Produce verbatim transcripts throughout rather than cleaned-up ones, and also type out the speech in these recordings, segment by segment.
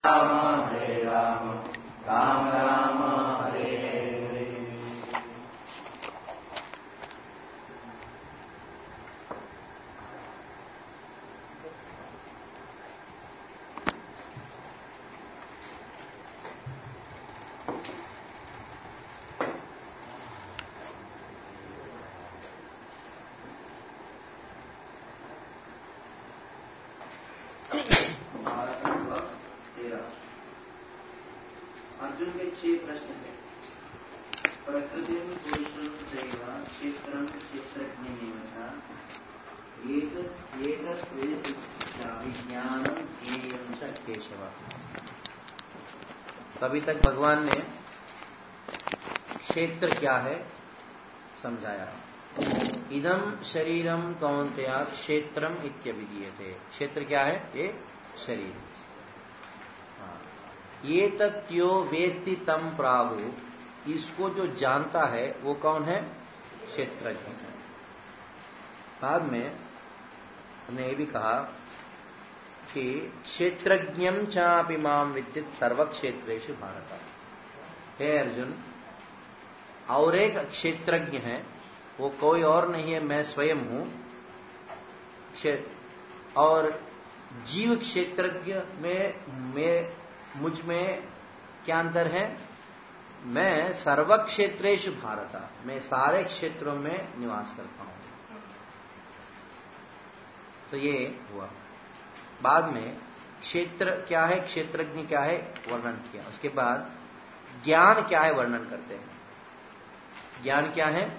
राम हरे राम राम राम हरे हरे। अर्जुन के छह प्रश्न थे। प्रकृति पुरुषं चैव क्षेत्रं क्षेत्रज्ञमेव एतत् विज्ञानं ज्ञेयं च केशव। तभी तक भगवान ने क्षेत्र क्या है समझाया। इदम शरीरम कौन्तेय क्षेत्रम इत्यभिधीयते। क्षेत्र क्या है? ये शरीर। ये तत्यो वेत्ति तम प्राहु। इसको जो जानता है वो कौन है? क्षेत्रज्ञ। बाद में हमने ये भी कहा कि क्षेत्रज्ञम चापि माम विद्युत सर्व क्षेत्रेषु भारत। हे अर्जुन, और एक क्षेत्रज्ञ है, वो कोई और नहीं है, मैं स्वयं हूं। और जीव क्षेत्रज्ञ में मैं मुझ में क्या अंतर है? मैं सर्व क्षेत्रेषु भारत, मैं सारे क्षेत्रों में निवास करता हूं। तो ये हुआ। बाद में क्षेत्र क्या है, क्षेत्रज्ञ क्या है वर्णन किया। उसके बाद ज्ञान क्या है वर्णन करते हैं। ज्ञान क्या है?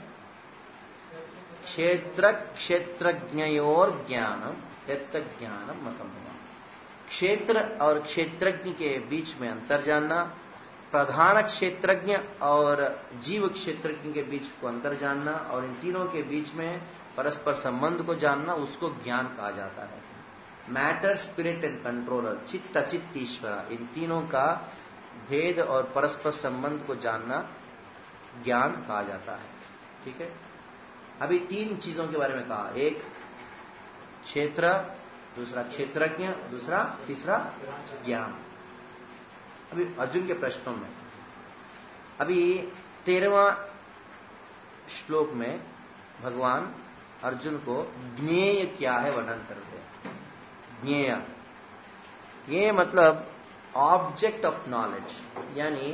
क्षेत्र क्षेत्रज्ञयोर ज्ञानम यत् ज्ञानम मतम। क्षेत्र और क्षेत्रज्ञ के बीच में अंतर जानना, प्रधान क्षेत्रज्ञ और जीव क्षेत्रज्ञ के बीच को अंतर जानना, और इन तीनों के बीच में परस्पर संबंध को जानना, उसको ज्ञान कहा जाता है। मैटर, स्पिरिट एंड कंट्रोलर, चित्त अचित्त ईश्वर, इन तीनों का भेद और परस्पर संबंध को जानना ज्ञान कहा जाता है। ठीक है। अभी तीन चीजों के बारे में कहा। एक क्षेत्र, दूसरा क्षेत्रज्ञ, दूसरा तीसरा ज्ञान। अभी अर्जुन के प्रश्नों में, अभी तेरहवां श्लोक में भगवान अर्जुन को ज्ञेय क्या है वर्णन करते हैं। ज्ञेय ये मतलब ऑब्जेक्ट ऑफ नॉलेज, यानी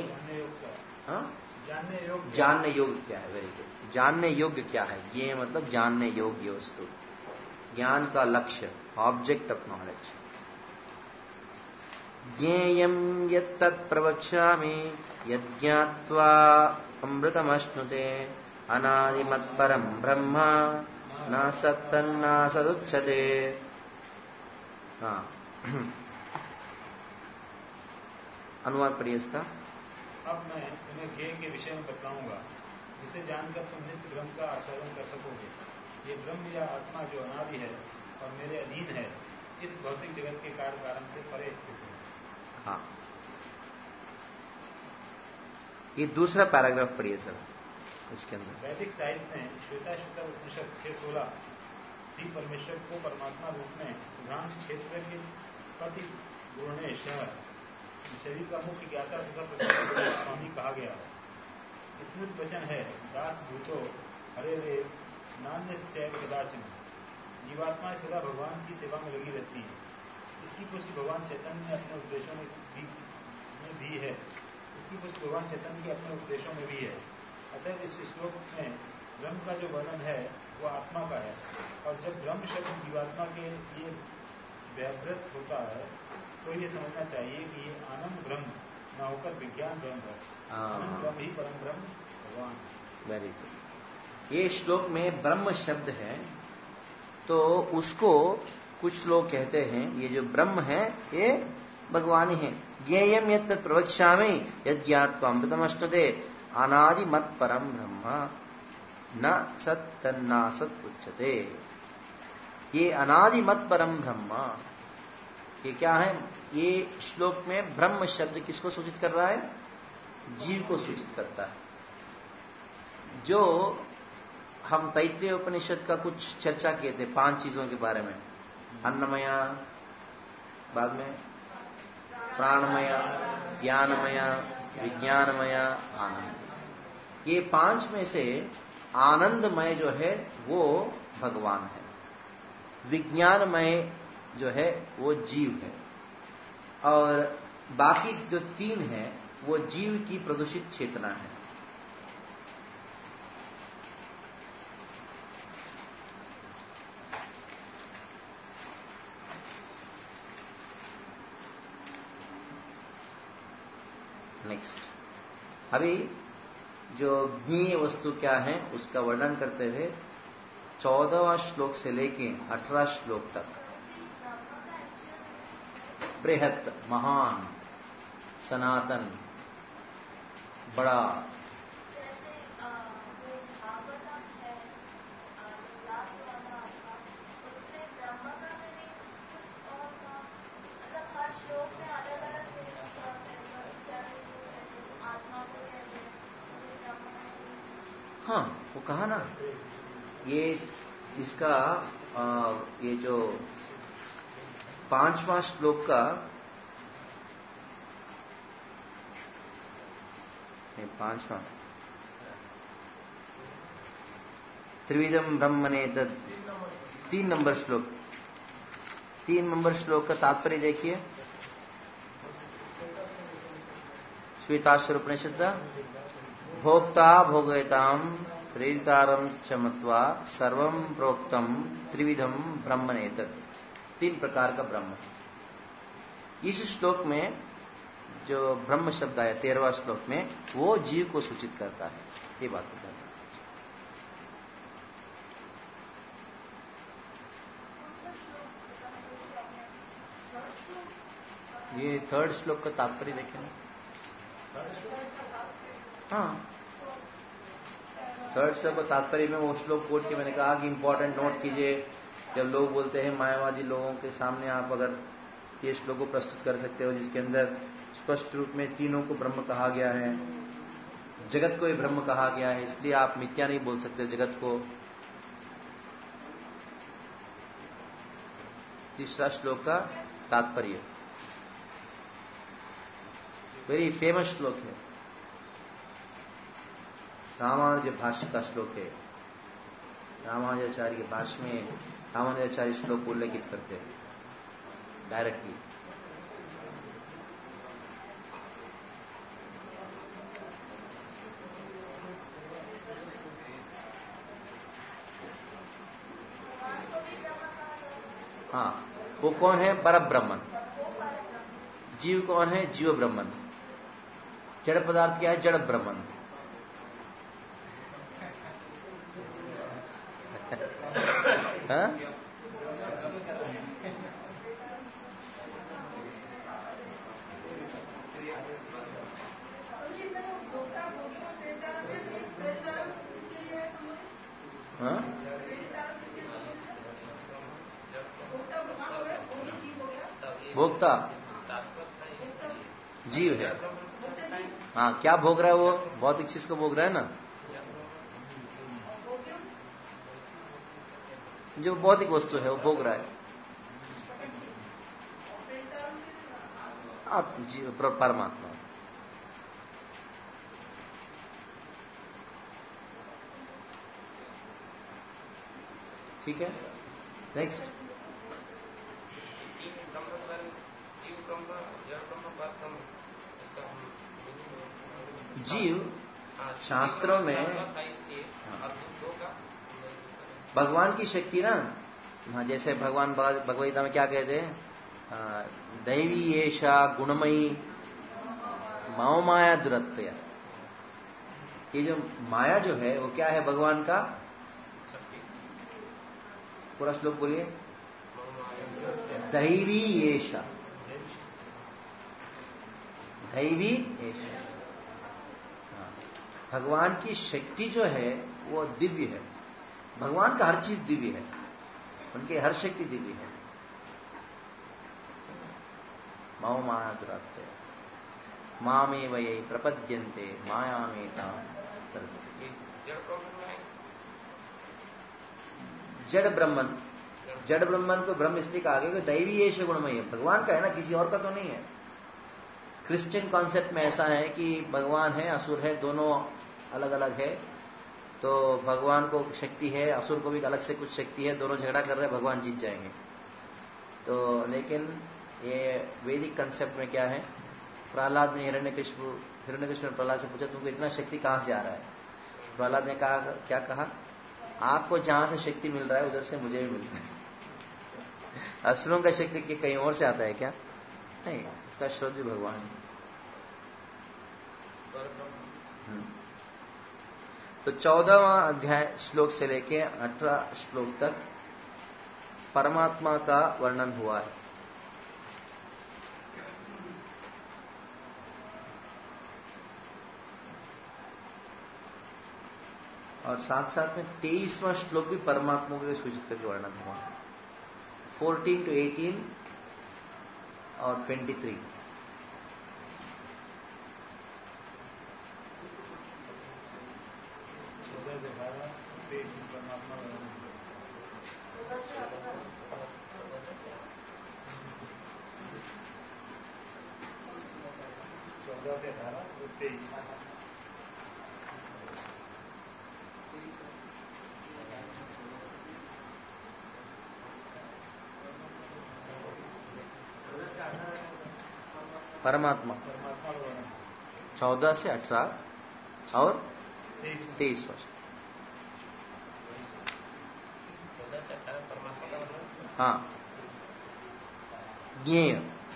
जानने योग्य क्या है। Very good. जानने योग्य क्या है? ज्ञेय मतलब जानने योग्य वस्तु, ज्ञान का लक्ष्य, ऑब्जेक्ट ऑफ नॉलेज। ज्ञेयं यत्तत् प्रवक्ष्यामि यज्ञात्वा अमृतमश्नुते अनादिमत्परं ब्रह्म न सत्तन्न सदुच्यते। हाँ, अनुवाद पढ़िए इसका। अब मैं तुम्हें ज्ञेय के विषय में बताऊंगा, जिसे जानकर तुम नित्य ब्रह्म का आस्वादन कर सकोगे। ये ब्रह्म या आत्मा जो अनादि है और मेरे अधीन है, इस भौतिक जगत के कार्य कारण से परे स्थित है। हाँ, ये दूसरा पैराग्राफ पढ़िए सर। इसके अंदर वैदिक साहित्य में श्वेताश्वतर उपनिषद छह सोलह श्री परमेश्वर को परमात्मा रूप में प्रधान क्षेत्र के पति गुणेश शरीर का मुख्य ज्ञाता तथा प्रतिष्ठित स्वामी कहा गया है। स्मृत वचन है, दास भूतो हरे रे नान्य कदाचन। जीवात्मा सदा भगवान की सेवा में लगी रहती है। इसकी पुष्टि भगवान चैतन्य ने अपने उपदेशों में भी, में भी है। इसकी पुष्टि भगवान चैतन्य के अपने उपदेशों में भी है। अतः इस श्लोक में ब्रह्म का जो वर्णन है वह आत्मा का है, और जब ब्रह्म शब्द जीवात्मा के लिए व्यावृत होता है तो ये समझना चाहिए कि ये आनंद ब्रह्म न होकर विज्ञान ब्रह्म है। आनंद ब्रह्म ही परम ब्रह्म भगवान। Very good. ये श्लोक में ब्रह्म शब्द है, तो उसको कुछ लोग कहते हैं ये जो ब्रह्म है ये भगवान ही है। ज्ञेयं यत्तत् प्रवक्ष्यामि यज्ञात्वा अमृतमश्नुते अनादि मत् परम ब्रह्म न सत्तन्नासत् उच्यते। ये अनादि मत् परम ब्रह्म, ये क्या है? ये श्लोक में ब्रह्म शब्द किसको सूचित कर रहा है? जीव को सूचित करता है। जो हम तैत्तिरीय उपनिषद का कुछ चर्चा किए थे पांच चीजों के बारे में, अन्नमया, बाद में प्राणमय, ज्ञानमय, विज्ञानमय, आनंद। ये पांच में से आनंदमय जो है वो भगवान है, विज्ञानमय जो है वो जीव है, और बाकी जो तीन है वो जीव की प्रदूषित चेतना है। नेक्स्ट, अभी जो ज्ञेय वस्तु क्या है उसका वर्णन करते हुए चौदहवां श्लोक से लेके अठारह श्लोक तक बृहत, महान, सनातन, बड़ा, हाँ वो कहा ना, ये इसका आ, ये जो पांचवा श्लोक का पांचवा त्रिविधम ब्रह्मणे तद, तीन नंबर श्लोक, तीन नंबर श्लोक का तात्पर्य देखिए। श्वेताश्वर उपनिषद, भोक्ता भोगयताम प्रेरितारम चमत्वा सर्वम प्रोक्तम त्रिविधम ब्रह्मणे तद, तीन प्रकार का ब्रह्म। इस श्लोक में जो ब्रह्म शब्द आया तेरहवां श्लोक में, वो जीव को सूचित करता है, ये बात बताता है। ये थर्ड श्लोक का तात्पर्य देखें ना। हाँ, थर्ड श्लोक का तात्पर्य में वो श्लोक कोट के मैंने कहा कि इंपॉर्टेंट नोट कीजिए। जब लोग बोलते हैं मायावादी लोगों के सामने आप अगर ये श्लोक को प्रस्तुत कर सकते हो जिसके अंदर स्पष्ट रूप में तीनों को ब्रह्म कहा गया है, जगत को ही ब्रह्म कहा गया है, इसलिए आप मिथ्या नहीं बोल सकते जगत को। तीसरा श्लोक का तात्पर्य वेरी फेमस श्लोक है, रामानुज भाष्य का श्लोक है। रामानुजाचार्य के भाष्य में रामानुजाचार्य श्लोक उल्लेखित करते हैं डायरेक्टली। हाँ, वो कौन है? परब्रह्मन। जीव कौन है? जीव ब्रह्मन। जड़ पदार्थ क्या है? जड़ ब्रह्मन। हाँ? हाँ? भोक्ता जीव है। हाँ, क्या भोग रहा है वो? भौतिक चीज को भोग रहा है ना, जो भौतिक वस्तु है वो भोग रहा है। आप जीव परमात्मा। ठीक है, नेक्स्ट। जीव शास्त्रों में भगवान की शक्ति ना, हाँ, जैसे भगवान भगवद गीता में क्या कहते हैं? दैवी येषा गुणमयी माओ माया दुरत्या। ये जो माया जो है वो क्या है? भगवान का। पूरा श्लोक बोलिए। दैवी येषा, दैवी येषा। भगवान की शक्ति जो है वो दिव्य है। भगवान का हर चीज दिव्य है, उनकी हर शक्ति दिव्य है। माओ माया दुरात्य मामे वये प्रपद्यन्ते माया में जड़ ब्रह्मन। जड़ ब्रह्मन को ब्रह्म इसलिए कहा गया कि दैवी येष गुणमय है, भगवान का है ना, किसी और का तो नहीं है। क्रिश्चियन कॉन्सेप्ट में ऐसा है कि भगवान है, असुर है, दोनों अलग अलग है। तो भगवान को शक्ति है, असुर को भी अलग से कुछ शक्ति है, दोनों झगड़ा कर रहे हैं, भगवान जीत जाएंगे। तो लेकिन ये वैदिक कंसेप्ट में क्या है, प्रहलाद ने हिरण्यकशिपु हिरण्यकशिपु ने प्रहलाद से पूछा तुमको इतना शक्ति कहां से आ रहा है? प्रहलाद ने कहा, क्या कहा, आपको जहां से शक्ति मिल रहा है उधर से मुझे भी मिल रहा है। असुरों का शक्ति कि कहीं और से आता है क्या? नहीं, इसका स्रोत भी भगवान है। तो चौदहवां अध्याय श्लोक से लेके अठारह श्लोक तक परमात्मा का वर्णन हुआ है। और साथ साथ में तेईसवां श्लोक भी परमात्मा को सूचित करके वर्णन हुआ है। फोर्टीन टू एटीन और ट्वेंटी थ्री। परमात्मा चौदह से अठारह और तेईस वर्ष। हाँ, ज्ञेय,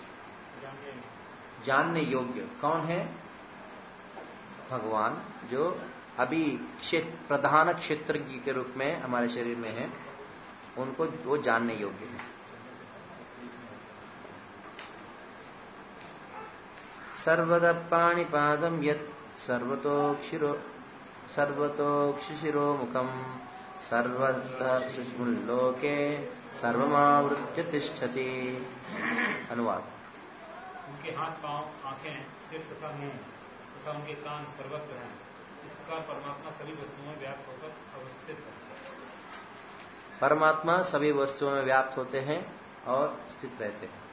जानने योग्य कौन है? भगवान, जो अभी क्षेत्र प्रधान क्षेत्रज्ञ के रूप में हमारे शरीर में है, उनको वो जानने योग्य है। सर्वदा पाणिपादं यत् सर्वतोक्षिरो सर्वतोक्षिशिरो मुखम सर्वतः सुष्मुल्लोके सर्वमावृत्य तिष्ठति। अनुवाद। उनके हाथ, पांव, आंखें, सिर तथा मुंह तथा उनके कान सर्वत्र हैं। इस प्रकार परमात्मा सभी वस्तुओं में व्याप्त होकर अवस्थित है। परमात्मा सभी वस्तुओं में व्याप्त होते हैं और स्थित रहते हैं।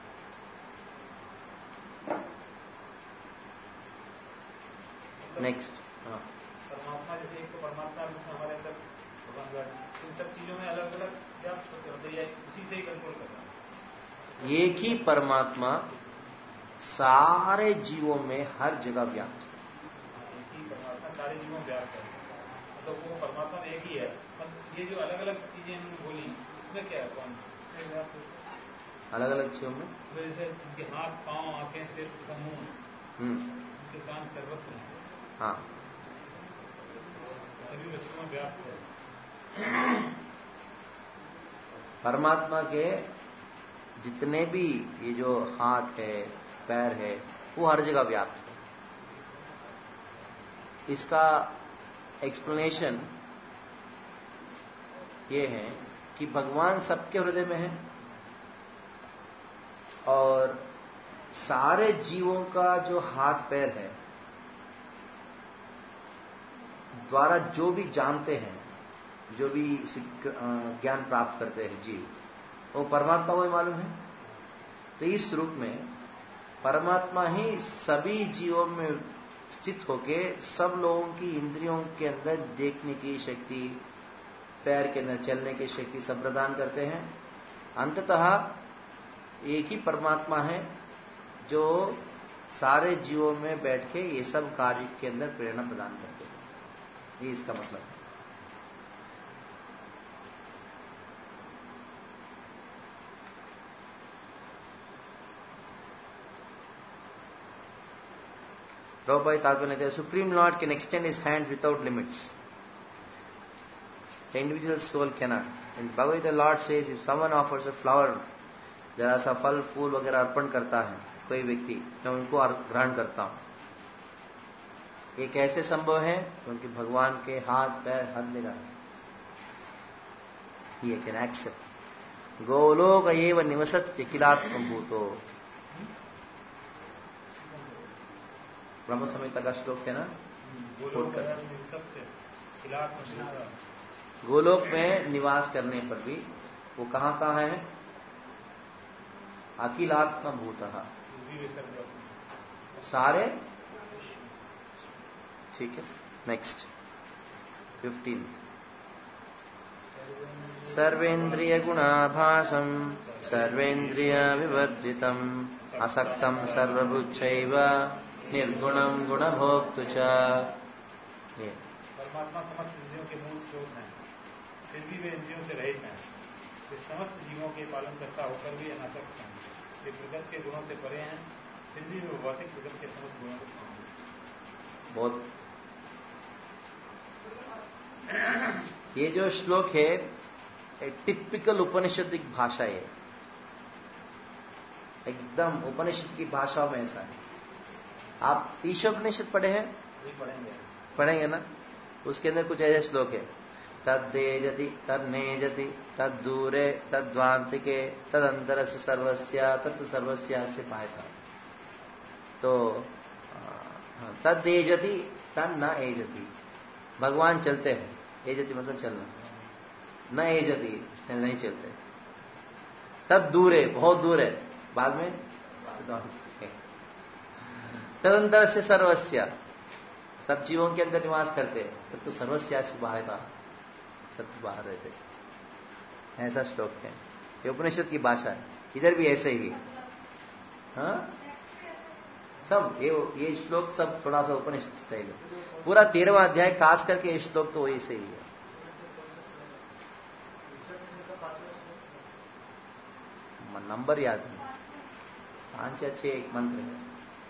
नेक्स्ट, परमात्मा जैसे एक तो परमात्मा हमारे अंदर भगवान, इन सब चीजों में अलग अलग व्याप्त होते होते या उसी से ही कंट्रोल करना है। एक ही परमात्मा सारे जीवों में हर जगह व्याप्त है। एक ही परमात्मा सारे जीवों में व्याप्त है, तो वो परमात्मा एक ही है। ये जो अलग अलग चीजें इन्होंने बोली, इसमें क्या है? कौन अलग अलग चीजों में? जैसे उनके हाथ, पांव, आंखें, सिर तथा मुंह, उनके कान सर्वत्र हैं। हाँ, सभी वस्तुओं में व्याप्त है। परमात्मा के जितने भी ये जो हाथ है, पैर है, वो हर जगह व्याप्त है। इसका एक्सप्लेनेशन ये है कि भगवान सबके हृदय में है और सारे जीवों का जो हाथ पैर है द्वारा जो भी जानते हैं, जो भी ज्ञान प्राप्त करते हैं जीव, वो परमात्मा को ही मालूम है। तो इस रूप में परमात्मा ही सभी जीवों में स्थित होके सब लोगों की इंद्रियों के अंदर देखने की शक्ति, पैर के अंदर चलने की शक्ति सब प्रदान करते हैं। अंततः एक ही परमात्मा है जो सारे जीवों में बैठ के ये सब कार्य के अंदर प्रेरणा प्रदान करते हैं। ये इसका मतलब है। Prabhupada Thakur says, the Supreme Lord can extend his hands without limits. The individual soul cannot. In Bhagavad Gita, the Lord says, if someone offers a flower, जरा सा फल फूल वगैरह अर्पण करता है कोई व्यक्ति, मैं उनको ग्रहण करता हूं। ये कैसे संभव है? क्योंकि भगवान के हाथ पैर हर जगह है। He can accept. गोलोक एव निवसत्य किलात्मभूतो। ब्रह्म संहिता का श्लोक है ना, गोलोक में निवास करने पर भी वो कहां कहां है? अखिलात्म भूत। सारे, ठीक है। नेक्स्ट फिफ्टीन, सर्वेन्द्रिय गुणाभासम सर्वेन्द्रिय विवर्जितम असक्तम सर्वभूतैव निर्गुणम गुणभोक्तु च। परमात्मा समस्त इंद्रियों के मूल स्रोत हैं, फिर भी वे इंद्रियों से रहित हैं। वे समस्त जीवों के पालनकर्ता होकर भी अनासक्त हैं। वे प्रगत के गुणों से परे हैं, फिर भी वे भौतिक प्रगत के समस्त गुणों को समान हैं। बहुत, ये जो श्लोक है टिपिकल उपनिषदिक भाषा है, एकदम उपनिषद की भाषाओं में ऐसा है। आप ईशोपनिषद पढ़े हैं? पढ़ेंगे पढ़ेंगे ना, उसके अंदर कुछ ऐसे श्लोक है, तद्देजति तन्नेजति तद्दूरे तद्वांतिके तदंतरस्य सर्वस्य तत्तु सर्वस्यास्य पायता। तो तद्देजति तन न एजति, भगवान चलते हैं, एजति मतलब चलना, न एजति नहीं चलते, तद दूर है, बहुत दूर है, बाद में तदंतर से सर्वस्या, सब जीवों के अंदर निवास करते हैं, तो सर्वस्या से बाहर था, सब बाहर रहते, ऐसा श्लोक है। ये उपनिषद की भाषा है, इधर भी ऐसे ही है। हाँ, सब ये ये श्लोक सब थोड़ा सा उपनिषद स्टाइल है। पूरा तेरहवां अध्याय खास करके ये श्लोक तो वैसे ही है। नंबर याद नहीं, पांच या छह एक मंत्र है।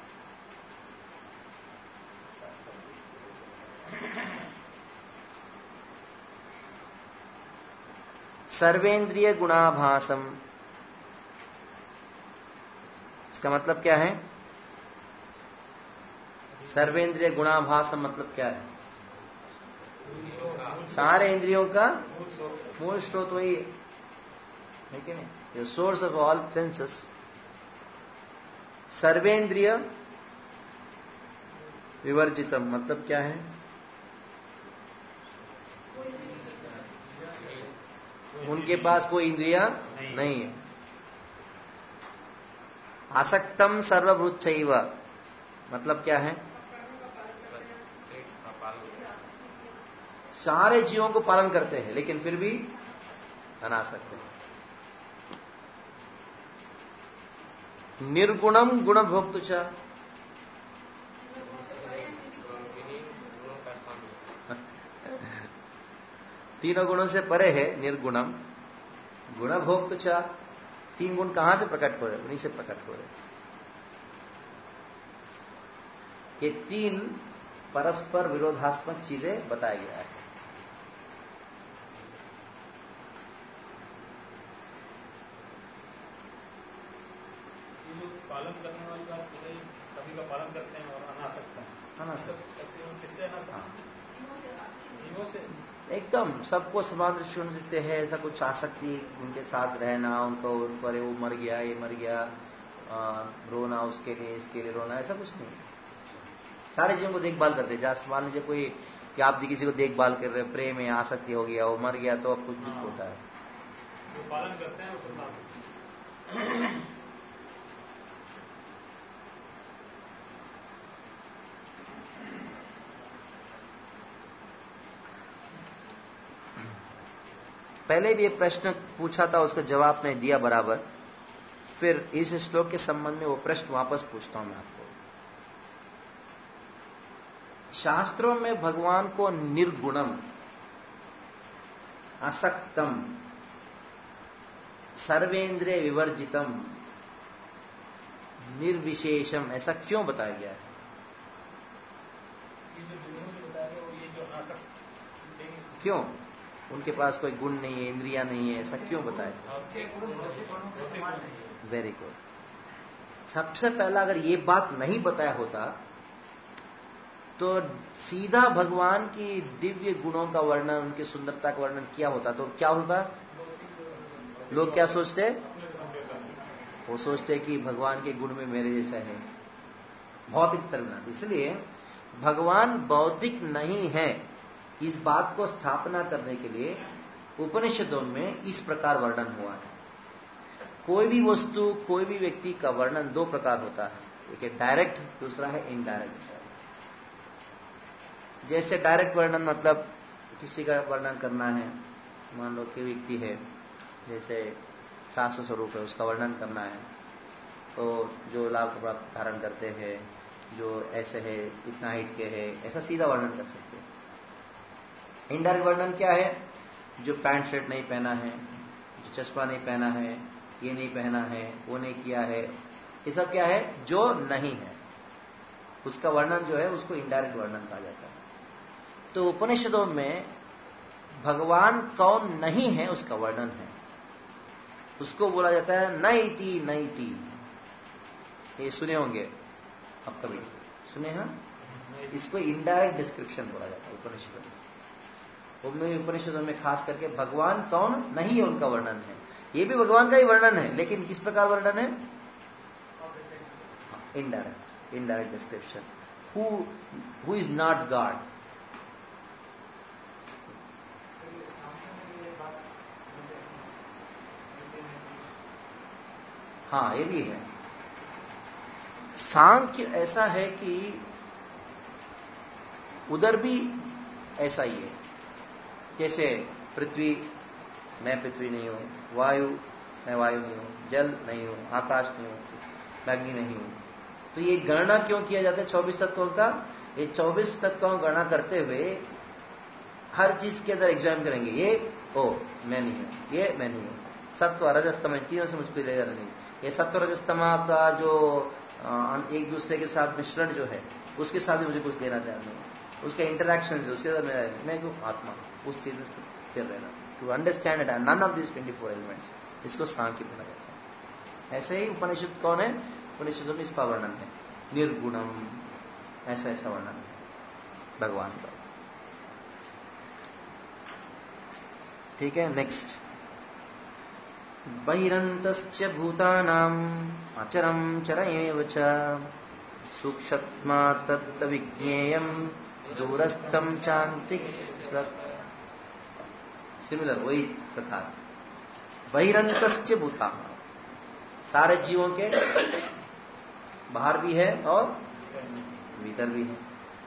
सर्वेंद्रिय गुणाभासम, इसका मतलब क्या है? सर्वेंद्रिय गुणाभासम मतलब क्या है? सारे इंद्रियों का मूल स्रोत वही है, है कि नहीं? The source of all senses. सर्वेंद्रिय विवर्जितम मतलब क्या है? उनके पास कोई इंद्रिया नहीं, नहीं है। आसक्तम सर्वभूतैव मतलब क्या है? सारे जीवों को पालन करते हैं लेकिन फिर भी अनासक्त है। निर्गुणम गुणभोक्तु च, तीनों गुणों से परे है निर्गुणम, गुणभोक्तु च। तीन गुण कहां से प्रकट हो रहे? उन्हीं से प्रकट हो रहे। ये तीन परस्पर विरोधात्मक चीजें बताया गया है। पालन करने वाली बात तो सभी का पालन करते हैं और अनासक्त हैं। अनासक्त किससे अनासक्त? जीवों से एकदम सबको समान दृष्टि सकते हैं। ऐसा कुछ आसक्ति उनके साथ रहना, उनको पर वो मर गया, ये मर गया, आ, रोना उसके लिए, इसके लिए रोना, ऐसा कुछ नहीं। सारे जीवों को देखभाल करते हैं। जैसे मान लीजिए कोई कि आप जी किसी को देखभाल कर रहे, प्रेम में आसक्ति हो गया, वो मर गया तो अब कुछ दुख होता है। जो पालन करते हैं वो अनासक्त। पहले भी ये प्रश्न पूछा था, उसका जवाब नहीं दिया बराबर। फिर इस श्लोक के संबंध में वो प्रश्न वापस पूछता हूं मैं आपको। शास्त्रों में भगवान को निर्गुणम, असक्तम, सर्वेंद्रिय विवर्जितम, निर्विशेषम ऐसा क्यों बताया गया है? ये जो गुणों को बताया गया वो ये जो अनासक्त, क्यों? उनके पास कोई गुण नहीं है, इंद्रिया नहीं है, ऐसा क्यों बताया? Very good. सबसे पहला अगर ये बात नहीं बताया होता तो सीधा भगवान की दिव्य गुणों का वर्णन, उनकी सुंदरता का वर्णन किया होता तो क्या होता? लोग क्या सोचते? वो सोचते कि भगवान के गुण में मेरे जैसा है, भौतिक स्तर में। इसलिए भगवान बौद्धिक नहीं है, इस बात को स्थापना करने के लिए उपनिषदों में इस प्रकार वर्णन हुआ है। कोई भी वस्तु, कोई भी व्यक्ति का वर्णन दो प्रकार होता है। एक है डायरेक्ट, दूसरा है इनडायरेक्ट। जैसे डायरेक्ट वर्णन मतलब किसी का वर्णन करना है, मान लो कि व्यक्ति है, जैसे शास्त्र स्वरूप है, उसका वर्णन करना है, तो जो लाल कपड़ा धारण करते हैं, जो ऐसे है, इतना हाइट के है, ऐसा सीधा वर्णन कर सकते हैं। इनडायरेक्ट वर्णन क्या है? जो पैंट शर्ट नहीं पहना है, जो चश्मा नहीं पहना है, ये नहीं पहना है, वो नहीं किया है, ये सब क्या है? जो नहीं है, उसका वर्णन जो है उसको इनडायरेक्ट वर्णन कहा जाता है। तो उपनिषदों में भगवान कौन नहीं है उसका वर्णन है, उसको बोला जाता है नैति नैति। ये सुने होंगे आप, कभी सुने हैं? इसको इनडायरेक्ट डिस्क्रिप्शन बोला जाता है उपनिषदों में। उपनिषदों में खास करके भगवान कौन नहीं है उनका वर्णन है। ये भी भगवान का ही वर्णन है, लेकिन किस प्रकार वर्णन है? Indirect, indirect description. Who who is not God. हाँ, ये भी है। सांख्य ऐसा है कि उधर भी ऐसा ही है। जैसे पृथ्वी, मैं पृथ्वी नहीं हूं, वायु, मैं वायु नहीं हूं, जल नहीं हूं, आकाश नहीं हूं, अग्नि नहीं हूं। तो ये गणना क्यों किया जाता है चौबीस तत्वों का? ये चौबीस तत्वों की गणना करते हुए हर चीज के अंदर एग्जाम करेंगे। ये ओ मैं नहीं हूं, ये मैं नहीं हूं। सत्व रजस्तम तीनों से मुझको ले जाना नहीं। ये सत्व रजस्तमा का जो एक दूसरे के साथ मिश्रण जो है, उसके साथ भी मुझे कुछ देना तैयार नहीं। उसके इंटरैक्शन से उसके साथ मैं जो आत्मा, उस चीज में स्थिर रहना, to understand it none of this twenty four elements, इसको सांख्य बोला जाता है। ऐसे ही उपनिषद कौन है? उपनिषदों में इसका वर्णन है निर्गुणम, ऐसा ऐसा वर्णन है भगवान का। ठीक है, नेक्स्ट। बहिरंतश्च भूतानाम् अचरं चरमेव च सूक्ष्मत्मा तत्तविज्ञेयं दूरस्थं चान्तिक। सिमिलर, वही प्रकार। बहिरंतश्च भूतानां, सारे जीवों के बाहर भी है और भीतर भी है।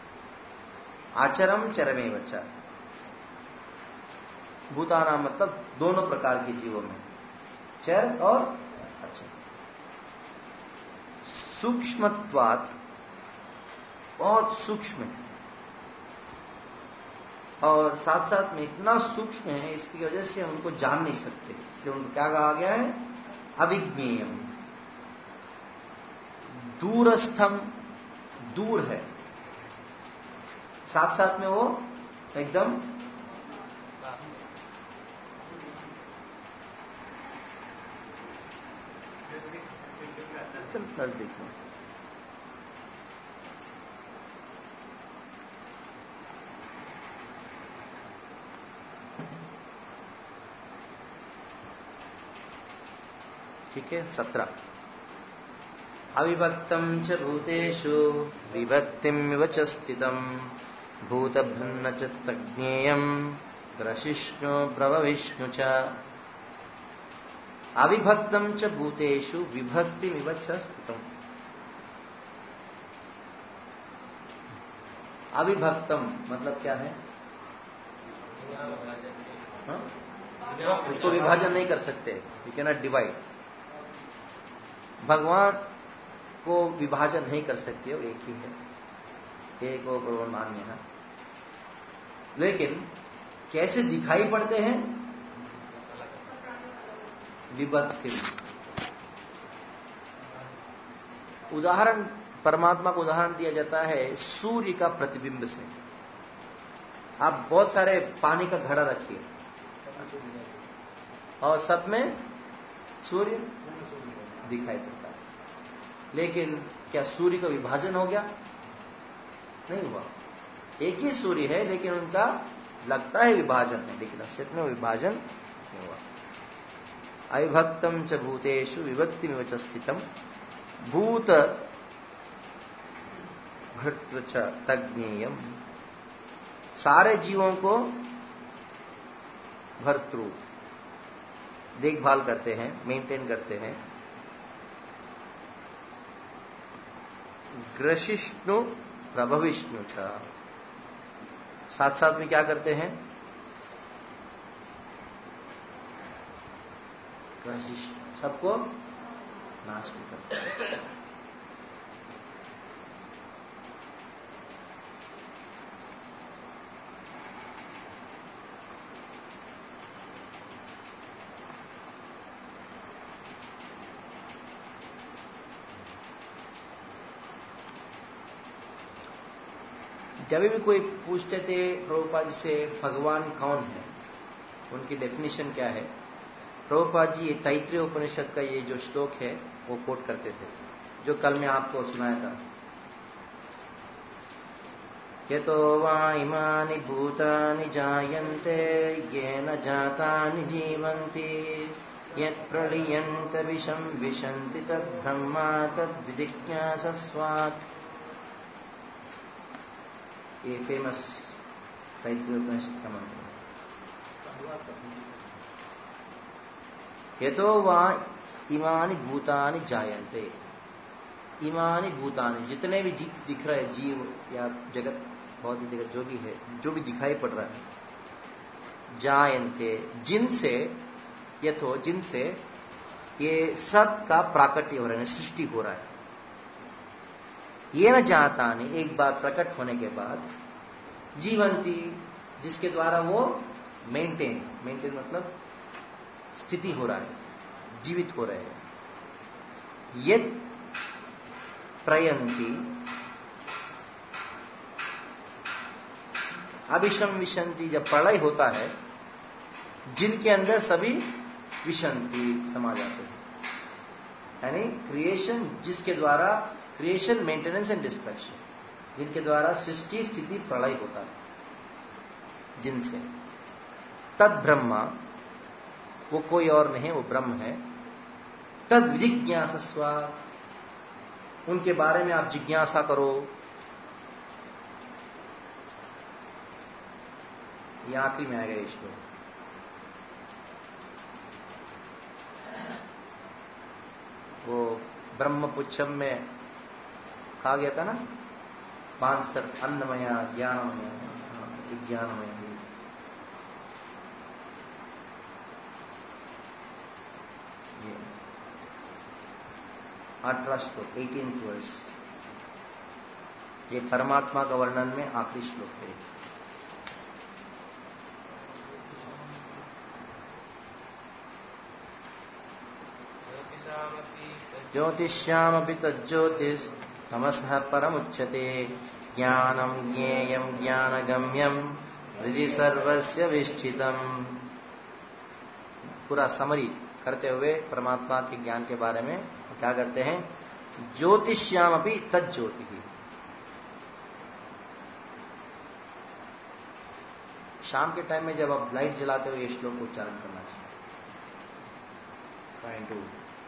आचरम चरमेव च, भूतानां मतलब दोनों प्रकार के जीवों में, चर और अचर। सूक्ष्मत्वात्, बहुत सूक्ष्म है, और साथ साथ में इतना सूक्ष्म है इसकी वजह से उनको जान नहीं सकते, इसलिए उनको क्या कहा गया है? अविज्ञेयम। दूरस्थम, दूर है, साथ साथ में वो एकदम नजदीक में। ठीक है, सत्रह। अविभक्तम च भूतेषु विभक्तिमिव च स्थितम् भूतभिन्न च तज्ञेयम् ग्रसिष्णु प्रभविष्णु च। अविभक्तम च भूतेषु विभक्तिमिव च स्थितम्। अविभक्तम मतलब क्या है? हाँ? उसको विभाजन नहीं कर सकते, यू कैन नॉट डिवाइड। भगवान को विभाजन नहीं कर सकते, वो एक ही है, एक और मान्य है। लेकिन कैसे दिखाई पड़ते हैं? विभक्ति। उदाहरण, परमात्मा को उदाहरण दिया जाता है सूर्य का प्रतिबिंब से। आप बहुत सारे पानी का घड़ा रखिए और सब में सूर्य दिखाई पड़ता है, लेकिन क्या सूर्य का विभाजन हो गया? नहीं हुआ। एक ही सूर्य है, लेकिन उनका लगता है विभाजन है, लेकिन असलियत में विभाजन नहीं हुआ। अविभक्तम च भूतेषु विभक्तिमिव च स्थितम् भूत भर्तृ च तज्ञेयम्। सारे जीवों को भर्तृ देखभाल करते हैं, मेंटेन करते हैं। ग्रशिष्णु प्रभविष्णु छ। साथ साथ में क्या करते हैं? ग्रशिष्णु सबको नाश भी करते हैं। जब भी कोई पूछते थे प्रभुपाद जी से भगवान कौन है, उनकी डेफिनेशन क्या है, प्रभुपाद जी ये तैत्रीय उपनिषद का ये जो श्लोक है वो कोट करते थे, जो कल मैं आपको सुनाया था। यतो वा इमानि भूतानि जायन्ते येन जातानि जीवन्ति यत् प्रलीयन्त विषं विशन्ति तद् ब्रह्मा तद्विजिज्ञासस्वात्। ये फेमस तैत्रीय उपनिषद का मंत्र है। यतो वा इमानि भूतानि जायन्ते, इमानि भूतानि जितने भी दिख रहे जीव या जगत, भौतिक जगत जो भी है, जो भी दिखाई पड़ रहा है, जायन्ते जिनसे, यथो जिनसे ये सब का प्राकट्य हो रहा है, सृष्टि हो रहा है। ये न जाता नहीं, एक बार प्रकट होने के बाद जीवंती जिसके द्वारा वो मेंटेन मेंटेन मतलब स्थिति हो रहा है, जीवित हो रहे हैं। ये प्रयंती अभिशम विशंति, जब प्रलय होता है जिनके अंदर सभी विशंति समा जाते हैं, यानी क्रिएशन जिसके द्वारा क्रिएशन मेंटेनेंस एंड डिस्ट्रक्शन, जिनके द्वारा सृष्टि स्थिति प्रलय होता है, जिनसे तद ब्रह्मा, वो कोई और नहीं, वो ब्रह्म है। तद विजिज्ञासस्व, उनके बारे में आप जिज्ञासा करो। ये आखिरी में आएगा श्लोक। वो ब्रह्मपुच्छम में कहा गया था ना, पांच स्तर, अन्नमय, ज्ञानमय, विज्ञानमय। ये अठारह श्लोक, एटीन्थ वर्ष, ये परमात्मा का वर्णन में आखिरी श्लोक है। ज्योतिष्यामपि तज्ज्योतिष तमसः परमुच्यते ज्ञानम ज्ञेयं ज्ञानगम्यं हृदि सर्वस्य विष्ठितम्। पूरा समरी करते हुए परमात्मा के ज्ञान के बारे में क्या करते हैं? ज्योतिष्यामपि तज्ज्योति। शाम के टाइम में जब आप लाइट जलाते हो ये श्लोक को उच्चारण करना चाहिए। ट्राइंग टू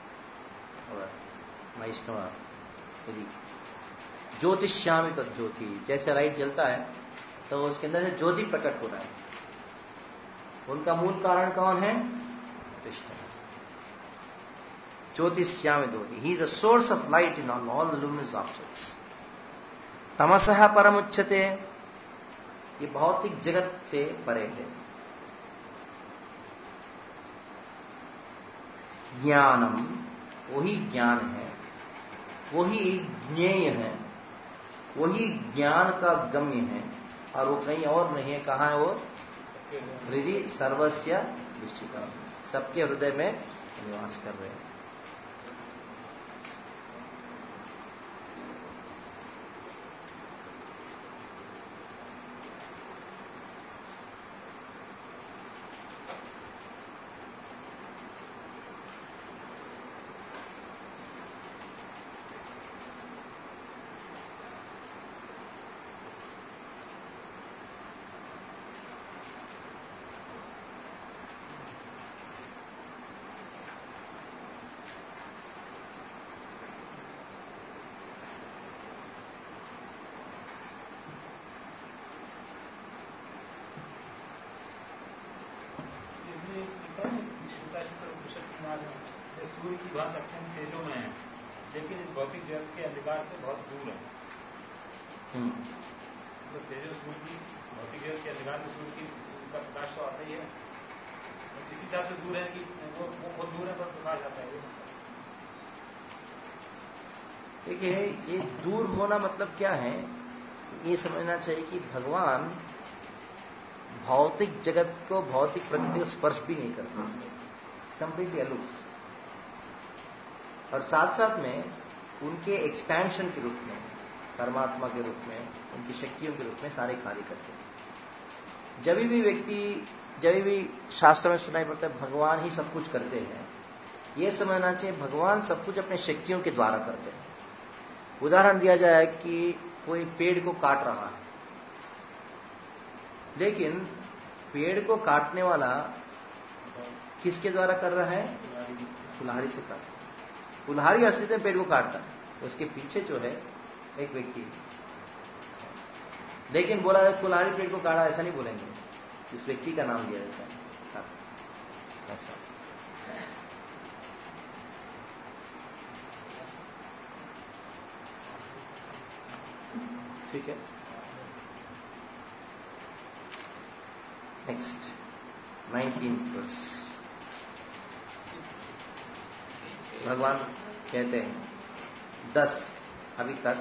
वैष्णव यदि ज्योतिष्यामि तज्ज्योति, जैसे लाइट जलता है तो उसके अंदर से ज्योति प्रकट हो रहा है। उनका मूल कारण कौन है? कृष्ण। ज्योतिष्यामि ज्योति, he is a source of light in all luminous objects. तमसः परमुच्यते, ये भौतिक जगत से परे है। ज्ञानम, वही ज्ञान है, वही ज्ञेय है, वही ज्ञान का गम्य है, और वो कहीं और नहीं है। कहां है वो? हृदय सर्वस्य विष्ठितम्, सबके हृदय में निवास कर रहे हैं। सूर्य की भांति अत्यंत तेजो में है, लेकिन इस भौतिक जगत के अंधकार से बहुत दूर है। तो तेजो सूर्य की भौतिक जगत के अंधकार में सूर्य की उनका प्रकाश तो आता ही है, तो किसी हिसाब से दूर है कि वो वो बहुत दूर है पर प्रकाश आता है। देखिए, ये दूर होना मतलब क्या है, ये समझना चाहिए कि भगवान भौतिक जगत को, भौतिक प्रकृति को स्पर्श भी नहीं करते, इट्स कंप्लीटली अलूफ। और साथ साथ में उनके एक्सपेंशन के रूप में, परमात्मा के रूप में, उनकी शक्तियों के रूप में सारे कार्य करते हैं। जब भी व्यक्ति, जब भी शास्त्रों में सुनाई पड़ता है भगवान ही सब कुछ करते हैं, यह समझना चाहिए भगवान सब कुछ अपने शक्तियों के द्वारा करते हैं। उदाहरण दिया जाए कि कोई पेड़ को काट रहा है, लेकिन पेड़ को काटने वाला किसके द्वारा कर रहा है? कुल्हाड़ी से काट रहा है। कुल्हाड़ी असली में पेड़ को काटता है, तो उसके पीछे जो है एक व्यक्ति, लेकिन बोला है कुल्हाड़ी पेड़ को काटा, ऐसा नहीं बोलेंगे, इस व्यक्ति का नाम दिया जाता है ऐसा। ठीक है, नेक्स्ट नाइनटीन वर्स। भगवान कहते हैं दस अभी तक,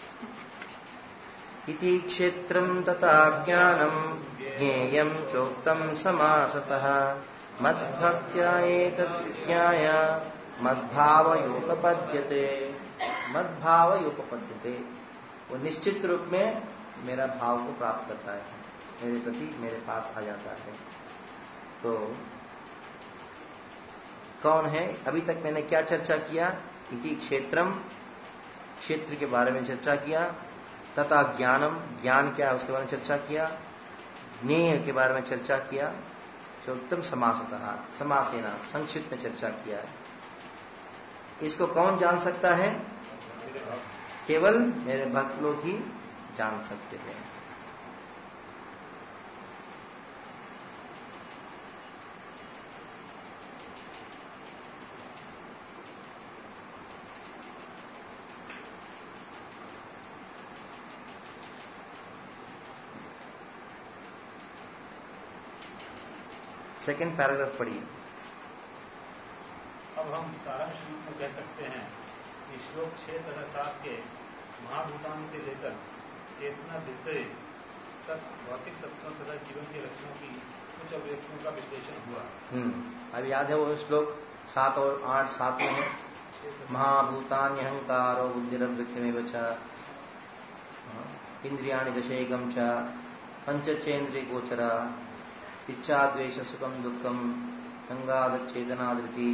इति क्षेत्रम तथा ज्ञानम ज्ञेयं चोक्तम समासतः मद्भक्त्या एतद्विज्ञाय मद्भावयोपपद्यते। मद्भावयोपपद्यते, वो निश्चित रूप में मेरा भाव को प्राप्त करता है, मेरे प्रति मेरे पास आ जाता है। तो कौन है? अभी तक मैंने क्या चर्चा किया? इति क्षेत्रम, क्षेत्र के बारे में चर्चा किया, तथा ज्ञानम, ज्ञान क्या है उसके बारे में चर्चा किया, ज्ञेय के बारे में चर्चा किया, जो उत्तम समासतः, समासेना संक्षिप्त में चर्चा किया है। इसको कौन जान सकता है? केवल मेरे भक्त लोग ही जान सकते हैं। सेकेंड पैराग्राफ पढ़िए। अब हम सारांश रूप में कह सकते हैं कि श्लोक छह तथा सात के महाभूतान से लेकर चेतना विषय तक भौतिक तत्वों तथा जीवन के लक्षणों की कुछ अभिव्यक्तियों का विश्लेषण हुआ। हम्म अब याद है वो श्लोक सात और आठ, सात में है महाभूतान्य अहंकारो बुद्धिरव्यक्तिमेव च इंद्रियाणि दशैकं च पंचचेन्द्रिय गोचरा इच्छा द्वेष सुखम दुखम संगाद चेतनादृति।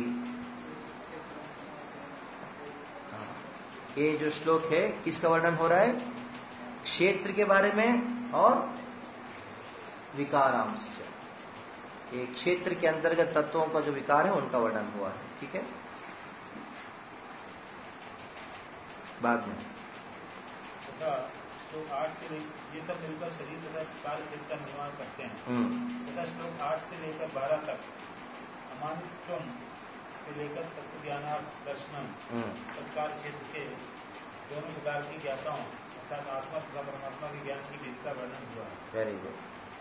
ये जो श्लोक है किसका वर्णन हो रहा है? क्षेत्र के बारे में और विकारांश। ये क्षेत्र के अंतर्गत तत्वों का जो विकार है उनका वर्णन हुआ है। ठीक है, बाद में श्लोक आठ से ये सब मिलकर शरीर तथा कार्य क्षेत्र का निर्माण करते हैं तथा श्लोक आठ से लेकर बारह तक अमानित्व से लेकर तत्व ज्ञानार्थ दर्शनम तत्काल क्षेत्र के दोनों प्रकार की ज्ञाताओं अर्थात आत्मा तथा परमात्मा के ज्ञान की विधि का वर्णन हुआ। Very good.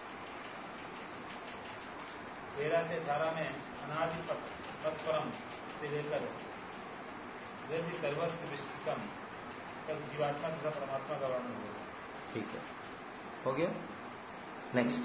तेरह से अठारह में अनादि तत्परम से लेकर वेद सर्वस्व विस्तृतम तब जीवात्मा तथा परमात्मा का वर्णन हुआ। ठीक है, हो गया। नेक्स्ट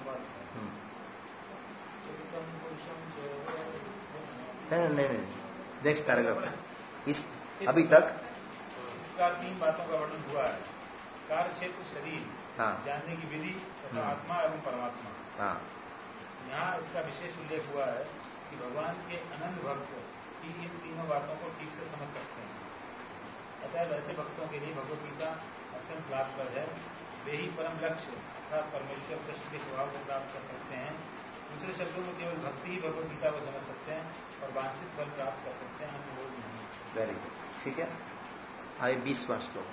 नहीं नहीं नहीं नेक्स्ट पैराग्राफ। इस अभी तक इसका तीन बातों का वर्णन हुआ है, कार्य क्षेत्र, शरीर, हाँ, जानने की विधि तथा आत्मा एवं परमात्मा। हाँ, यहाँ इसका विशेष उल्लेख हुआ है कि भगवान के अनंत भक्त की इन तीनों बातों को ठीक से समझ सकते हैं। अतः ऐसे भक्तों के लिए भगवत गीता अत्यंत लाभप्रद है। वे ही परम लक्ष्य अर्थात परमेश्वर कृष्ण के स्वभाव को प्राप्त कर सकते हैं। दूसरे शब्दों में केवल भक्ति ही भगवत गीता को समझ सकते हैं और वांछित फल प्राप्त कर सकते हैं, अन्य लोग नहीं। Very good. ठीक है, आइए बीसवां श्लोक।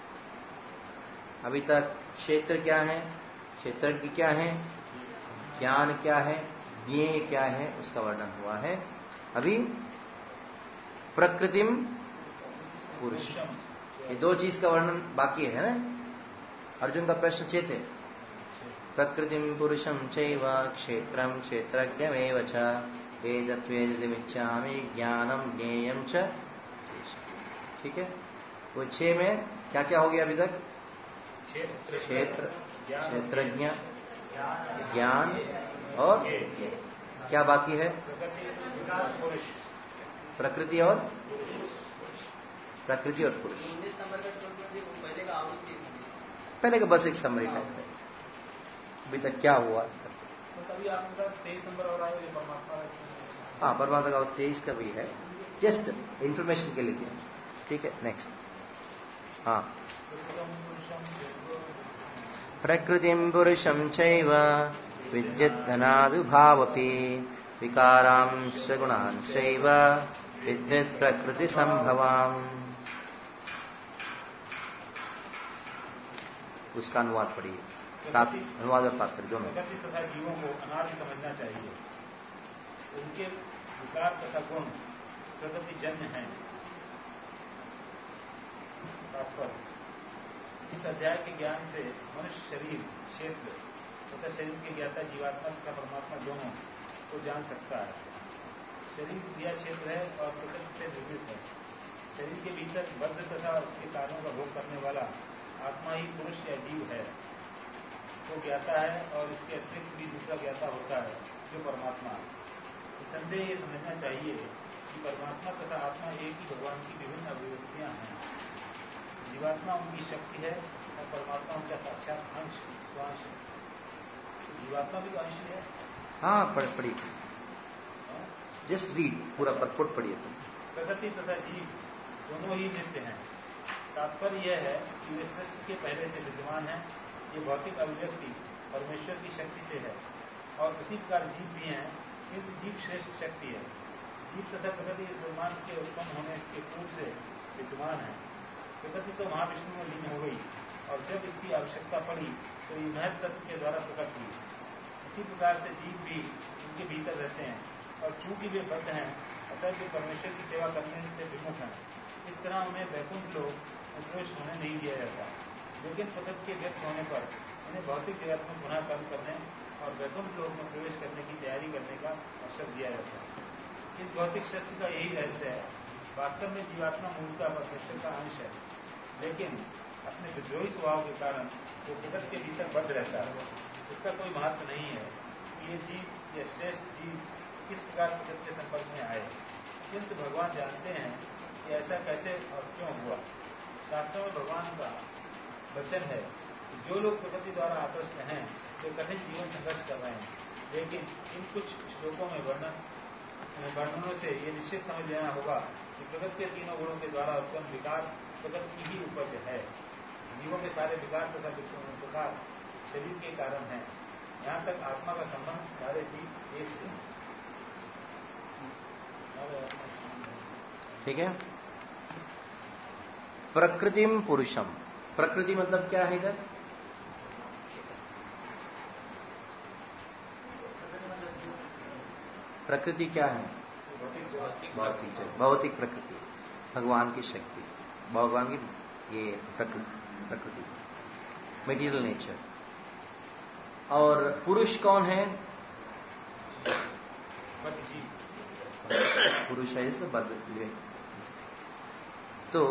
अभी तक क्षेत्र क्या है, क्षेत्रज्ञ क्या है, ज्ञान क्या है, ज्ञेय क्या है, उसका वर्णन हुआ है। अभी प्रकृतिम पुरुष, ये दो चीज का वर्णन बाकी है ना। अर्जुन का प्रश्न चेत है। प्रकृतिम पुरुषम चैव क्षेत्रम क्षेत्रज्ञमेव च वेदत्वेदिमिच्छामि ज्ञानम ज्ञेयम च। ठीक है, वो छह में क्या क्या हो गया अभी तक? क्षेत्र, क्षेत्रज्ञ, ज्ञान और क्या बाकी है? प्रकृति और प्रकृति और पुरुष। पहले का बस एक समरी टाइप है, अभी तक क्या हुआ। तेईस नंबर और आए परमात्मा। हाँ, परमात्मा का तेईस का भी है, जस्ट इंफॉर्मेशन के लिए दिया। ठीक है, नेक्स्ट। हाँ, प्रकृतिम पुरुषम चैव विद्युद्धनादुभावपि विकारांश गुणांश्चैव विद्युत् प्रकृति संभवाम। उसका अनुवाद पढ़िए, अनुवाद और तात्पर्य दोनों। प्रकृति तथा जीवों को अनादि समझना चाहिए। उनके विकार तथा गुण प्रकृति जन्य हैं। इस अध्याय के ज्ञान से मनुष्य शरीर, क्षेत्र तथा शरीर के ज्ञाता जीवात्मा तथा परमात्मा दोनों को जान सकता है। शरीर क्रिया क्षेत्र है और प्रकृति से निर्मित है। शरीर के भीतर बद्ध तथा उसके कार्यों का भोग करने वाला आत्मा ही पुरुष या जीव है, वो ज्ञाता है और इसके अतिरिक्त भी दूसरा ज्ञाता होता है जो परमात्मा है। निसंदेह ये समझना चाहिए कि परमात्मा तथा आत्मा एक ही भगवान की विभिन्न अभिव्यक्तियां हैं। जीवात्मा उनकी शक्ति है और परमात्मा उनका साक्षात अंश स्वांश है। जीवात्मा भी तो अंश है। हाँ, पढ़ पढ़िए, जस्ट रीड, पूरा परपुट पढ़िए तुम। प्रकृति तथा जीव दोनों ही नित्य हैं। तात्पर्य यह है कि वे सृष्टि के पहले से विद्यमान है। ये भौतिक अभिव्यक्ति परमेश्वर की शक्ति से है और उसी प्रकार जीव भी हैं, किंतु जीव श्रेष्ठ शक्ति है। जीव तथा प्रकृति इस ब्रह्मांड के उत्पन्न होने के पूर्व से विद्यमान है। प्रकृति तो महाविष्णु में लीन हो गई और जब इसकी आवश्यकता पड़ी तो ये महत तत्व के द्वारा प्रकट हुई। इसी प्रकार से जीव भी उनके भीतर रहते हैं और चूंकि वे बद्ध हैं अतः वे परमेश्वर की सेवा करने से विमुख हैं। इस तरह उन्हें वैकुंठ लोक में प्रवेश होने नहीं दिया जाता, लेकिन प्रकृति के व्यक्त होने पर उन्हें भौतिक जगत में पुनः कर्म करने और वैकुंठ लोक में प्रवेश करने की तैयारी करने का अवसर दिया जाता है। इस भौतिक सृष्टि का यही रहस्य है। वास्तव में जीवात्मा मूलतः परमेश्वर का अंश है, लेकिन अपने विद्रोही स्वभाव के कारण वो प्रकृति के भीतर बद्ध रहता है। इसका कोई महत्व नहीं है कि ये जीव या श्रेष्ठ जीव किस प्रकार प्रकृति के संपर्क में आए, किंतु भगवान जानते हैं कि ऐसा कैसे और क्यों हुआ। शास्त्रों में भगवान का वचन है कि जो लोग प्रकृति द्वारा आकृष्ट हैं वे कठिन जीवन संघर्ष कर रहे हैं, लेकिन इन कुछ श्लोकों में वर्णन वर्णनों से ये निश्चित समझ लेना होगा कि प्रकृति के तीनों गुणों के द्वारा उत्पन्न विकार प्रकृति की ही उपज है। जीवों के सारे विकार तथा प्रकार शरीर के कारण है। यहाँ तक आत्मा का संबंध सारे जीव एक से। ठीक है, प्रकृतिम पुरुषम। प्रकृति मतलब क्या है इधर? प्रकृति क्या है? भौतिक भौतिक प्रकृति, भगवान की शक्ति, भगवान की ये प्रकृति प्रकृति मेटीरियल नेचर। और पुरुष कौन है? पुरुष है इस बद्ध। तो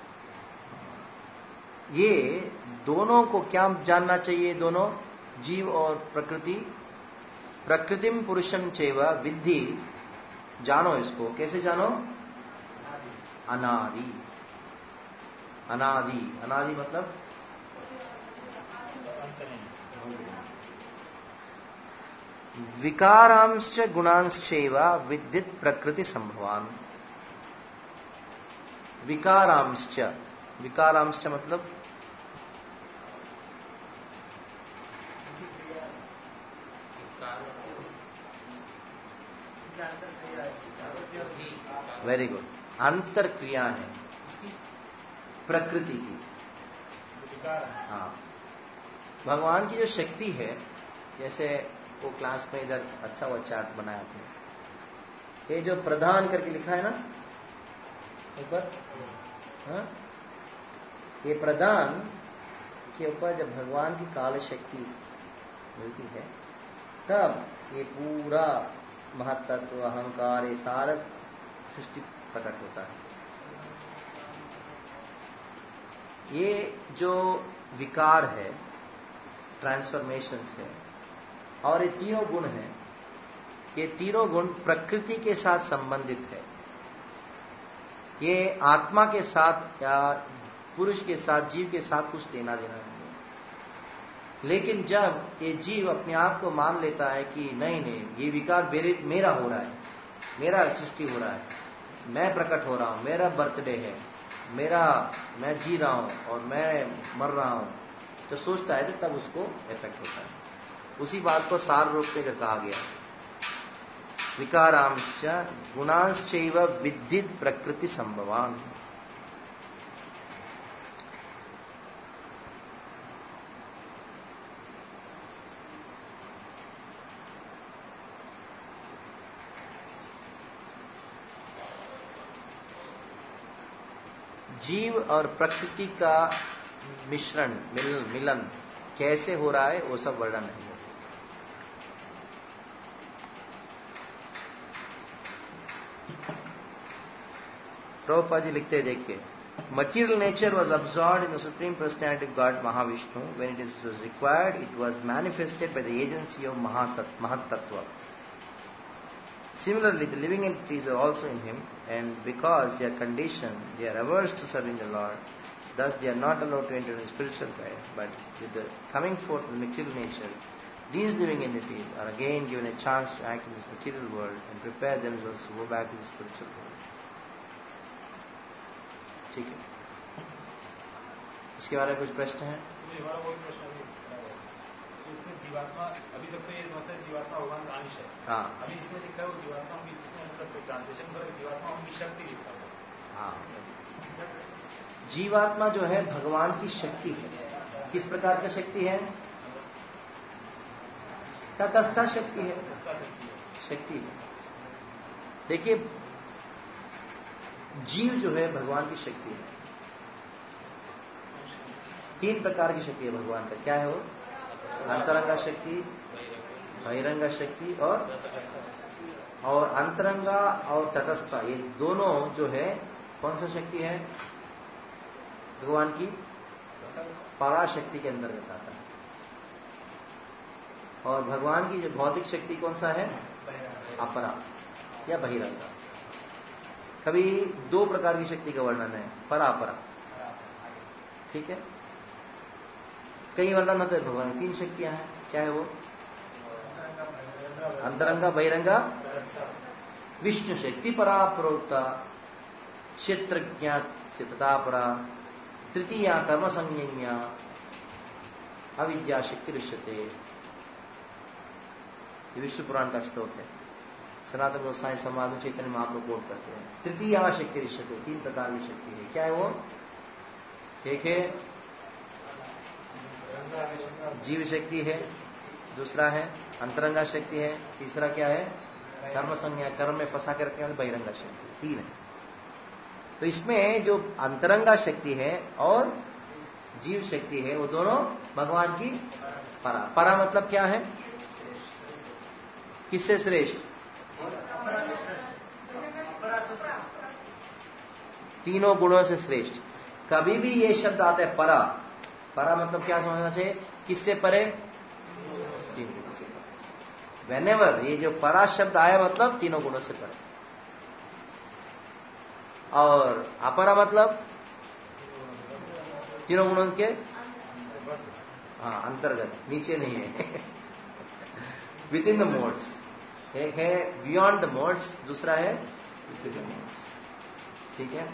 ये दोनों को क्या जानना चाहिए? दोनों जीव और प्रकृति। प्रकृतिम पुरुषम चैव विद्धि, जानो इसको। कैसे जानो? अनादि। अनादि अनादि मतलब विकारांश्च गुणांश्चैव विद्युत् प्रकृति संभवान। विकारांश्च, विकारांश्च मतलब वेरी गुड, अंतर क्रिया है प्रकृति की। हाँ, भगवान की जो शक्ति है, जैसे वो क्लास में इधर अच्छा हुआ चार्ट बनाया आपने, ये जो प्रधान करके लिखा है ना ऊपर, हाँ, ये प्रधान के ऊपर जब भगवान की काल शक्ति मिलती है तब ये पूरा महत्त्व, अहंकार, ये सारा सृष्टि प्रकट होता है। ये जो विकार है, ट्रांसफॉर्मेशंस है, और ये तीनों गुण हैं, ये तीनों गुण प्रकृति के साथ संबंधित है। ये आत्मा के साथ या पुरुष के साथ, जीव के साथ कुछ लेना देना नहीं है। लेकिन जब ये जीव अपने आप को मान लेता है कि नहीं नहीं, ये विकार मेरे मेरा हो रहा है, मेरा सृष्टि हो रहा है, मैं प्रकट हो रहा हूं, मेरा बर्थडे है, मेरा मैं जी रहा हूं और मैं मर रहा हूं, तो सोचता है तो तब उसको इफेक्ट होता है। उसी बात को सार रूप में कहा गया, विकारांश्च गुणांश्चैव विद्धित प्रकृति संभवान। जीव और प्रकृति का मिश्रण, मिल, मिलन कैसे हो रहा है वो सब वर्णन है। प्रभुपाद जी लिखते हैं, देखिए, material nature was absorbed in the Supreme Personality of God Mahavishnu. When it is, was required, it was manifested by the agency of Mahat Tattva. Similarly, the living entities are also in him, and because they are conditioned, they are averse to serving the Lord. Thus, they are not allowed to enter in spiritual life. But with the coming forth of the material nature, these living entities are again given a chance to act in this material world and prepare themselves to go back to the spiritual world. ठीक है, इसके बारे में कुछ प्रश्न है? हमारा वही प्रश्न है, इसमें जीवात्मा, अभी तक तो ये समझते हैं जीवात्मा भगवान का अंश है। हाँ, अभी इसमें लिखा है वो जीवात्मा की, मतलब ट्रांसलेशन पर जीवात्मा की शक्ति लिखा है। हाँ, जीवात्मा जो है भगवान की शक्ति है। किस प्रकार की शक्ति है? तटस्था शक्ति है, शक्ति है। देखिए, जीव जो है भगवान की शक्ति है। तीन प्रकार की शक्ति है भगवान का। क्या है वो? अंतरंगा शक्ति, बहिरंगा शक्ति और और अंतरंगा और तटस्था, ये दोनों जो है कौन सा शक्ति है? भगवान की पराशक्ति के अंतर्गत आता है। और भगवान की जो भौतिक शक्ति कौन सा है? अपरा या बहिरंगा। कभी दो प्रकार की शक्ति का वर्णन है, परापरा, ठीक है। कई वर्णन होते हैं भगवान की तीन शक्तियां हैं। क्या है वो? अंतरंगा, बहिरंगा, विष्णु शक्ति परा प्रोक्ता, क्षेत्रज्ञा तथा परा, तृतीया कर्म संज्ञा, अविद्या शक्ति ऋष्यते। ये विष्णु पुराण का श्लोक है। सनातन गोस्वामी संवाद में चैतन्य महाप्रभु कोट करते हैं। तृतीया शक्ति ऋष्यते, तीन प्रकार की शक्ति है। क्या है वो? एक है जीव शक्ति है, दूसरा है अंतरंगा शक्ति है, तीसरा क्या है? कर्म संज्ञा, कर्म में फंसा कर रखने वाली बहिरंगा शक्ति। तीन है। तो इसमें जो अंतरंगा शक्ति है और जीव शक्ति है वो दोनों भगवान की परा। परा मतलब क्या है? किससे श्रेष्ठ? तीनों गुणों से श्रेष्ठ। कभी भी ये शब्द आता है परा, परा मतलब क्या समझना चाहिए? किससे परे? तीन गुणों से परे। वेनेवर ये जो परा शब्द आया मतलब तीनों गुणों से परे। और अपरा मतलब तीनों गुणों के हाँ अंतर्गत, नीचे नहीं है। Within the modes. एक है बियॉन्ड द मोड्स, दूसरा है विद इन द मोड्स। ठीक है।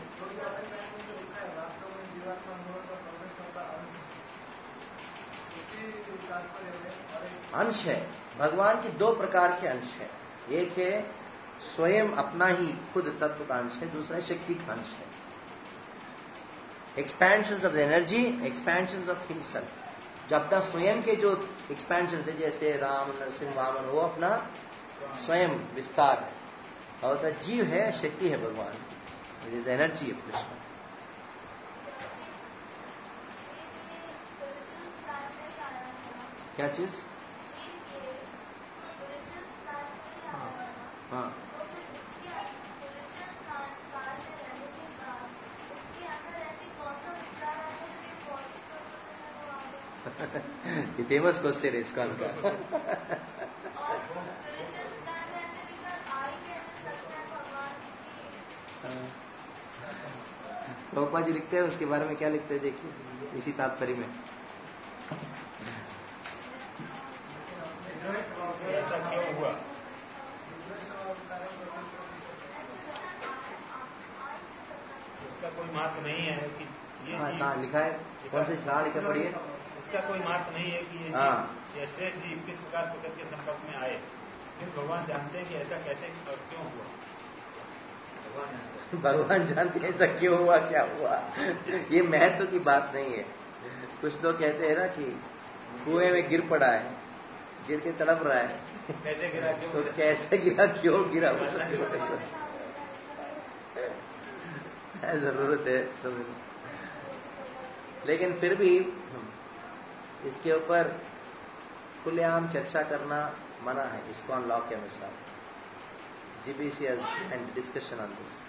अंश है, भगवान के दो प्रकार के अंश है। एक है स्वयं अपना ही खुद तत्व का अंश है, दूसरा शक्ति का अंश है। Expansion of the energy, expansion of himself. जो अपना स्वयं के जो एक्सपेंशन है, जैसे राम, नरसिंह, वामन, वो अपना स्वयं विस्तार है। और द जीव है, शक्ति है भगवान, it is energy of Krishna. क्या चीज? हाँ ये फेमस क्वेश्चन है इसका का। प्रभुपाद जी लिखते हैं, उसके बारे में क्या लिखते हैं देखिए इसी तात्पर्य में। ऐसा क्यों हुआ? इसका कोई महत्व नहीं है कि ये कहाँ लिखा है? कौन से कहाँ लिखा पढ़िए? इसका कोई महत्व नहीं है कि ये जी, शेष जी किस प्रकार प्रकृति के संपर्क में आए, फिर भगवान जानते हैं कि ऐसा कैसे और क्यों हुआ। भगवान जानते हैं ऐसा क्यों हुआ, क्या हुआ। ये महत्व की बात नहीं है। कुछ लोग कहते हैं ना कि कुएं में गिर पड़ा है, गिर के तड़प रहा है, कैसे गिरा, क्यों तो कैसे गिरा, क्यों गिरा, जरूरत है समझ। लेकिन फिर भी इसके ऊपर खुलेआम चर्चा करना मना है इस्कॉन लॉ के अनुसार। GBC and discussion on this.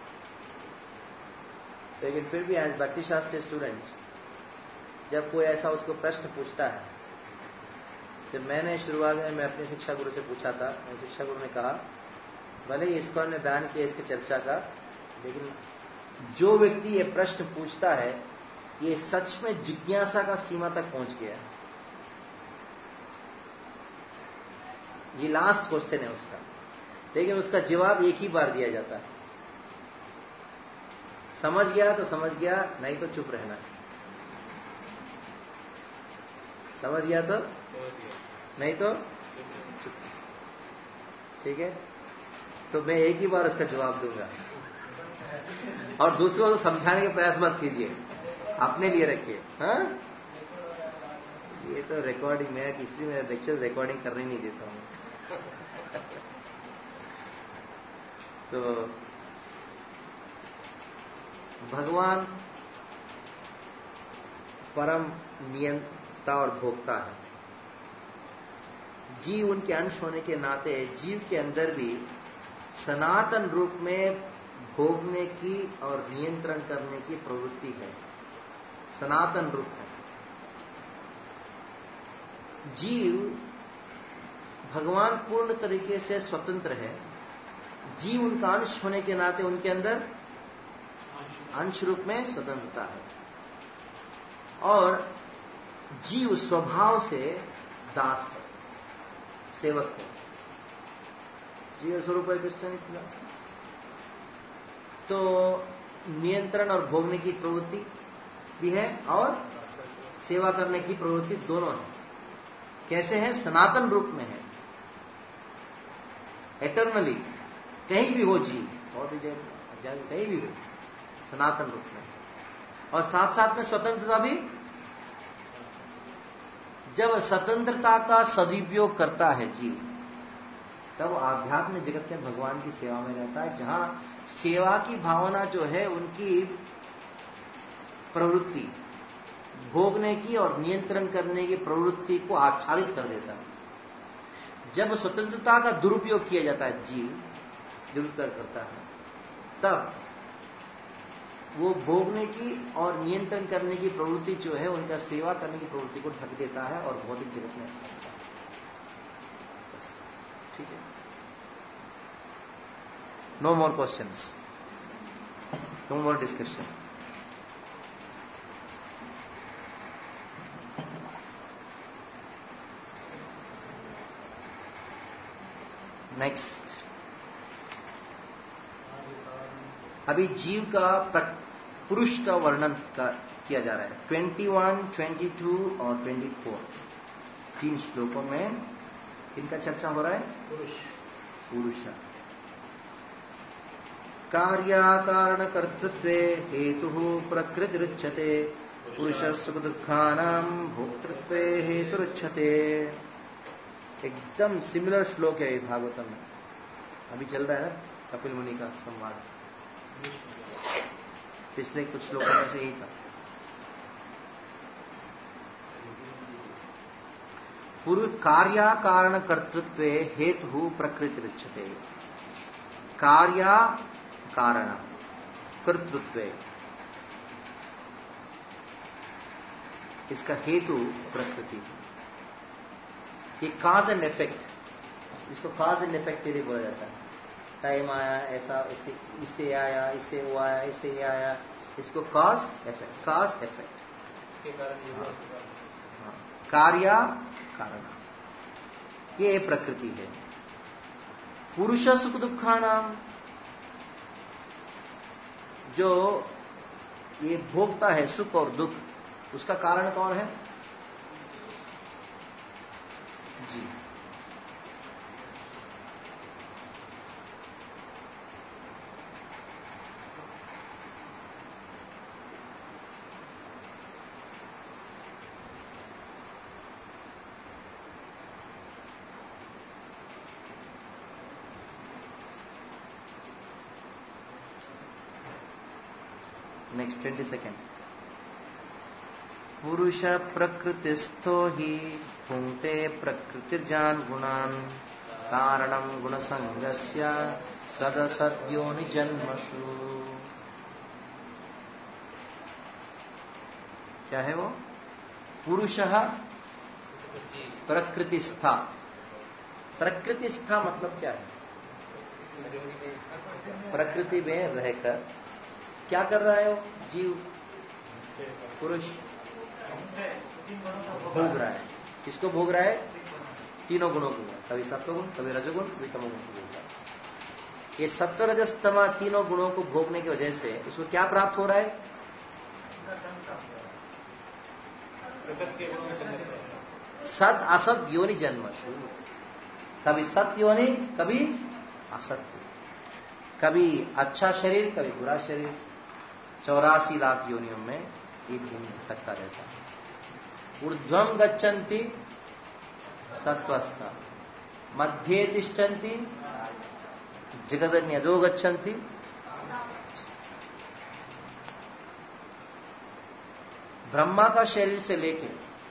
लेकिन फिर भी एज भक्ति शास्त्री स्टूडेंट्स, जब कोई ऐसा उसको प्रश्न पूछता है, जब मैंने शुरुआत में मैं अपने शिक्षा गुरु से पूछा था, मेरे शिक्षा गुरु ने कहा भले ही इस्कॉन ने बैन किया इसकी चर्चा का, लेकिन जो व्यक्ति ये प्रश्न पूछता है ये सच में जिज्ञासा का सीमा तक पहुंच गया है। ये लास्ट क्वेश्चन है उसका, लेकिन उसका जवाब एक ही बार दिया जाता है। समझ गया तो समझ गया, नहीं तो चुप रहना। समझ गया तो नहीं तो चुप। ठीक है, तो मैं एक ही बार उसका जवाब दूंगा। और दूसरों को समझाने के प्रयास मत कीजिए, अपने लिए रखिए। हाँ, ये तो रिकॉर्डिंग में, इसलिए मैं लेक्चर रिकॉर्डिंग करने नहीं देता हूं। तो भगवान परम नियंता और भोक्ता है। जीव उनके अंश होने के नाते जीव के अंदर भी सनातन रूप में भोगने की और नियंत्रण करने की प्रवृत्ति है। सनातन रूप है। जीव भगवान पूर्ण तरीके से स्वतंत्र है। जीव उनका अंश होने के नाते उनके अंदर अंश रूप में स्वतंत्रता है। और जीव स्वभाव से दास है, सेवक है। जीव स्वरूप है कृष्ण दास। तो नियंत्रण और भोगने की प्रवृत्ति भी है और सेवा करने की प्रवृत्ति दोनों है। कैसे है? सनातन रूप में है, एटर्नली, कहीं भी हो जीव, बहुत ही कहीं भी हो, सनातन रूप में। और साथ साथ में स्वतंत्रता भी। जब स्वतंत्रता का सदुपयोग करता है जीव, तब आध्यात्मिक जगत में भगवान की सेवा में रहता है, जहां सेवा की भावना जो है उनकी प्रवृत्ति भोगने की और नियंत्रण करने की प्रवृत्ति को आच्छादित कर देता है। जब स्वतंत्रता का दुरुपयोग किया जाता है, जीव दुरुपयोग करता है, तब वो भोगने की और नियंत्रण करने की प्रवृत्ति जो है उनका सेवा करने की प्रवृत्ति को ढक देता है और भौतिक जगत में फंसता है। बस, ठीक है। No more questions, no more discussion. Next, अभी जीव का पुरुष का वर्णन का किया जा रहा है। इक्कीस, बाईस और चौबीस, तीन श्लोकों में इनका चर्चा हो रहा है। पुरुष पुरुष कार्याकारण कर्तृत्वे हेतु प्रकृतिरुच्यते, पुरुष सुख दुखानां भोक्तृत्वे हेतुरुच्यते। एकदम सिमिलर श्लोक है भागवतम में, अभी चल रहा है कपिल मुनि का संवाद। पिछले कुछ श्लोकों में से ही था। पूर्व कार्या कारण कर्तृत्व हेतु प्रकृति उच्यते। कार्या कारण कर्तृत्व, इसका हेतु प्रकृति। ये कॉज एंड इफेक्ट, इसको कॉज एंड इफेक्ट थ्योरी बोला जाता है। टाइम आया ऐसा, इससे इससे आया, इससे वो आया, इससे ये आया, इसको कॉज इफेक्ट, कॉज इफेक्ट। इसके कारण ये हुआ, इसके कारण कार्य कारण, ये प्रकृति है। पुरुष सुख दुखा नाम, जो ये भोगता है सुख और दुख, उसका कारण कौन है? जी, नेक्स्ट ट्वेंटी सेकेंड। पुरुष प्रकृतिस्थो ही भुंक्ते प्रकृतिर्जान गुणान कारणम गुणसंगस्य सदसद्योनि जन्मसु। क्या है वो? पुरुष प्रकृतिस्था। प्रकृतिस्था मतलब क्या है? प्रकृति में रहकर क्या कर रहा है वो जीव? पुरुष भोग रहा है। किसको भोग रहा है? तीनों गुणों को, कभी सत्वगुण, कभी रजोगुण, कभी तमोगुण को भोग रहा है। ये सत्व रजस तमा तीनों गुणों को भोगने की वजह से उसको क्या प्राप्त हो रहा है? सत असत योनि जन्म शुरू। कभी सत्य योनि, कभी असत्य, कभी अच्छा शरीर, कभी बुरा शरीर। चौरासी लाख योनियों में ये घूम भटकता रहता है। ऊर्ध्वम गच्छन्ति सत्वस्था, मध्ये तिष्ठन्ति जगदन्यदो गच्छन्ति। ब्रह्मा का शरीर से लेके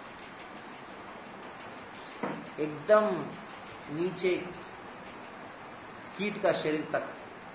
एकदम नीचे कीट का शरीर तक,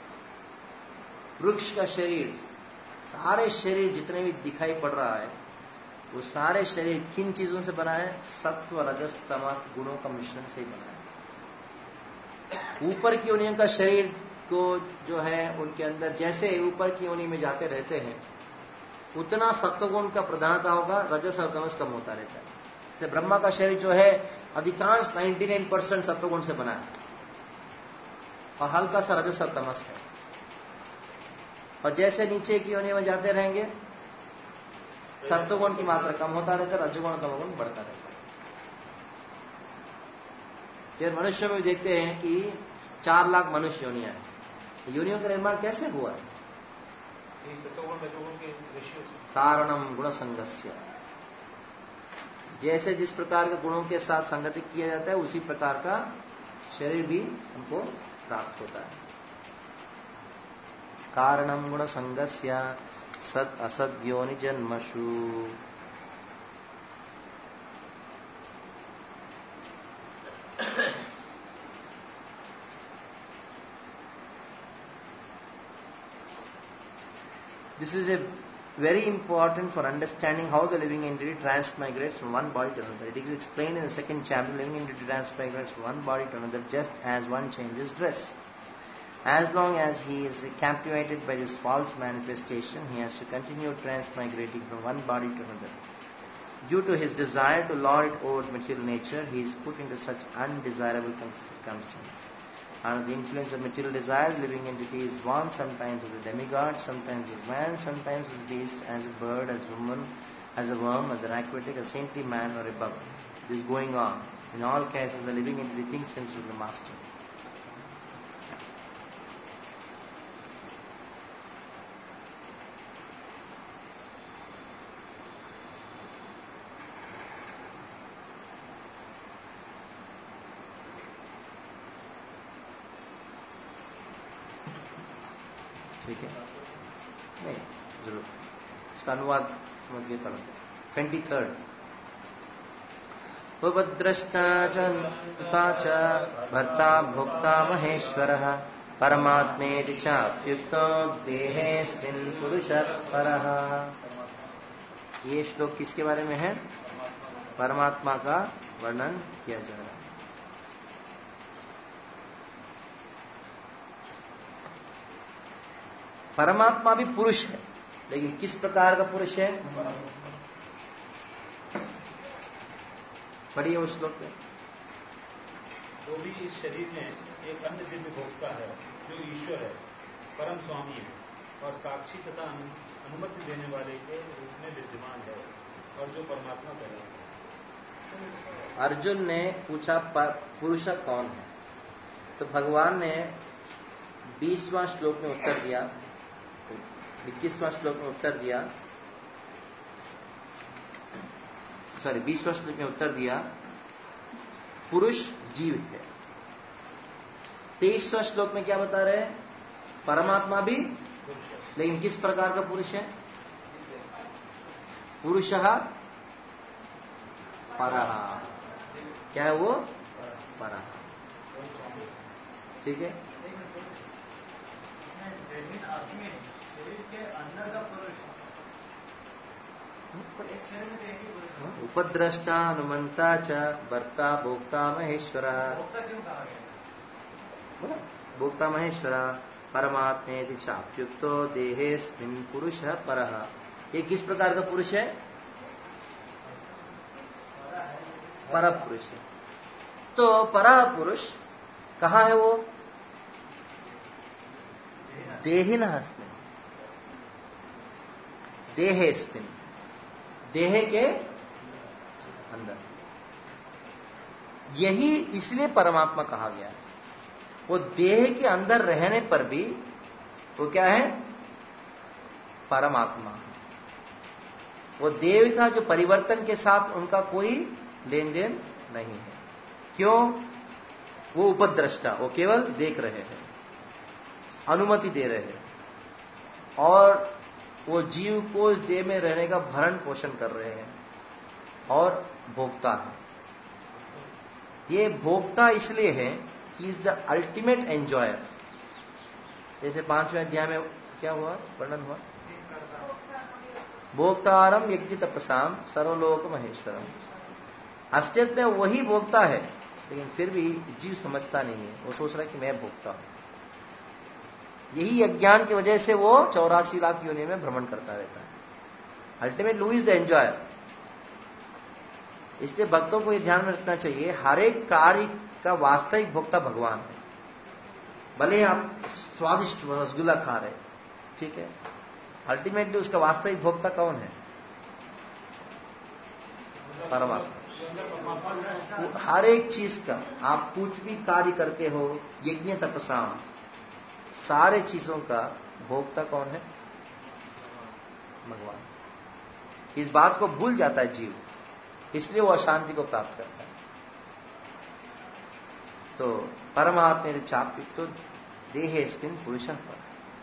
वृक्ष का शरीर, सारे शरीर जितने भी दिखाई पड़ रहा है, वो सारे शरीर किन चीजों से बना है? सत्व रजस तमक गुणों का मिश्रण से ही बना है। ऊपर की योनियों का शरीर को जो है, उनके अंदर जैसे ऊपर की योनि में जाते रहते हैं, उतना सत्वगुण का प्रधानता होगा, रजस और तमस कम होता रहता है। जैसे ब्रह्मा का शरीर जो है अधिकांश निन्यानवे परसेंट सत्वगुण से बना है और हल्का सा रजस और तमस है। और जैसे नीचे की योनि में जाते रहेंगे, सत्वगुण की मात्रा कम होता रहता है, रजोगुण तमोगुण बढ़ता रहता है। फिर मनुष्य में भी देखते हैं कि चार लाख मनुष्य योनियां हैं। योनियों का निर्माण कैसे हुआ है? कारणम गुण संगस्य। जैसे जिस प्रकार के गुणों के साथ संगति किया जाता है, उसी प्रकार का शरीर भी हमको प्राप्त होता है। कारणम गुण संगस्य सत असत योनि जन्मसु। This is a very important for understanding how the living entity transmigrates from one body to another. It is explained in the second chapter. Living entity transmigrates from one body to another just as one changes dress. As long as he is captivated by this false manifestation, he has to continue transmigrating from one body to another. Due to his desire to lord it over material nature, he is put into such undesirable circumstances. Under the influence of material desires, living entity is born sometimes as a demigod, sometimes as man, sometimes as a beast, as a bird, as a woman, as a worm, as an aquatic, a saintly man, or a bug. This is going on. In all cases, the living entity thinks himself the master. ठीक है? नहीं, जरूर इसका अनुवाद समझ गए। चलो twenty third. उपद्रष्टा च पिता च भर्ता भोक्ता महेश्वरः परमात्मेति चाप्युक्तो देहेऽस्मिन् पुरुषः परः। ये श्लोक किसके बारे में है? परमात्मा का वर्णन किया जा रहा है। परमात्मा भी पुरुष है, लेकिन किस प्रकार का पुरुष है? पढ़िए उस श्लोक में। वो भी इस शरीर में एक अन्य दिव्य भोक्ता है जो ईश्वर है, परम स्वामी है और साक्षी तथा अनुमति देने वाले के रूप में विद्यमान है और जो परमात्मा कहलाता है। अर्जुन ने पूछा पुरुष कौन है, तो भगवान ने बीसवां श्लोक में उत्तर दिया, इक्कीसवां श्लोक में उत्तर दिया, सॉरी बीसवां श्लोक में उत्तर दिया पुरुष जीव है। तेईसवां श्लोक में क्या बता रहे हैं? परमात्मा भी, लेकिन किस प्रकार का पुरुष है? पुरुषः परः। क्या है वो? परः। ठीक है। शरीर के अंदर का पुरुष उपद्रष्टा अनुमंता च भर्ता भोक्ता महेश्वरा। भोक्ता महेश्वरा परमात्मेति चाप्युक्तो देहेऽस्मिन् पुरुषः परः। ये किस प्रकार का पुरुष है? पर पुरुष है। तो पर पुरुष कहां है वो? देहिनस्मिन्, देहेऽस्मिन्, देह के अंदर। यही इसलिए परमात्मा कहा गया है। वो देह के अंदर रहने पर भी वो क्या है? परमात्मा। वो देह का जो परिवर्तन के साथ उनका कोई लेन देन नहीं है। क्यों? वो उपद्रष्टा, वो केवल देख रहे हैं, अनुमति दे रहे हैं, और वो जीव को इस देह में रहने का भरण पोषण कर रहे हैं, और भोक्ता है। ये भोक्ता इसलिए है कि इज द अल्टीमेट एंजॉयर। जैसे पांचवें अध्याय में क्या हुआ, वर्णन हुआ, भोक्तारम यज्ञ तपसाम सर्वलोक महेश्वरम। असलियत में वही भोक्ता है, लेकिन फिर भी जीव समझता नहीं है, वो सोच रहा है कि मैं भोक्ता हूं। यही अज्ञान की वजह से वो चौरासी लाख योनि में भ्रमण करता रहता है। Ultimate who is the enjoyer. इसलिए भक्तों को यह ध्यान में रखना चाहिए, हर एक कार्य का वास्तविक भोक्ता भगवान है। भले आप स्वादिष्ट रसगुल्ला खा रहे, ठीक है, अल्टीमेटली उसका वास्तविक भोक्ता कौन है? परमात्मा। हर एक चीज का आप कुछ भी कार्य करते हो, यज्ञ तपसा, सारे चीजों का भोक्ता कौन है? भगवान। इस बात को भूल जाता है जीव, इसलिए वो अशांति को प्राप्त करता है। तो परमात्मा ने चाप्युक्त तो देहेऽस्मिन् पुरुषः पर।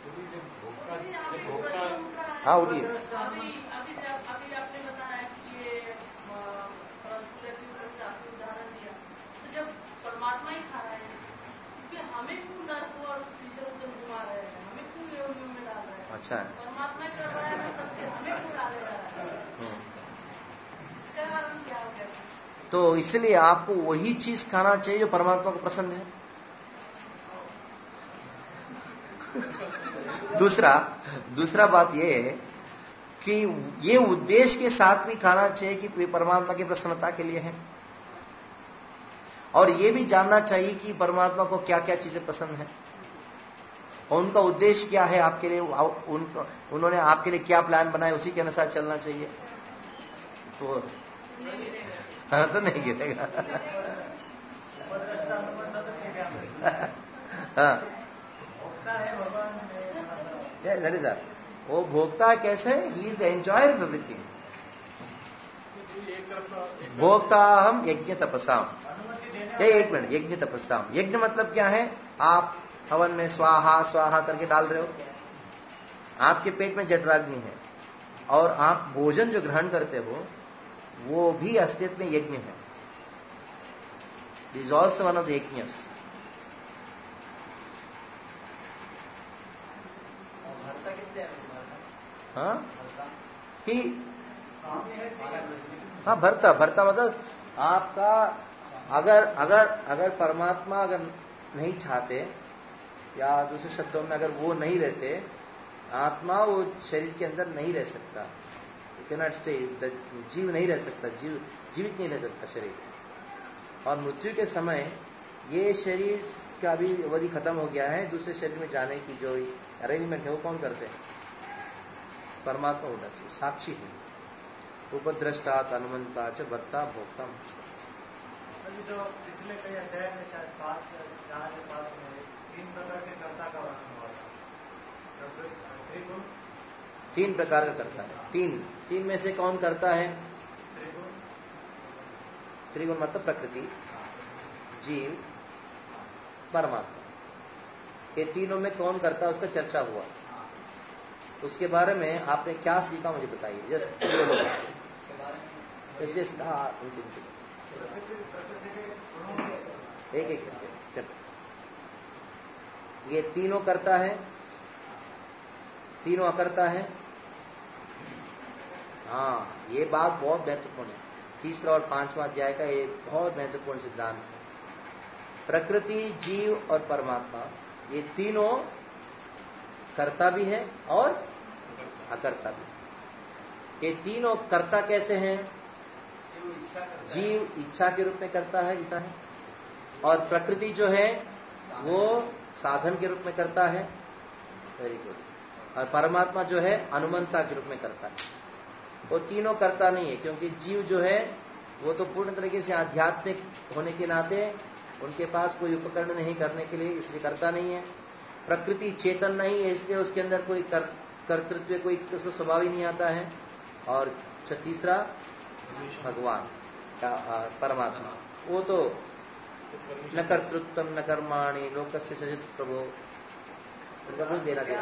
हाँ उठिए। अभी अभी आपने बताया कि ये उदाहरण दिया, तो जब परमात्मा ही खा रहे हैं, फिर हमें क्यों नर्क और इधर उधर घुमा रहे हैं? हमें क्यों योनियों में डाल रहे हैं? अच्छा है। परमात्मा ही कर रहा है, हमें क्यों डाले जा रहा है? इसका कारण क्या हो गया? तो इसलिए आपको वही चीज खाना चाहिए जो परमात्मा को पसंद है। दूसरा दूसरा बात यह है कि ये उद्देश्य के साथ भी खाना चाहिए कि वे परमात्मा की प्रसन्नता के लिए है, और ये भी जानना चाहिए कि परमात्मा को क्या क्या चीजें पसंद है और उनका उद्देश्य क्या है आपके लिए, उन, उन्होंने आपके लिए क्या प्लान बनाया, उसी के अनुसार चलना चाहिए। तो हाँ तो नहीं गिरेगा। हाँ वो भोक्ता कैसे? He is the enjoyer of everything. भोक्ता हम यज्ञ तपसाम। एक मिनट, यज्ञ तपस्याम, यज्ञ मतलब क्या है? आप हवन में स्वाहा स्वाहा करके डाल रहे हो, आपके पेट में जठराग्नि है, और आप भोजन जो ग्रहण करते हो वो भी असलियत में यज्ञ है। This is also one of the yajnas. भरता किससे है भरता? हाँ भरता कि स्वामी है ठीक है। हाँ भरता भरता मतलब आपका अगर अगर अगर परमात्मा अगर नहीं चाहते या दूसरे शब्दों में अगर वो नहीं रहते, आत्मा वो शरीर के अंदर नहीं रह सकता, कैनॉट स्टे, जीव नहीं रह सकता, जीव जीवित नहीं रह सकता शरीर। और मृत्यु के समय ये शरीर का भी अवधि खत्म हो गया है, दूसरे शरीर में जाने की जो अरेंजमेंट है वो कौन करते हैं? परमात्मा होना से साक्षी है। उपद्रष्टा हनुमंता च भक्ता भोक्ता। अभी जो पिछले कई अध्याय में शायद पांच चार या पांच में तीन प्रकार के कर्ता का वर्णन हुआ था। त्रिगुण, तीन प्रकार का करता है। तीन तीन में से कौन करता है? त्रिगुण, त्रिगुण मतलब प्रकृति, जीव, परमात्मा। ये तीनों में कौन करता है उसका चर्चा हुआ। उसके बारे में आपने क्या सीखा मुझे बताइए। जस्ट जस्ट हाँ एक एक करके चलो। ये तीनों करता है, तीनों अकर्ता है। हाँ ये बात बहुत महत्वपूर्ण है। तीसरा और पांचवा अध्याय का ये बहुत महत्वपूर्ण सिद्धांत है। प्रकृति, जीव और परमात्मा ये तीनों कर्ता भी है और अकर्ता भी। ये तीनों कर्ता कैसे हैं? जीव इच्छा के रूप में करता है, इतना है। और प्रकृति जो है वो साधन के रूप में करता है, वेरी गुड। और परमात्मा जो है अनुमंता के रूप में करता है। वो तीनों करता नहीं है, क्योंकि जीव जो है वो तो पूर्ण तरीके से आध्यात्मिक होने के नाते उनके पास कोई उपकरण नहीं करने के लिए, इसलिए करता नहीं है। प्रकृति चेतन नहीं है, इसलिए उसके अंदर कोई कर, कर्तृत्व कोई स्वभाव ही नहीं आता है। और तीसरा भगवान का परमात्मा, वो तो न कर्तृत्व न कर्माणि लोकस्य सृजति प्रभो, उनका कुछ देना देना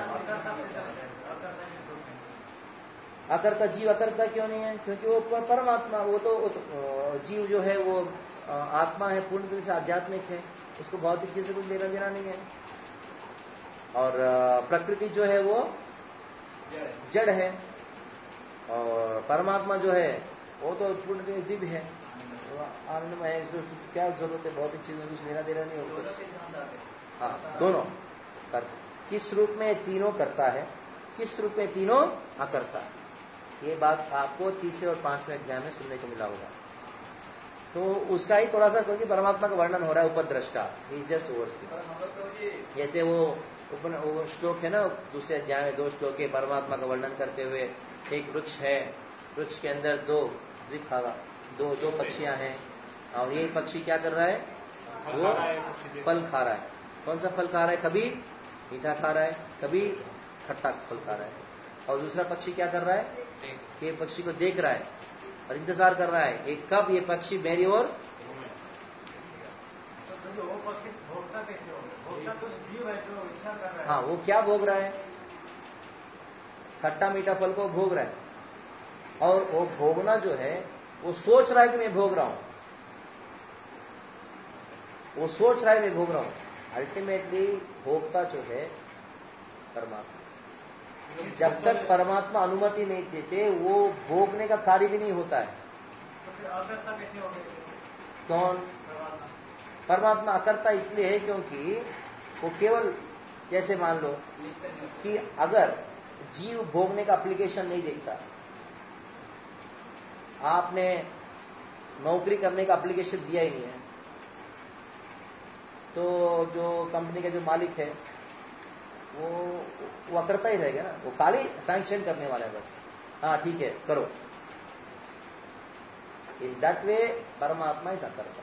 अकर्ता। जीव अकर्ता क्यों नहीं है? क्योंकि वो परमात्मा, वो तो, वो तो जीव जो है वो आत्मा है, पूर्ण तरह से आध्यात्मिक है, उसको भौतिक चीज से कुछ लेना देना नहीं है। और प्रकृति जो है वो जड़ है, और परमात्मा जो है वो तो पूर्ण तरह से दिव्य है, आनंदमय है। इसमें क्या जरूरत है भौतिक चीजों में कुछ लेना देना नहीं होता। हाँ दोनों करता। किस रूप में तीनों करता है, किस रूप में तीनों अकर्ता है, ये बात आपको तीसरे और पांचवें अध्याय में सुनने को मिला होगा। तो उसका ही थोड़ा सा, क्योंकि परमात्मा का वर्णन हो रहा है उपद्रष्टा, इज जस्ट ओवर। जैसे वो उपन वो श्लोक है ना दूसरे अध्याय में, दो श्लोक है परमात्मा का वर्णन करते हुए। एक वृक्ष है, वृक्ष के अंदर दो द्विखागा दो दो पक्षियां हैं, और ये पक्षी क्या कर रहा है? वो फल खा रहा है। कौन सा फल खा रहा है? कभी मीठा खा रहा है, कभी खट्टा फल खा रहा है। और दूसरा पक्षी क्या कर रहा है? ये पक्षी को देख रहा है और इंतजार कर रहा है एक कब ये पक्षी मेरी ओर। तो वो पक्षी भोक्ता कैसे होगा? भोक्ता तो जीव है जो इच्छा कर रहा है। हाँ वो क्या भोग रहा है? खट्टा मीठा फल को भोग रहा है। और वो भोगना जो है वो सोच रहा है कि मैं भोग रहा हूं, वो सोच रहा है मैं भोग रहा हूं। अल्टीमेटली भोगता जो है परमात्मा। जब तक परमात्मा अनुमति नहीं देते वो भोगने का कार्य भी नहीं होता है। तो फिर अकर्ता कैसे हो गए? कौन? परमात्मा। परमात्मा अकर्ता इसलिए है क्योंकि वो केवल, जैसे मान लो कि अगर जीव भोगने का एप्लीकेशन नहीं देखता, आपने नौकरी करने का एप्लीकेशन दिया ही नहीं है, तो जो कंपनी का जो मालिक है वो वो करता ही रहेगा ना, वो खाली सैंक्शन करने वाला है बस, हाँ ठीक है करो। इन दैट वे परमात्मा ऐसा करता।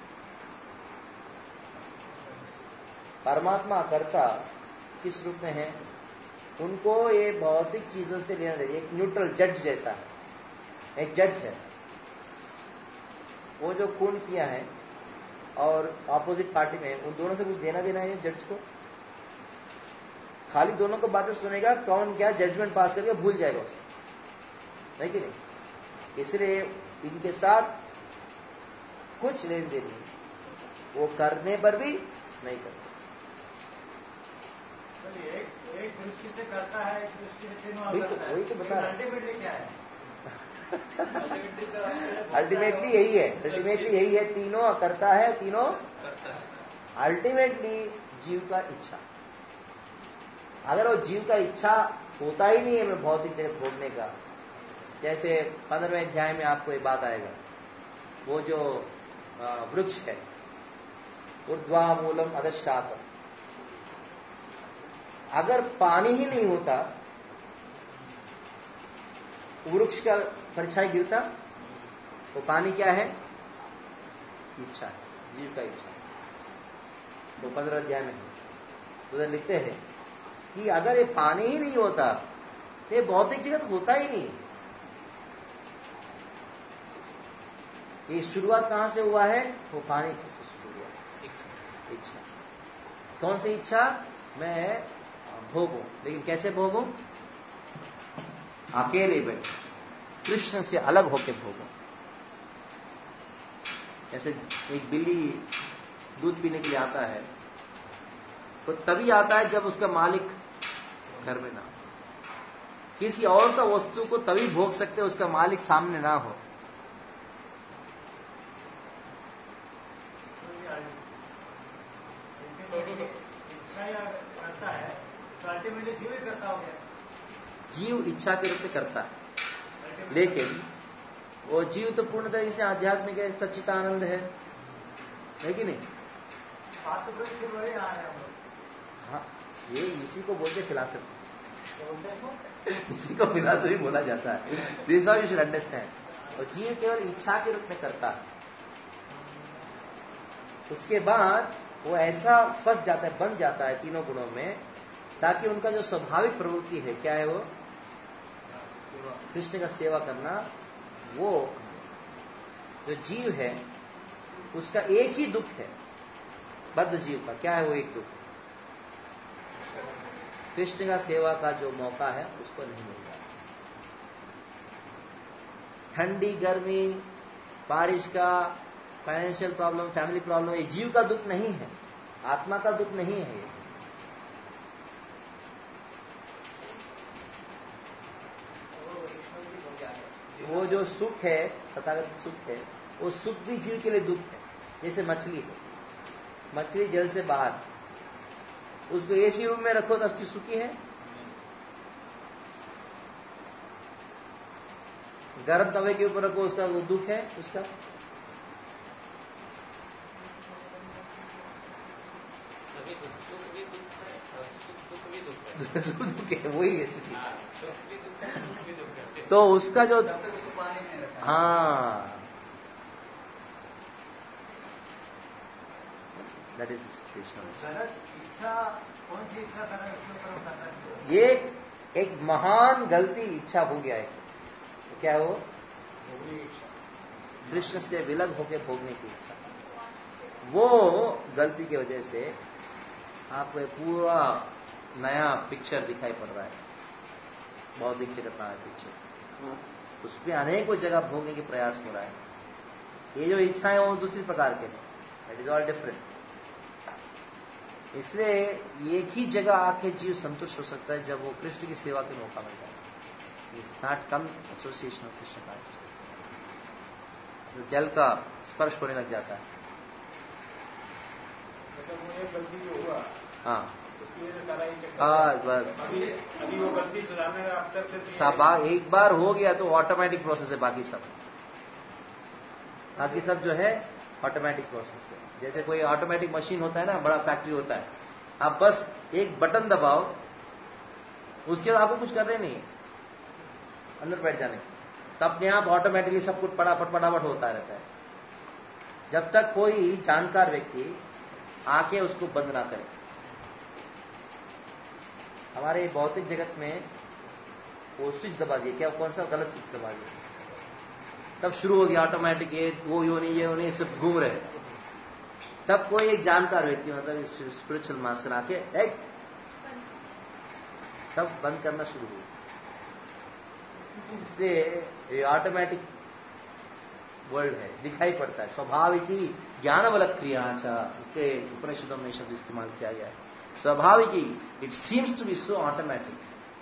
परमात्मा करता किस रूप में है? उनको ये भौतिक चीजों से लेना देना, एक न्यूट्रल जज जैसा है, एक जज है। वो जो खून किया है और ऑपोजिट पार्टी में, उन दोनों से कुछ देना देना है जज को, खाली दोनों को बातें सुनेगा, कौन क्या जजमेंट पास करके भूल जाएगा उसे, नहीं कि नहीं? इसलिए इनके साथ कुछ लेन देन नहीं। वो करने पर भी नहीं करते। एक एक दृष्टि से करता है, एक दृष्टि से तीनों वही तो- करता है। वही तो बता रहा हूं। अल्टीमेटली क्या है? अल्टीमेटली यही है, अल्टीमेटली यही है, तीनों करता है, तीनों अल्टीमेटली जीव का इच्छा। अगर वो जीव का इच्छा होता ही नहीं है मैं भौतिक जगत भोगने का, जैसे पंद्रहवें अध्याय में आपको एक बात आएगा, वो जो वृक्ष है ऊर्ध्वा मूलम अधश्चात, अगर पानी ही नहीं होता वृक्ष का परछाई गिरता, तो पानी क्या है? इच्छा है, जीव का इच्छा। तो पंद्रह अध्याय में उधर लिखते हैं कि अगर ये पानी ही नहीं होता ये भौतिक जगत होता ही नहीं। ये शुरुआत कहां से हुआ है? वो पानी से शुरू हुआ, इच्छा। कौन सी इच्छा? मैं भोगूं, लेकिन कैसे भोगूं? अकेले बैठ कृष्ण से अलग होकर भोगूं। जैसे एक बिल्ली दूध पीने के लिए आता है तो तभी आता है जब उसका मालिक घर में ना हो। किसी और का वस्तु को तभी भोग सकते उसका मालिक सामने ना हो। इच्छा या करता है तो अल्टीमेटली जीव ही करता हो गया। जीव इच्छा के रूप में करता है, लेकिन वो जीव तो पूर्ण तरीके से आध्यात्मिक है, सच्चिदानंद है, है कि नहीं? बात तो फिर वही आ रहे हैं हम लोग। हाँ, ये इसी को बोलते फिलॉसफी, इसी को फिलॉसफी बोला जाता है। This how you should understand. और जीव केवल इच्छा के रूप में करता है, उसके बाद वो ऐसा फंस जाता है, बन जाता है तीनों गुणों में, ताकि उनका जो स्वाभाविक प्रवृत्ति है क्या है? वो कृष्ण का सेवा करना। वो जो जीव है उसका एक ही दुख है बद्ध जीव का, क्या है वो? एक दुख, कृष्ण का सेवा का जो मौका है उसको नहीं मिलता। ठंडी गर्मी, बारिश का, फाइनेंशियल प्रॉब्लम, फैमिली प्रॉब्लम, ये जीव का दुख नहीं है, आत्मा का दुख नहीं है ये। वो जो सुख है, तथागत सुख है, वो सुख भी जीव के लिए दुख है। जैसे मछली है, मछली जल से बाहर, उसको एसी रूम में रखो तो उसकी सुखी है। गर्म तवे के ऊपर रखो, उसका वो दुख है उसका। दुख है, वही है स्थिति। तो उसका जो, हाँ, दैट इज सिचुएशन। इच्छा कौन सी इच्छा कर रहे हैं उसके ऊपर बताता है। ये एक महान गलती इच्छा हो गया है। तो क्या है वो? कृष्ण से विलग होकर भोगने की इच्छा। वो गलती की वजह से आपको पूरा नया पिक्चर दिखाई पड़ रहा है, बौद्धिक जगत नया पिक्चर। उसमें अनेकों जगह भोगने के प्रयास हो रहा है। ये जो इच्छाएं वो दूसरी प्रकार के हैं, दैट इज ऑल डिफरेंट। इसलिए एक ही जगह आके जीव संतुष्ट हो सकता है जब वो कृष्ण की सेवा के मौका मिल जाए। It's not come association of Krishna consciousness. तो जल का स्पर्श होने लग जाता है। गलती जो हुआ, हाँ, उसकी वजह से सारा ये चक्कर। हाँ, बस अभी अभी वो गलती सुधारने का अवसर देती है। सब एक बार हो गया तो ऑटोमेटिक प्रोसेस है। बाकी सब बाकी सब जो है ऑटोमेटिक प्रोसेस है। जैसे कोई ऑटोमेटिक मशीन होता है ना, बड़ा फैक्ट्री होता है, आप बस एक बटन दबाओ, उसके बाद आपको कुछ करना नहीं है, अंदर बैठ जाने, तो अपने आप ऑटोमेटिकली सब कुछ फटाफट फटाफट होता रहता है, जब तक कोई जानकार व्यक्ति आके उसको बंद ना करे। हमारे भौतिक जगत में वो स्विच दबा दिए, क्या कौन सा गलत स्विच दबा दिया, तब शुरू हो गया ऑटोमेटिक, ये वो यो नहीं ये वो नहीं, सब घूम रहे। तब कोई एक जानकार व्यक्ति, मतलब स्पिरिचुअल मास्टर आके एक तब बंद करना शुरू हुआ। इसलिए ये ऑटोमेटिक वर्ल्ड है, दिखाई पड़ता है। स्वाभाविकी ज्ञानवलक क्रिया, इसके उपनिषदों में शब्द इस्तेमाल किया गया है। स्वाभाविकी, it seems to be so automatic.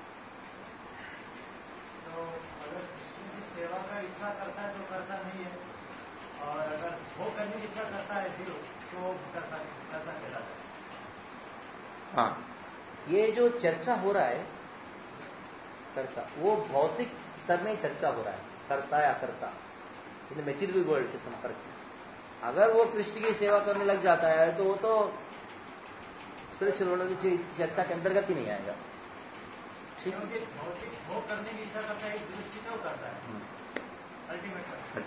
तो अगर कृष्ण की सेवा का इच्छा करता है तो करता नहीं है, और अगर वो करने की इच्छा करता है जीव तो करता करता कहलाता है। हाँ, ये जो चर्चा हो रहा है करता, वो भौतिक स्तर में चर्चा हो रहा है, करता या करता इन मेटीरियल वर्ल्ड के संपर्क में। अगर वो कृष्ण की सेवा करने लग जाता है तो वो तो स्पिरिचुअल वर्ल्ड की इसकी चर्चा के अंतर्गत ही नहीं आएगा। ठीक, भौतिक वो करने की इच्छा करता है, एक दृष्टि से वो करता है अल्टीमेट।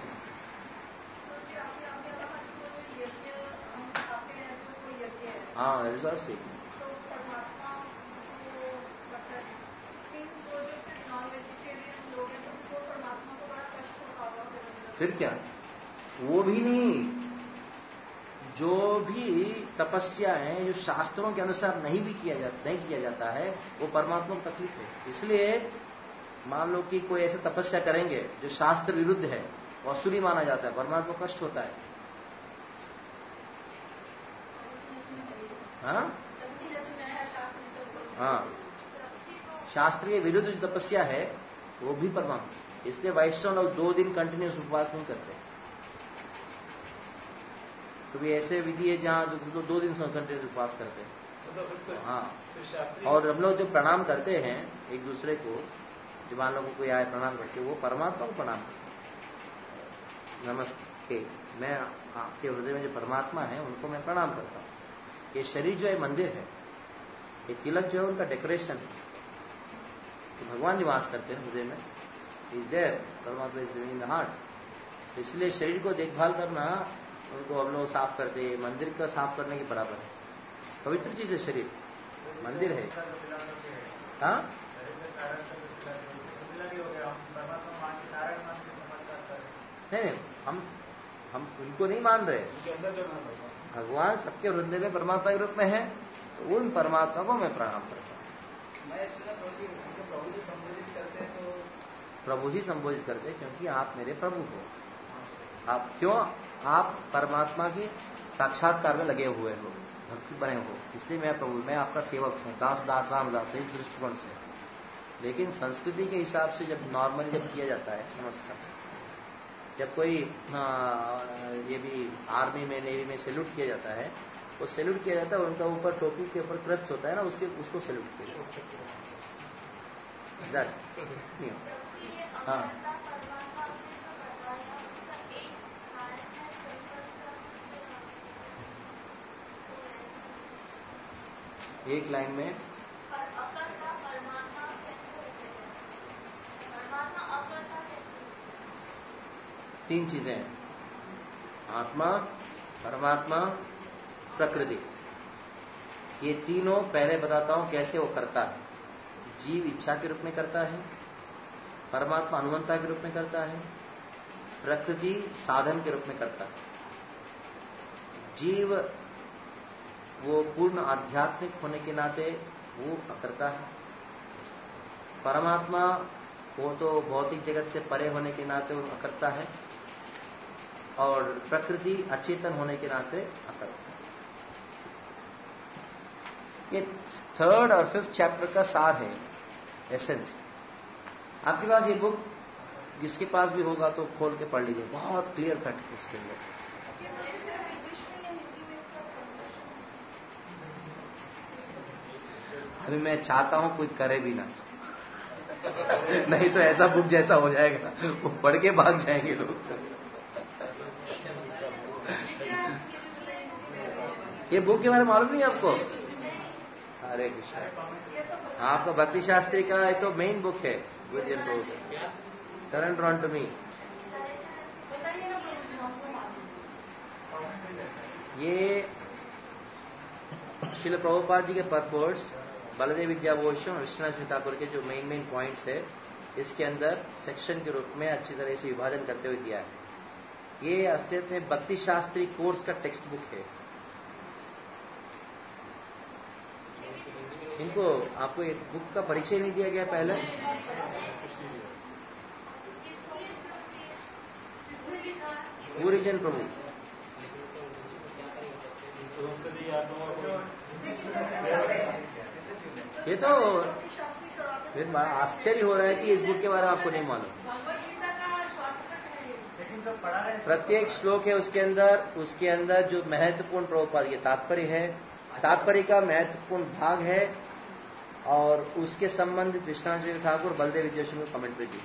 हाँ, रिजल्ट से फिर क्या, वो भी नहीं, जो भी तपस्या है जो शास्त्रों के अनुसार नहीं भी किया जाता नहीं किया जाता है वो परमात्मा को तकलीफ है। इसलिए मान लो कि कोई ऐसे तपस्या करेंगे जो शास्त्र विरुद्ध है, वो असुरी माना जाता है, परमात्मा को कष्ट होता है। हाँ हाँ, शास्त्रीय विरुद्ध जो तपस्या है वो भी परमात्मा। इसलिए वैष्णव लोग दो दिन कंटिन्यूस उपवास नहीं करते। कभी ऐसे विधि है जहां जो दो दिन कंटिन्यूस उपवास करते हैं। हाँ, और हम लोग जो प्रणाम करते हैं एक दूसरे को, जो मान लो कोई आए प्रणाम करते, वो परमात्मा को प्रणाम करते। नमस्ते, मैं आपके हृदय में जो परमात्मा है उनको मैं प्रणाम करता हूं। ये शरीर जो है मंदिर है, ये तिलक जो है उनका डेकोरेशन है। तो भगवान निवास करते हैं हृदय में, इज देयर, परमात्मा is living in the heart. इसलिए शरीर को देखभाल करना, उनको हम लोग साफ करते हैं, मंदिर का साफ करने के बराबर है। पवित्र चीज है शरीर, मंदिर है। हाँ, नहीं नहीं, हम हम उनको नहीं मान रहे। भगवान सबके हृदय में परमात्मा के रूप में है, तो उन परमात्मा को मैं प्रणाम करता हूँ। मैं सुना प्रभु जी संबोधित करते हैं तो प्रभु ही संबोधित करते हैं, क्योंकि आप मेरे प्रभु हो। आप क्यों, आप परमात्मा की साक्षात्कार में लगे हुए हो, भक्ति बने हो, इसलिए मैं प्रभु, मैं आपका सेवक हूं, दास दास राम दास, इस दृष्टिकोण से। लेकिन संस्कृति के हिसाब से जब नॉर्मली जब किया जाता है, नमस्कार, जब कोई आ, ये भी आर्मी में नेवी में सैल्यूट किया जाता है, वो सैल्यूट किया जाता है, उनका ऊपर टोपी के ऊपर क्रस्ट होता है ना, उसके उसको सैल्यूट किया जाता है। हाँ, एक लाइन में तीन चीजें हैं, आत्मा, परमात्मा, प्रकृति। ये तीनों पहले बताता हूं कैसे वो करता है। जीव इच्छा के रूप में करता है, परमात्मा अनुमंता के रूप में करता है, प्रकृति साधन के रूप में करता है। जीव वो पूर्ण आध्यात्मिक होने के नाते वो करता है, परमात्मा वो तो भौतिक जगत से परे होने के नाते वो करता है, और प्रकृति अचेतन होने के नाते अकर्ता है। ये थर्ड और फिफ्थ चैप्टर का सार है, एसेंस। आपके पास ये बुक जिसके पास भी होगा तो खोल के पढ़ लीजिए, बहुत क्लियर कट है इसके अंदर। अभी मैं चाहता हूं कोई करे भी ना, नहीं तो ऐसा बुक जैसा हो जाएगा, वो पढ़ के भाग जाएंगे लोग। ये बुक के बारे में मालूम नहीं आपको? हरे कृष्ण, आपका भक्ति शास्त्री का ये तो मेन बुक है, सरेंडर ऑन टू मी। ये श्रील प्रभुपाद जी के परपोर्ट्स, बलदेव विद्याभूषण और विश्वनाथ ठाकुर के जो मेन मेन पॉइंट्स है, इसके अंदर सेक्शन के रूप में अच्छी तरह से विभाजन करते हुए दिया है। ये अस्तित्व में भक्ति शास्त्री कोर्स का टेक्स्ट बुक है। इनको आपको एक बुक का परिचय नहीं दिया गया पहले? पूरी जन प्रभु। ये तो फिर आश्चर्य हो रहा है कि इस बुक के बारे में आपको नहीं मालूम। प्रत्येक श्लोक है उसके अंदर, उसके अंदर जो महत्वपूर्ण प्रभुपाद ये तात्पर्य है, तात्पर्य का महत्वपूर्ण भाग है, और उसके संबंधित विश्वनाथ जी ठाकुर बलदेव विद्याशंकर को कमेंट्री दी।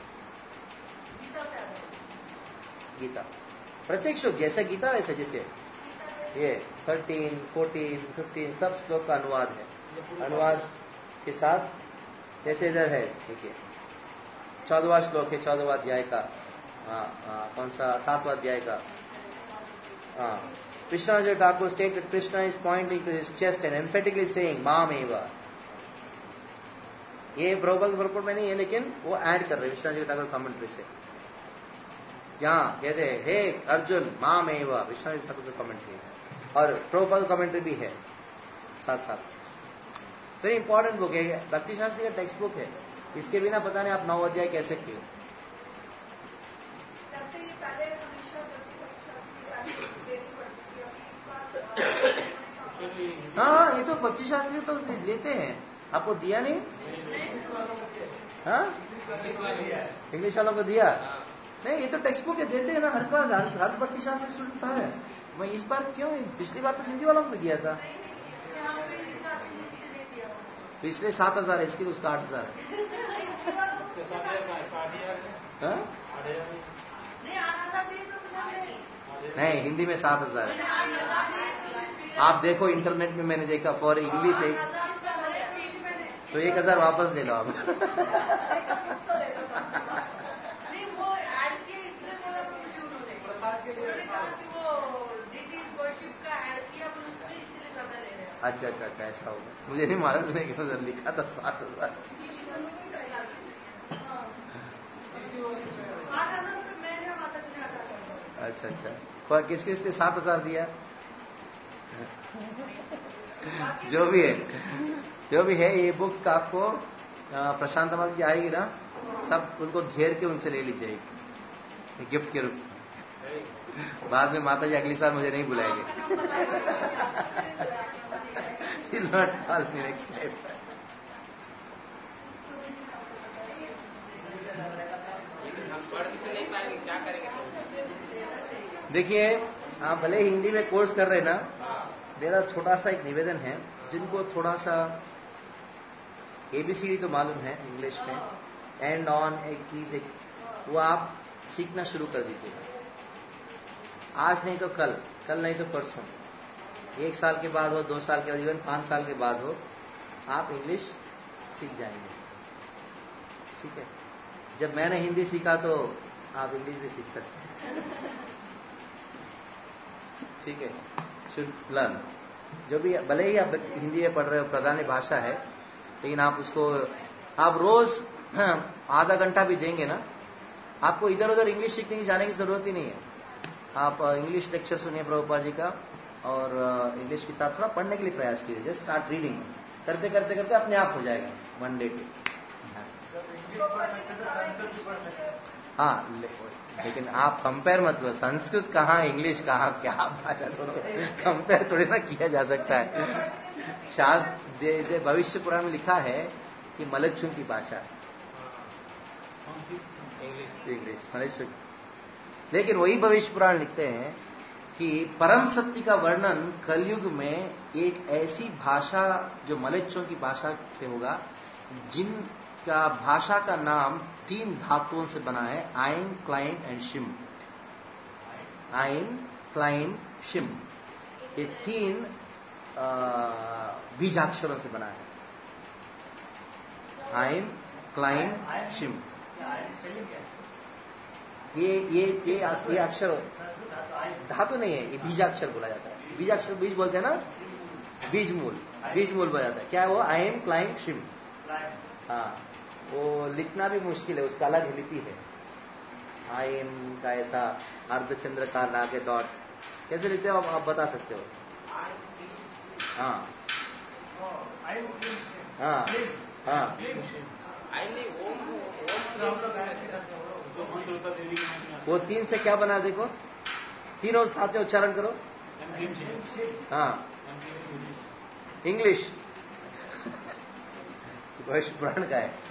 गीता प्रत्येक श्लोक जैसा गीता वैसे, जैसे ये थर्टीन फोर्टीन फिफ्टीन सब श्लोक का अनुवाद है, अनुवाद के साथ जैसे इधर है। देखिए चौदहवां श्लोक है, चौदहवां अध्याय का, हाँ हाँ कौन सा, सातवां अध्याय का। हाँ, Vishwanath ji Thakur state that Krishna is pointing to his chest and emphatically saying माम एवा। ये प्रभुपाद भरपूर में नहीं है, लेकिन वो ऐड कर रहे हैं विश्वनाथ जी ठाकुर कमेंट्री से। यहाँ कहते हैं हे अर्जुन माम एवा, विश्वनाथ जी ठाकुर का कमेंट्री है, और प्रभुपाद कमेंट्री भी है साथ साथ। वेरी इंपॉर्टेंट बुक है, भक्ति शास्त्री का टेक्स्ट बुक है, इसके बिना पता नहीं आप नौ अध्याय कैसे किए। हाँ, ये तो भक्ति शास्त्री तो लेते हैं, आपको दिया नहीं? हाँ, इंग्लिश वालों को दिया नहीं, ये तो टेक्स्ट बुक है, देते हैं ना हर बार, हर भक्ति शास्त्री स्टूडेंट है। मैं इस बार क्यों, पिछली बार तो हिंदी वालों को दिया था। पिछले सात हजार है, इसके लिए उसका आठ हजार है। नहीं, हिंदी में सात हजार है। आप देखो इंटरनेट में, मैंने देखा फॉर इंग्लिश एक, तो एक हजार वापस ले लो आप। अच्छा अच्छा अच्छा, ऐसा होगा, मुझे नहीं मालूम, मैंने उधर लिखा था सात हजार। अच्छा अच्छा, किस किस ने सात हजार दिया? जो भी है, जो भी है, ये बुक आपको प्रशांत माता जी आएगी ना, सब उनको घेर के उनसे ले ली जाएगी गिफ्ट के रूप। बाद में माता जी अगली साल मुझे नहीं बुलाएंगे। Next time. देखिए, आप भले हिंदी में कोर्स कर रहे ना, मेरा छोटा सा एक निवेदन है, जिनको थोड़ा सा एबीसीडी तो मालूम है इंग्लिश में, एंड ऑन एक चीज एक, वो आप सीखना शुरू कर दीजिएगा। आज नहीं तो कल, कल नहीं तो परसों, एक साल के बाद हो, दो साल के बाद, इवन पांच साल के बाद हो, आप इंग्लिश सीख जाएंगे। ठीक है, जब मैंने हिंदी सीखा तो आप इंग्लिश भी सीख सकते हैं। ठीक है, शुड लर्न। जो भी, भले ही आप हिंदी में पढ़ रहे हो, प्रधान भाषा है, लेकिन आप उसको, आप रोज आधा घंटा भी देंगे ना, आपको इधर उधर इंग्लिश सीखने की जाने की जरूरत ही नहीं है। आप इंग्लिश लेक्चर सुनिए प्रभुपाद जी का, और इंग्लिश किताब थोड़ा पढ़ने के लिए प्रयास कीजिए। जस्ट स्टार्ट रीडिंग, करते करते करते अपने आप हो जाएगा वन डे टू। हाँ, लेकिन आप कंपेयर मत लो, संस्कृत कहाँ, इंग्लिश कहाँ, क्या भाषा, दोनों कंपेयर थोड़ी ना किया जा सकता है। शायद भविष्य पुराण में लिखा है कि मलच्छू की भाषा इंग्लिश, मलच्छू। लेकिन वही भविष्य पुराण लिखते हैं कि परम सत्य का वर्णन कलयुग में एक ऐसी भाषा जो मलच्छों की भाषा से होगा, जिनका भाषा का नाम तीन धातुओं से बना है, आइन, क्लाइन एंड शिम। आइन, क्लाइन, शिम, ये तीन बीजाक्षरों से बना है। आइन, क्लाइन, शिम। ये ये ये ये अक्षर धातु नहीं है, ये बीजाक्षर बोला जाता है। बीजाक्षर बीज बोलते हैं ना, बीज मूल, बीज मूल बोला जाता है। क्या है वो? आइम, क्लाइम, शिम। हाँ, वो लिखना भी मुश्किल है, उसका अलग लिपि है। आइम का ऐसा अर्धचंद्रकार ना के डॉट कैसे लिखते हो आप बता सकते हो? हाँ हाँ हाँ, वो तीन से क्या बना देखो, तीनों साथ में उच्चारण करो। हाँ, इंग्लिश वैश्व पुराण का है।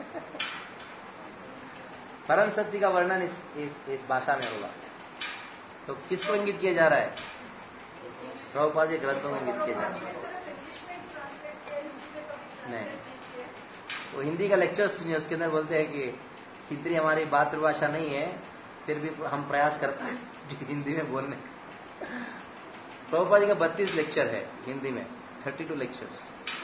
परम सत्य का वर्णन इस, इस, इस भाषा में होगा। तो किसको इंगित किया जा रहा है? प्रभुपाद जी ग्रंथों को इंगित किया जा रहा है। नहीं, वो हिंदी का लेक्चर सुनिए, उसके अंदर बोलते हैं कि हिंदी हमारी मातृभाषा नहीं है, फिर भी हम प्रयास करते हैं कि हिंदी में बोलने का। प्रभुपाद जी का बत्तीस लेक्चर है हिंदी में, थर्टी टू लेक्चर्स।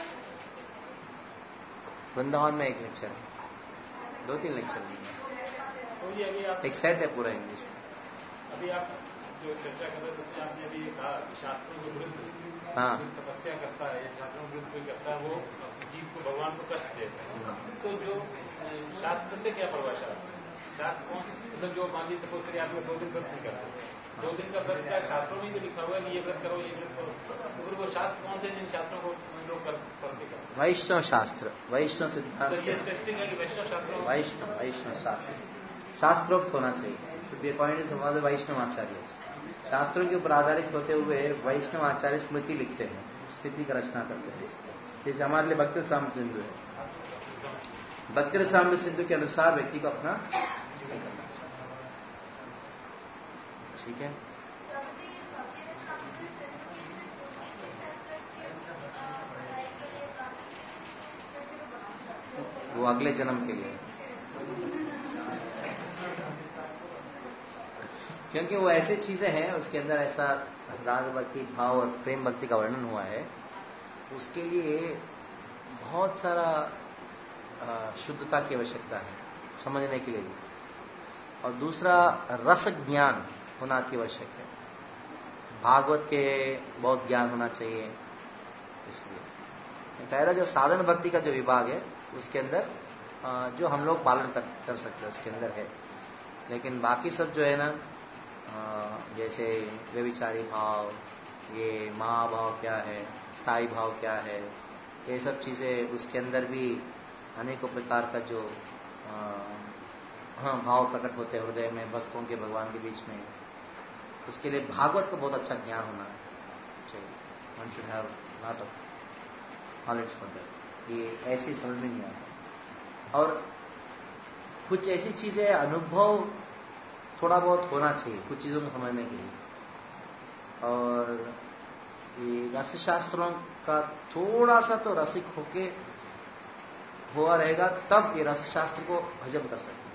वृंदावन में एक लेक्चर है, दो तीन लेक्चर है, एक सेट है पूरा इंग्लिश में। अभी आप जो चर्चा कर रहे थे उसमें आपने अभी कहा कि शास्त्रों के विरुद्ध हाँ। तपस्या करता है, शास्त्रों के विरुद्ध कोई करता है, वो जीव को भगवान को कष्ट देता है। तो जो शास्त्र से क्या परिभाषा है? शास्त्र कौन, मतलब जो मान लीजिए सपोज करिए आप दो दिन व्रत नहीं करते, दो दिन का व्रत का शास्त्रों में तो लिखा हुआ है कि ये व्रत करो, ये व्रत करो, तो फिर वो शास्त्र कौन से जिन शास्त्रों को लोग करते हैं? वैष्णव शास्त्र, वैष्णव सिद्धांत, तो ये स्पेसिफिक है कि वैष्णव शास्त्रों, वैष्णव वैष्णव शास्त्र शास्त्रोक्त होना चाहिए। अकॉर्डिंग टू समाज वैष्णव आचार्य, शास्त्रों के ऊपर आधारित होते हुए वैष्णव आचार्य स्मृति लिखते हैं, स्मृति का रचना करते हैं। जैसे हमारे लिए भक्त साम सिंधु है, भक्त साम सिंधु के अनुसार व्यक्ति को अपना करना चाहिए। ठीक है, वो अगले जन्म के लिए, क्योंकि वो ऐसी चीजें हैं उसके अंदर ऐसा राग भक्ति भाव और प्रेम भक्ति का वर्णन हुआ है, उसके लिए बहुत सारा शुद्धता की आवश्यकता है समझने के लिए भी, और दूसरा रस ज्ञान होना अति आवश्यक है। भागवत के बहुत ज्ञान होना चाहिए। इसलिए पहला जो साधन भक्ति का जो विभाग है उसके अंदर जो हम लोग पालन कर, कर सकते हैं उसके अंदर है, लेकिन बाकी सब जो है ना, जैसे व्यभिचारी भाव, ये महाभाव क्या है, स्थायी भाव क्या है, ये सब चीजें उसके अंदर भी अनेकों प्रकार का जो हाँ भाव प्रकट होते हैं हृदय में भक्तों के भगवान के बीच में, उसके लिए भागवत का बहुत अच्छा ज्ञान होना चाहिए। One should have lot of knowledge for that. ये ऐसे समझ में नहीं आता, और कुछ ऐसी चीजें अनुभव थोड़ा बहुत होना चाहिए कुछ चीजों को समझने के लिए, और ये रसशास्त्रों का थोड़ा सा तो रसिक होके हुआ रहेगा तब ये रसशास्त्र को हजम कर सकते हैं।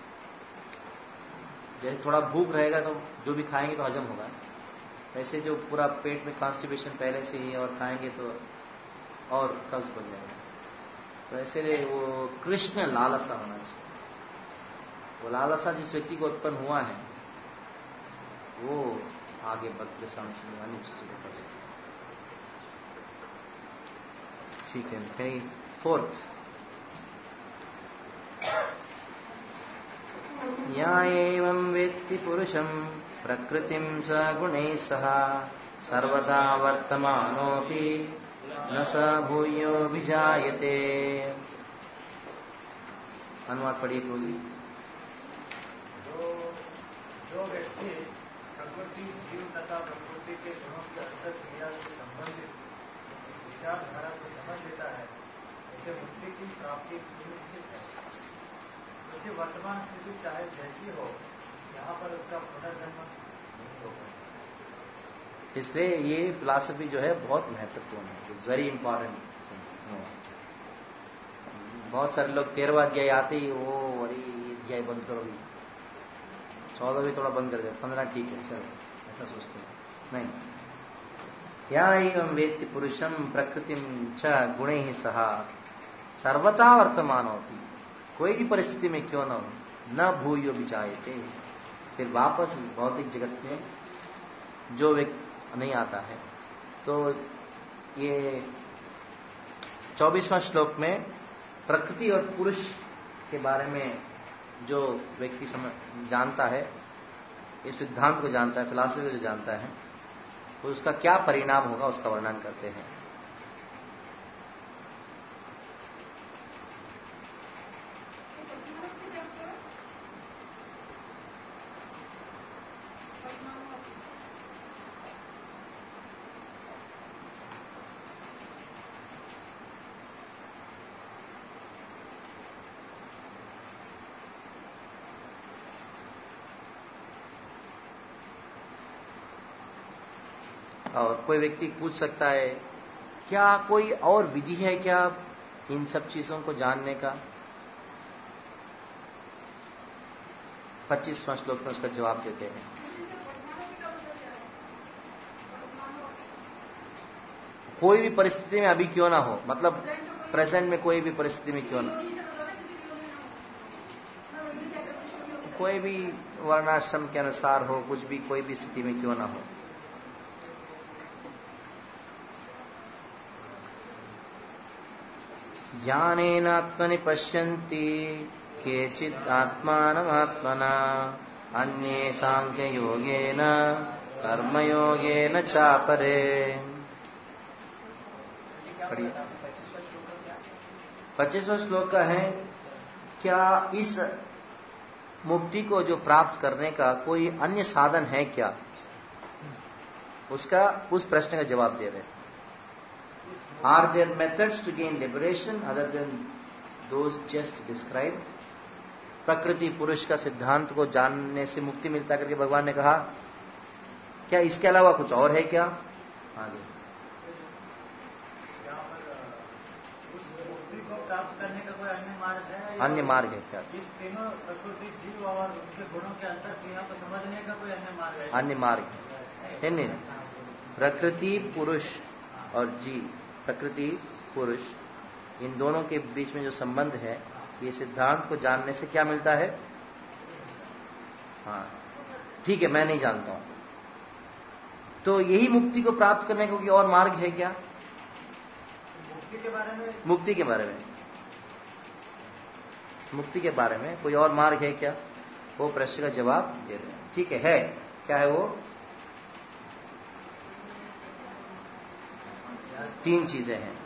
जैसे थोड़ा भूख रहेगा तो जो भी खाएंगे तो हजम होगा, वैसे जो पूरा पेट में कॉन्स्टिपेशन पहले से ही और खाएंगे तो और कब्ज बन जाएगा। तो ऐसे वो कृष्ण लालसा होना चाहिए। वो लालसा जिस व्यक्ति को उत्पन्न हुआ है वो आगे भक्त सामने अन्य चीजों को कर सकते। ठीक है, फोर्थ, या एवं वेत्ति पुरुषं प्रकृतिं स गुणैः सह सर्वदा वर्तमानोऽपि न स भूयोऽभिजायते। अनुवाद पढ़िए बोली। जो जो व्यक्ति प्रकृति जीव तथा प्रकृति के गुणों की अंतर क्रिया से संबंधित इस विचारधारा को समझ लेता है, उसे मुक्ति की प्राप्ति सुनिश्चित है, क्योंकि वर्तमान स्थिति चाहे जैसी हो यहाँ पर उसका पुनर्जन्म नहीं होगा। इसलिए ये फिलॉसफी जो है बहुत महत्वपूर्ण है, इट्स वेरी इंपॉर्टेंट। बहुत सारे लोग तेरहवा अध्याय आते ही वो वही अध्याय बंद करो, चौदह भी थोड़ा बंद कर दे, पंद्रह ठीक है चलो, ऐसा सोचते हैं। नहीं, या एवं वेत्ति पुरुषम प्रकृतिम च गुणैः सह सर्वथा वर्तमानोऽपि, कोई भी परिस्थिति में क्यों न हो, न भूयो विजायते, फिर वापस इस भौतिक जगत में जो व्यक्ति नहीं आता है। तो ये चौबीसवां श्लोक में प्रकृति और पुरुष के बारे में जो व्यक्ति समझ जानता है, इस सिद्धांत को जानता है, फिलॉसफी को जो जानता है, तो उसका क्या परिणाम होगा उसका वर्णन करते हैं। और कोई व्यक्ति पूछ सकता है क्या कोई और विधि है क्या इन सब चीजों को जानने का? पच्चीसवां श्लोक में उसका जवाब देते हैं। कोई भी परिस्थिति में अभी क्यों ना हो, मतलब प्रेजेंट में कोई भी परिस्थिति में क्यों ना, कोई भी वर्णाश्रम के अनुसार हो, कुछ भी कोई भी स्थिति में क्यों ना हो। ज्ञानेनात्मनि पश्यन्ति केचित् आत्मानमात्मना अन्ये सांख्ययोगेन कर्मयोगेन चापरे। पच्चीसवां श्लोक का है, क्या इस मुक्ति को जो प्राप्त करने का कोई अन्य साधन है क्या? उसका उस प्रश्न का जवाब दे रहे हैं। Are there methods to gain liberation other than those just describe? प्रकृति पुरुष का सिद्धांत को जानने से मुक्ति मिलता करके भगवान ने कहा, क्या इसके अलावा कुछ और है क्या? आगे प्राप्त करने का कोई अन्य मार्ग है? अन्य मार्ग है क्या? इस तीनों प्रकृति जीव और उनके गुणों के अंतर क्रिया को समझने का कोई अन्य मार्ग है? अन्य मार्ग है नहीं। प्रकृति पुरुष और जीव, प्रकृति पुरुष, इन दोनों के बीच में जो संबंध है, ये सिद्धांत को जानने से क्या मिलता है? हाँ ठीक है, मैं नहीं जानता हूं, तो यही मुक्ति को प्राप्त करने का कोई और मार्ग है क्या? मुक्ति के बारे में मुक्ति के बारे में मुक्ति के बारे में कोई और मार्ग है क्या? वो प्रश्न का जवाब दे रहे हैं। ठीक है, है क्या है वो? तीन चीजें हैं।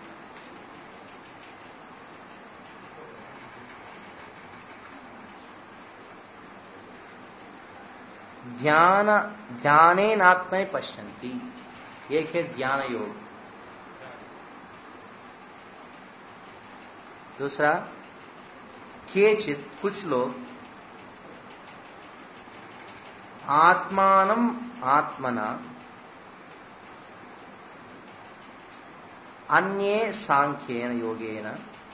ध्यान, ध्यानेन आत्मनि पश्यन्ति, एक है ध्यान योग। दूसरा केचित, कुछ लोग, आत्मानम आत्मना अन्ये सांख्येन योगेन,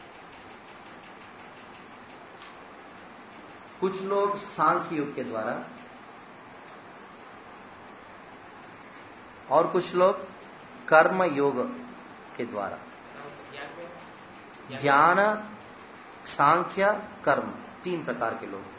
कुछ लोग सांख्य योग के द्वारा और कुछ लोग कर्म योग के द्वारा। ध्यान, सांख्य, कर्म, तीन प्रकार के लोग।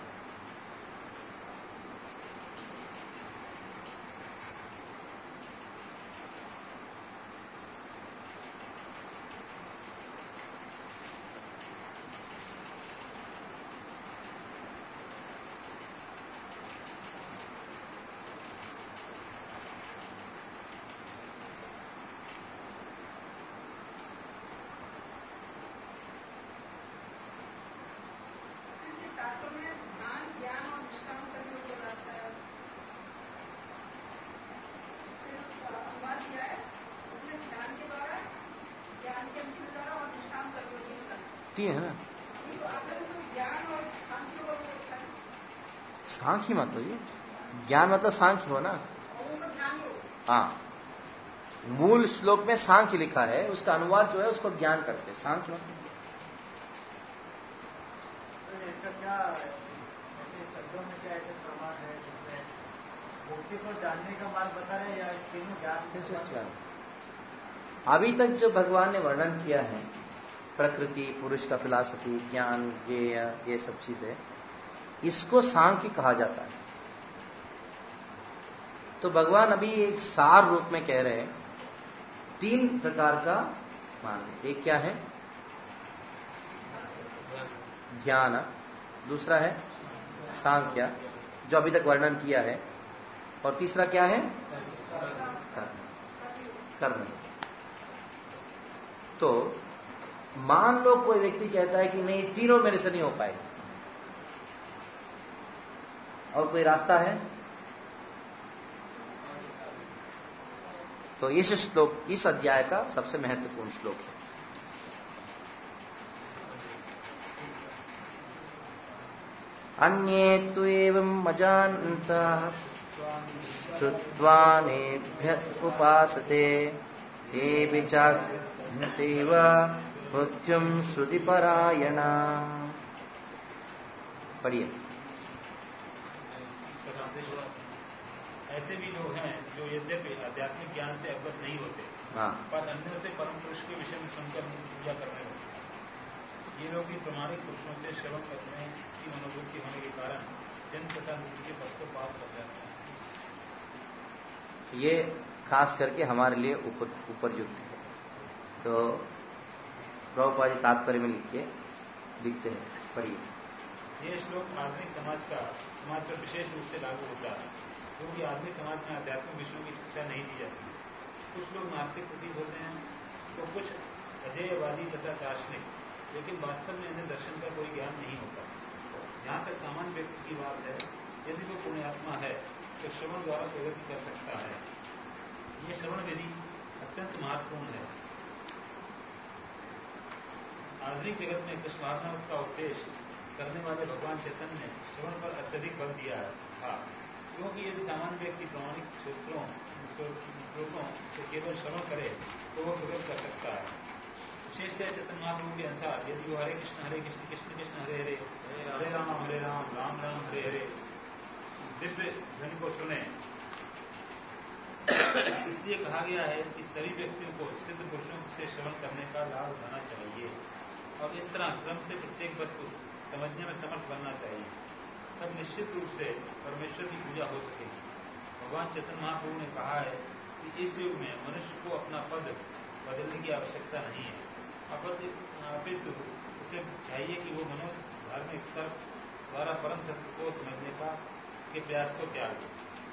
तीन है ना? सांख्य मतलब ये ज्ञान मतलब सांख्य हो ना? हाँ, मूल श्लोक में सांख्य लिखा है, उसका अनुवाद जो है उसको ज्ञान करते हैं। सांख्य मतलब इसका क्या ऐसे शब्दों में क्या ऐसे प्रमाण है जिसमें मुक्ति को जानने का मार्ग बता रहे हैं, या इस तीनों ज्ञान? अभी तक जो भगवान ने वर्णन किया है, प्रकृति पुरुष का फिलॉसफी, ज्ञान, ये ये सब चीजें, इसको सांख्य कहा जाता है। तो भगवान अभी एक सार रूप में कह रहे हैं, तीन प्रकार का मार्ग। एक क्या है? ध्यान, दूसरा है सांख्य जो अभी तक वर्णन किया है, और तीसरा क्या है? कर्म। तो मान लो कोई व्यक्ति कहता है कि नहीं, तीनों मेरे से नहीं हो पाए, और कोई रास्ता है? तो इस श्लोक, इस अध्याय का सबसे महत्वपूर्ण श्लोक है। अन्ये तु एवं अजानन्तः श्रुत्वानेभ्य उपासते ते विचाग्नतेव मृत्युम श्रुतिपरायणा। पढ़िए। ऐसे भी लोग हैं जो यद्यपि आध्यात्मिक ज्ञान से अवगत नहीं होते, हाँ, पर अन्यों से परम पुरुष के विषय में सुनकर पूजा करने लगते। ये लोग भी प्रमाणिक पुरुषों से श्रवण करने की मनोवृत्ति होने के कारण जन्म तथा मृत्यु के पथ को पार कर जाते हैं। ये खास करके हमारे लिए उपर उपरयुक्त है। तो प्रभुपाद जी तात्पर्य में लिखिए, लिखते हैं, पढ़िए। ये श्लोक आधुनिक समाज का समाज पर विशेष रूप से लागू होता है, क्योंकि आधुनिक समाज में आध्यात्मिक विषयों की शिक्षा नहीं दी जाती। कुछ लोग नास्तिक प्रतीत होते हैं तो कुछ अजेयवादी तथा दार्शनिक, लेकिन वास्तव में इन्हें दर्शन का कोई ज्ञान नहीं होता। जहां तक सामान्य व्यक्ति की बात है, यदि वो पुण्यात्मा है तो श्रवण द्वारा प्रगति कर सकता है। ये श्रवण विधि अत्यंत महत्वपूर्ण है। आधुनिक जगत में कृष्ण भावनामृत का उपदेश करने वाले भगवान चैतन्य ने श्रवण पर अत्यधिक बल दिया था, क्योंकि यदि सामान्य व्यक्ति प्रमाणिक सूत्रों श्लोकों से केवल श्रवण करे तो वह प्रगति कर सकता है। विशेषतः चैतन्य महाप्रभु के अनुसार यदि वो हरे कृष्ण हरे कृष्ण कृष्ण कृष्ण हरे हरे हरे राम हरे राम राम राम हरे हरे दिव्य ध्वनि को सुने, इसलिए कहा गया है कि सभी व्यक्तियों को सिद्ध पुरुषों से श्रवण करने का लाभ उठाना चाहिए और इस तरह क्रम से प्रत्येक वस्तु समझने में समर्थ बनना चाहिए। तब निश्चित रूप से परमेश्वर की पूजा हो सकेगी। भगवान चैतन्य महाप्रभु ने कहा है कि इस युग में मनुष्य को अपना पद बदलने की आवश्यकता नहीं है, अपितु उसे चाहिए कि वो मनो धार्मिक तर्क द्वारा परम सत्य को समझने का के प्रयास को त्याग दे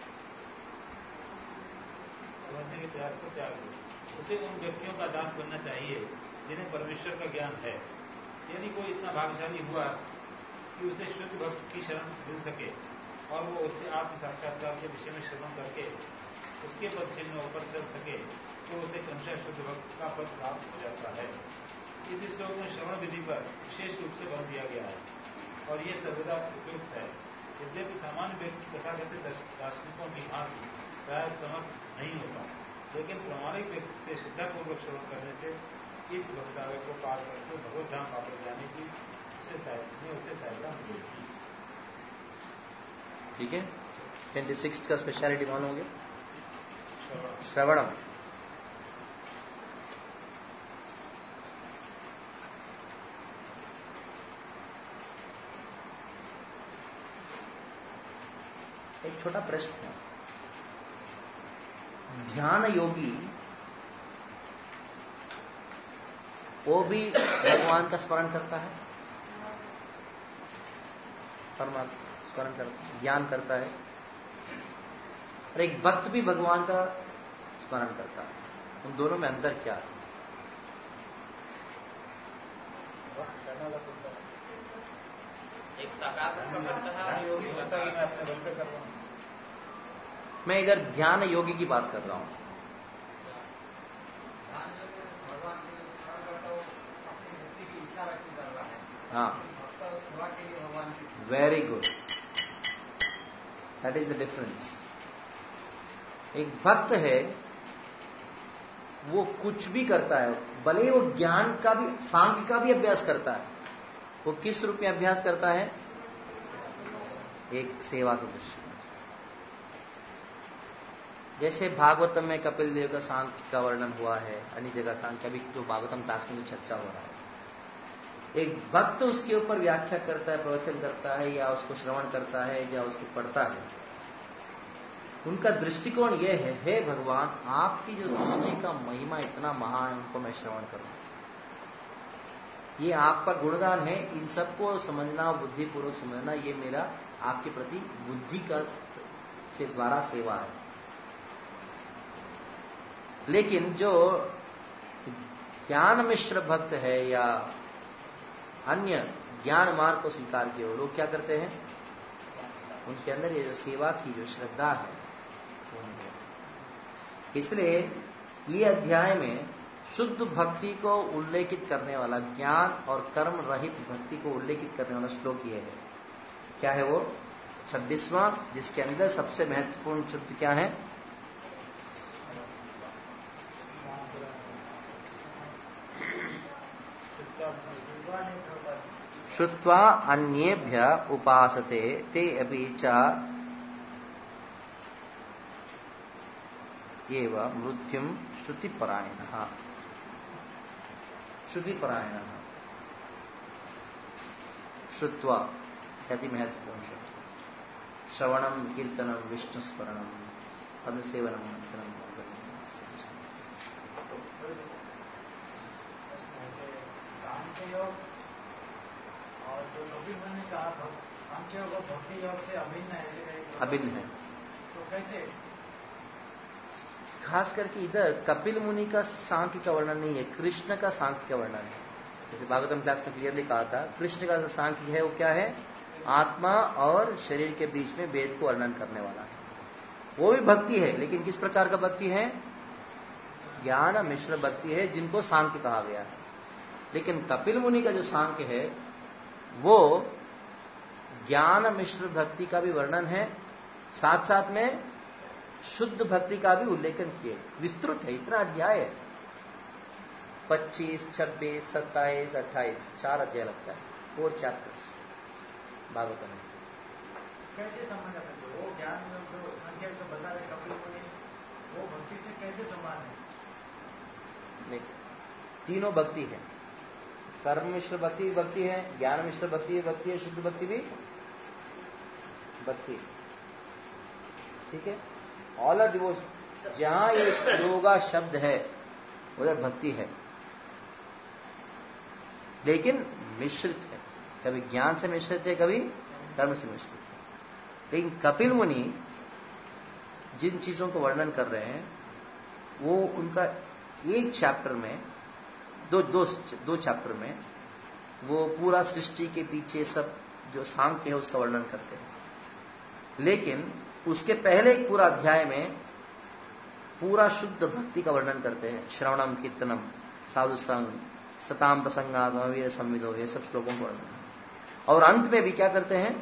समझने के प्रयास को त्याग दे उसे उन व्यक्तियों का दास बनना चाहिए जिन्हें परमेश्वर का ज्ञान है। यदि कोई इतना भाग्यशाली हुआ कि उसे शुद्ध भक्त की शरण मिल सके और वो उससे आत्म साक्षात्कार के विषय में श्रवण करके उसके पद चिन्ह ऊपर चल सके तो उसे क्रमशः शुद्ध भक्त का पद प्राप्त हो जाता है। इस श्लोक में श्रवण विधि पर विशेष रूप से बल दिया गया है और ये सर्वदा उपयुक्त है। यद्यपि सामान्य व्यक्ति तथाकथित दार्शनिकों की भांति प्राय समर्थ नहीं होता, लेकिन प्रामाणिक व्यक्ति से श्रद्धापूर्वक श्रवण करने से इस भवसागर को पार करके भगवत धाम वापस जाने की उसे सहायता मिलेगी। ठीक है। ट्वेंटी सिक्स का स्पेशलिटी मानोगे श्रवणम। एक छोटा प्रश्न है, ध्यान योगी वो भी भगवान का स्मरण करता है, परमात्मा स्मरण करता है, ज्ञान करता है, और एक भक्त भी भगवान का स्मरण करता है। उन दोनों में अंतर क्या है? एक साकार रूप का करता है, योगी होता है कि मैं अपने बल पे कर रहा हूं। मैं इधर ध्यान योगी की बात कर रहा हूं। ध्यान जो भगवान के स्मरण करता हो अपनी मुक्ति की इच्छा व्यक्त कर रहा है। हाँ, भक्त सेवा के लिए भगवान की very good, that is the difference. एक भक्त है वो कुछ भी करता है, भले ही वो ज्ञान का भी सांख्य का भी अभ्यास करता है। वो किस रूप में अभ्यास करता है? एक सेवा के दृष्टिकोण से। जैसे भागवतम में कपिल देव का सांख्य का वर्णन हुआ है, अन्य जगह सांख्य, अभी जो भागवतम क्लास में चर्चा हो रहा है। एक भक्त उसके ऊपर व्याख्या करता है, प्रवचन करता है, या उसको श्रवण करता है, या उसको पढ़ता है। उनका दृष्टिकोण यह है, हे भगवान आपकी जो सृष्टि का महिमा इतना महान है, उनको मैं श्रवण करूं। ये आपका गुणगान है, इन सबको समझना, बुद्धिपूर्वक समझना, ये मेरा आपके प्रति बुद्धि का से द्वारा सेवा है। लेकिन जो ज्ञान मिश्र भक्त है या अन्य ज्ञान मार्ग को स्वीकार किए वो लोग क्या करते हैं? उनके अंदर ये जो सेवा की जो श्रद्धा है, इसलिए ये अध्याय में शुद्ध भक्ति को उल्लेखित करने वाला, ज्ञान और कर्म रहित भक्ति को उल्लेखित करने वाला श्लोक ये है। क्या है वो? छब्बीसवां, जिसके अंदर सबसे महत्वपूर्ण शब्द क्या है? श्रुत्वा अन्येभ्य उपासते ते अपि च एव मृत्युम श्रुतिपरायणः। श्रुतिपरायणः श्रुत्वा अति महत्वपूर्ण शब्द। श्रवणम कीर्तनम विष्णुस्मरणम पदसेवनम अर्चनम। सांख्य योग और जो कपिल मुनि ने कहा सांख्य योग और भक्ति योग से अभिन्न है, ऐसे कहीं अभिन्न है। तो कैसे? खास करके इधर कपिल मुनि का सांख्य का वर्णन नहीं है, कृष्ण का सांख्य का वर्णन है। जैसे भागवतम क्लास में क्लियरली कहा था, कृष्ण का जो सांख्य है वो क्या है? आत्मा और शरीर के बीच में भेद को वर्णन करने वाला है। वो भी भक्ति है, लेकिन किस प्रकार का भक्ति है? ज्ञान मिश्र भक्ति है, जिनको सांख्य कहा गया है। लेकिन कपिल मुनि का जो सांख्य है वो ज्ञान मिश्र भक्ति का भी वर्णन है, साथ साथ में शुद्ध भक्ति का भी उल्लेखन किए। विस्तृत है, इतना अध्याय है, पच्चीस, छब्बीस, सत्ताईस, अट्ठाईस, चार अध्याय लगता है, फोर चैप्टर्स भागवत में। कैसे संबंध है? वो ज्ञान जो संख्या जो बता रहे कपिल मुनि, वो भक्ति से कैसे समान है? नहीं, तीनों भक्ति है। कर्म मिश्र भक्ति भी भक्ति है, ज्ञान मिश्र भक्ति भी भक्ति है, शुद्ध भक्ति भी भक्ति है। ठीक है, ऑल आर डिवोशन। जहां ये योगा शब्द है उधर भक्ति है, लेकिन मिश्रित है। कभी ज्ञान से मिश्रित है, कभी कर्म से मिश्रित है। लेकिन कपिल मुनि जिन चीजों को वर्णन कर रहे हैं वो उनका एक चैप्टर में, दो दो दो चैप्टर में वो पूरा सृष्टि के पीछे सब जो सांख्य है उसका वर्णन करते हैं। लेकिन उसके पहले एक पूरा अध्याय में पूरा शुद्ध भक्ति का वर्णन करते हैं। श्रवणम कीर्तनम साधु संग सताम प्रसंगागम वीर संविदो, ये सब श्लोकों का वर्णन। और अंत में भी क्या करते हैं?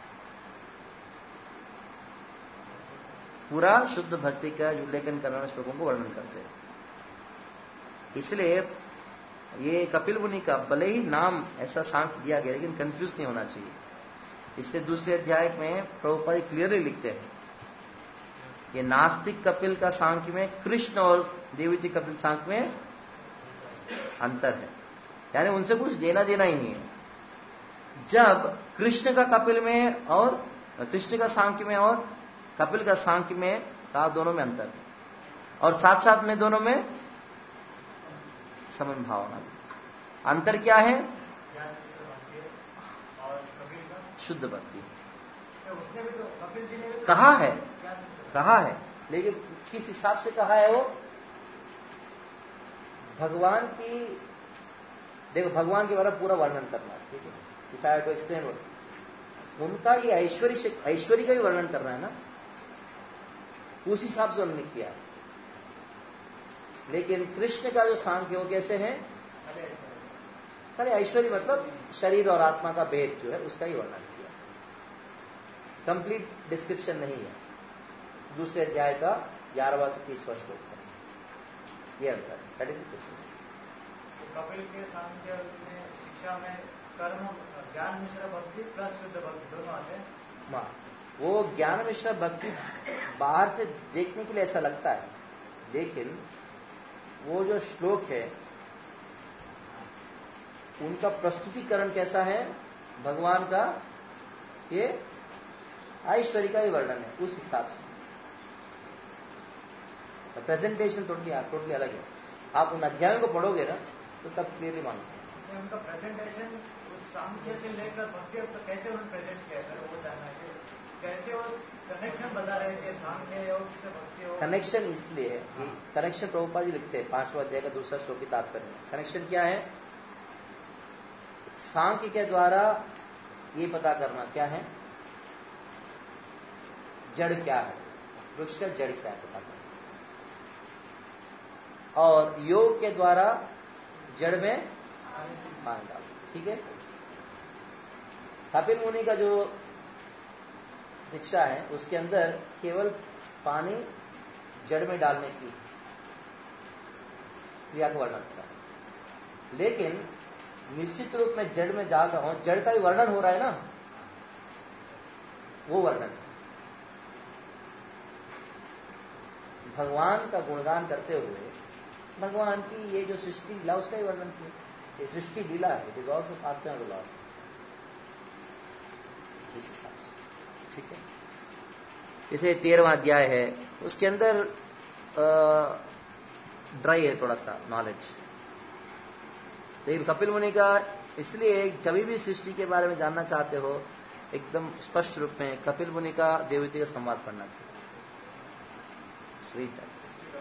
पूरा शुद्ध भक्ति का उल्लेखन करने वाले श्लोकों को वर्णन करते हैं। इसलिए ये कपिल मुनि का भले ही नाम ऐसा सांख्य दिया गया, लेकिन कंफ्यूज नहीं होना चाहिए। इससे दूसरे अध्याय में प्रभुपाद क्लियरली लिखते हैं, ये नास्तिक कपिल का सांख्य में कृष्ण और देवती कपिल सांख्य में अंतर है, यानी उनसे कुछ देना देना ही नहीं है। जब कृष्ण का कपिल में और कृष्ण का सांख्य में और कपिल का सांख्य में कहा, दोनों में अंतर है, और साथ साथ में दोनों में समन भावना। अंतर क्या है? शुद्ध भक्ति। उसने भी तो कपिल जी ने भी तो कहा है, कहा है, लेकिन किस हिसाब से कहा है वो? भगवान की, देखो भगवान के बारे में पूरा वर्णन करना है, ठीक है, if I have to explain what, उनका ये ऐश्वर्य ऐश्वर्य का भी वर्णन करना है ना, उस हिसाब से उन्होंने किया। लेकिन कृष्ण का जो सांख्य वो कैसे है? अरे ऐश्वर्य मतलब शरीर और आत्मा का भेद जो है उसका ही वर्णन किया, कंप्लीट डिस्क्रिप्शन नहीं है। दूसरे अध्याय का ग्यारहवां से तीसवां श्लोक तक ये अंतर है। That is the difference. Kapil के सांख्य में शिक्षा में कर्म ज्ञान मिश्र भक्ति प्लस शुद्ध भक्ति दोनों आते हैं। हाँ, वो ज्ञान मिश्र भक्ति बाहर से देखने के लिए ऐसा लगता है, लेकिन वो जो श्लोक है उनका प्रस्तुतिकरण कैसा है? भगवान का ये ऐश्वर्य का भी वर्णन है, उस हिसाब से प्रेजेंटेशन टोटली टोटली अलग है। आप उन अध्यायों को पढ़ोगे ना तो तब क्लियरली मानते हैं। उनका प्रेजेंटेशन उस सांख्य से लेकर भक्ति तो कैसे उन्होंने प्रेजेंट किया है वो जानना है, कैसे वो कनेक्शन बता रहे हैं कि सांख्य योग से भक्ति योग। कनेक्शन इसलिए है, कनेक्शन प्रभुपाद जी लिखते हैं पांचवा अध्याय का दूसरा श्लोक की तात्पर्य। कनेक्शन क्या है? सांख्य के द्वारा ये पता करना क्या है, जड़ क्या है, वृक्ष का जड़ क्या है पता करना, और योग के द्वारा जड़ में पानी डालना। ठीक है, कपिल मुनि का जो शिक्षा है उसके अंदर केवल पानी जड़ में डालने की क्रिया का वर्णन होता है, लेकिन निश्चित रूप में जड़ में डाल रहा हूं, जड़ का ही वर्णन हो रहा है ना, वो वर्णन है। भगवान का गुणगान करते हुए भगवान की ये जो सृष्टि लीला उसका ही वर्णन किया। ये सृष्टि लीला है, it is also pastime of the Lord, इस हिसाब से, ठीक है। जैसे तेरहवां अध्याय है, उसके अंदर ड्राई है थोड़ा सा नॉलेज, लेकिन कपिल मुनि का, इसलिए कभी भी सृष्टि के बारे में जानना चाहते हो एकदम स्पष्ट रूप में कपिल मुनि का देवती का संवाद पढ़ना चाहिए। स्वीट है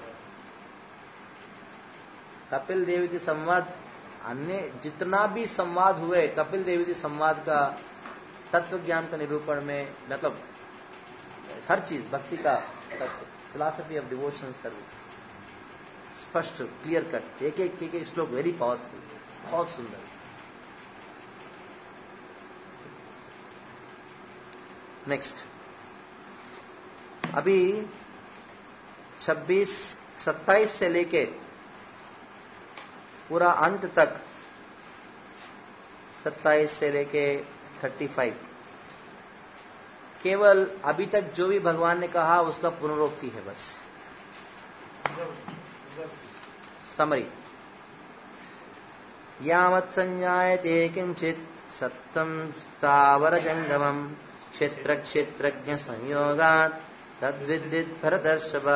कपिल देवती संवाद। अन्य जितना भी संवाद हुए कपिल देवती संवाद का तत्व ज्ञान का निरूपण में, मतलब हर चीज भक्ति का तत्व, फिलॉसफी ऑफ डिवोशनल सर्विस, स्पष्ट क्लियर कट, एक एक एक एक श्लोक वेरी पावरफुल, बहुत सुंदर। नेक्स्ट, अभी छब्बीस सत्ताईस से लेके पूरा अंत तक, सत्ताईस से लेके पैंतीस, केवल अभी तक जो भी भगवान ने कहा उसका पुनरोक्ति है बस, समरी। यावत् संजायते किंचित सत्तम स्थावर जंगमम क्षेत्र क्षेत्रज्ञ संयोगात् तद्विद्युत भरतर्षभ।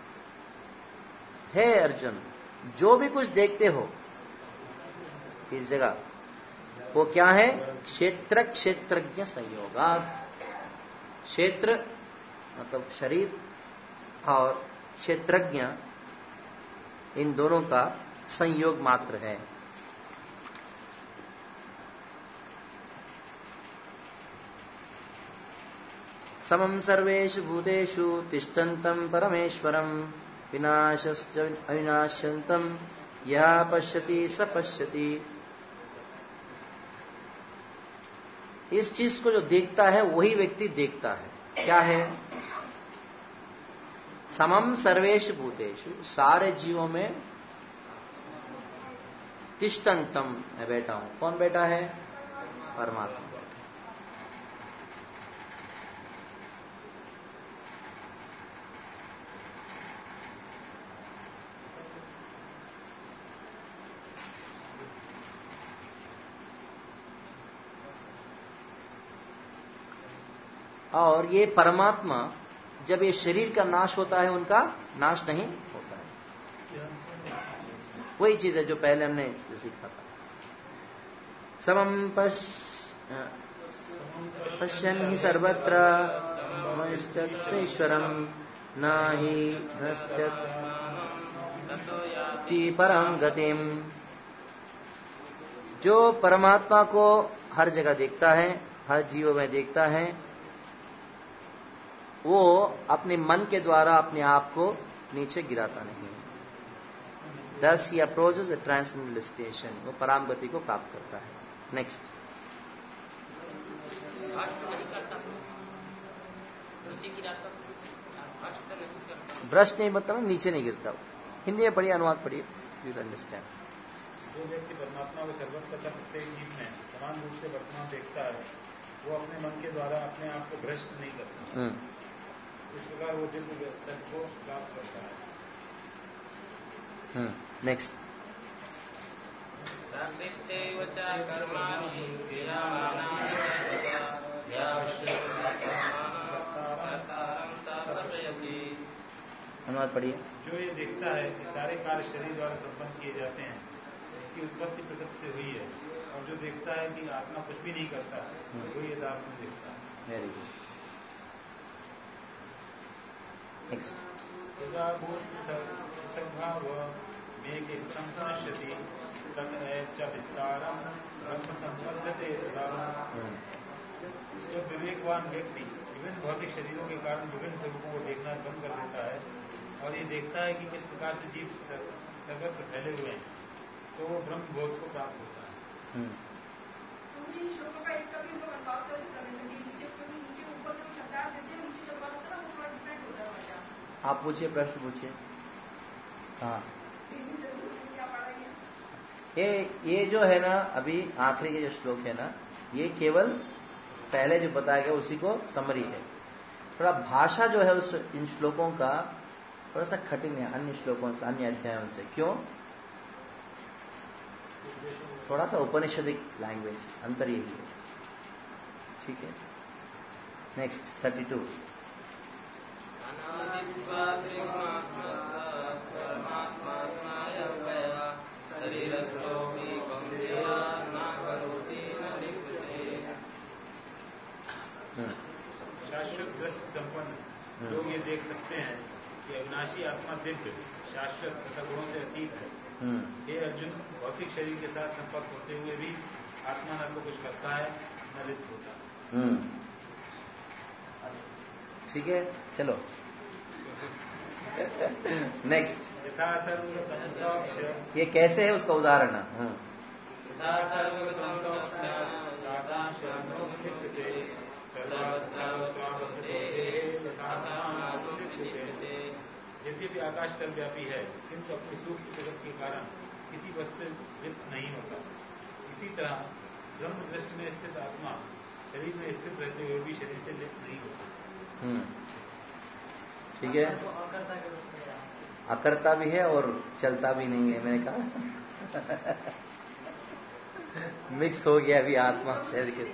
हे अर्जुन, जो भी कुछ देखते हो इस जगह, वो क्या है? क्षेत्र क्षेत्रज्ञ संयोगात्। क्षेत्र मतलब शरीर और क्षेत्रज्ञ, इन दोनों का संयोग मात्र है। समं सर्वेषु भूतेषु तिष्ठन्तं परमेश्वरं विनाशश्च अविनाश्यन्तं यः पश्यति स पश्यति। इस चीज को जो देखता है वही व्यक्ति देखता है। क्या है? समम सर्वेषु भूतेषु, सारे जीवों में, तिष्ठन्तं, मैं बैठा हूं। कौन बैठा है? परमात्मा। और ये परमात्मा, जब ये शरीर का नाश होता है उनका नाश नहीं होता है। वही चीज है जो पहले हमने सीखा था। समम पश्यन् हि सर्वत्र ईश्वरम न हि नश्यति परम गतिम। जो परमात्मा को हर जगह देखता है, हर जीव में देखता है, वो अपने मन के द्वारा अपने आप को नीचे गिराता नहीं। Thus he approaches a transcendental station, वो पराम गति को प्राप्त करता है। नेक्स्ट, ब्रश नहीं मतलब नीचे नहीं गिरता। हिंदी में पढ़िए, अनुवाद पढ़िए, यू अंडरस्टैंड। जो व्यक्ति परमात्मा को सर्वत्र तथा प्रत्येक जीव में समान रूप से वर्तमान देखता है, वो अपने मन के द्वारा अपने आप को भ्रष्ट नहीं करता। इस प्रकार वो दिव्य तत्व को प्राप्त करता है। नेक्स्ट, अनुवाद पढ़िए। जो ये देखता है कि सारे कार्य शरीर द्वारा संपन्न किए जाते हैं, इसकी उत्पत्ति प्रकृति से हुई है, और जो देखता है कि आत्मा कुछ भी नहीं करता, वो ये दार्शनिक देखता है। Very good. नेक्स्ट, में के संपन्नशति तत् विस्तारम ब्रह्म संपद्यते। जब विवेकवान व्यक्ति विभिन्न भौतिक शरीरों के कारण विभिन्न स्वरूपों को देखना बंद कर देता है और ये देखता है कि किस प्रकार से जीव सर्वत्र फैले हुए हैं, तो वो ब्रह्म बोध को प्राप्त होता है। नीचे ऊपर आप पूछिए, प्रश्न पूछिए। हाँ, ये ये जो है ना, अभी आखिरी के जो श्लोक है ना, ये केवल पहले जो बताया गया उसी को समरी है। थोड़ा भाषा जो है उस इन श्लोकों का थोड़ा सा कठिन है अन्य श्लोकों से, अन्य अध्यायों से। क्यों? थोड़ा सा उपनिषदिक लैंग्वेज, अंतर यही है। ठीक है, नेक्स्ट थर्टी टू। शाश्वत दृष्टि संपन्न लोग ये देख सकते हैं कि अविनाशी आत्मा दिव्य, शाश्वत तथा गुणों से अतीत है। ये अर्जुन, भौतिक शरीर के साथ संपर्क होते हुए भी आत्मा न तो कुछ करता है न लिप्त होता। ठीक है, चलो नेक्स्ट। ये कैसे है उसका उदाहरण? यद्यपि आकाश सर्वव्यापी है, किंतु अपने सूक्ष्म जगत के कारण किसी वस्तु से लिप्त नहीं होता। इसी तरह ब्रह्म दृष्टि में स्थित आत्मा शरीर में स्थित रहते हुए भी शरीर से लिप्त नहीं होता। ठीक है, अकर्ता भी है और चलता भी नहीं है। मैंने कहा मिक्स हो गया अभी आत्मा शरीर के।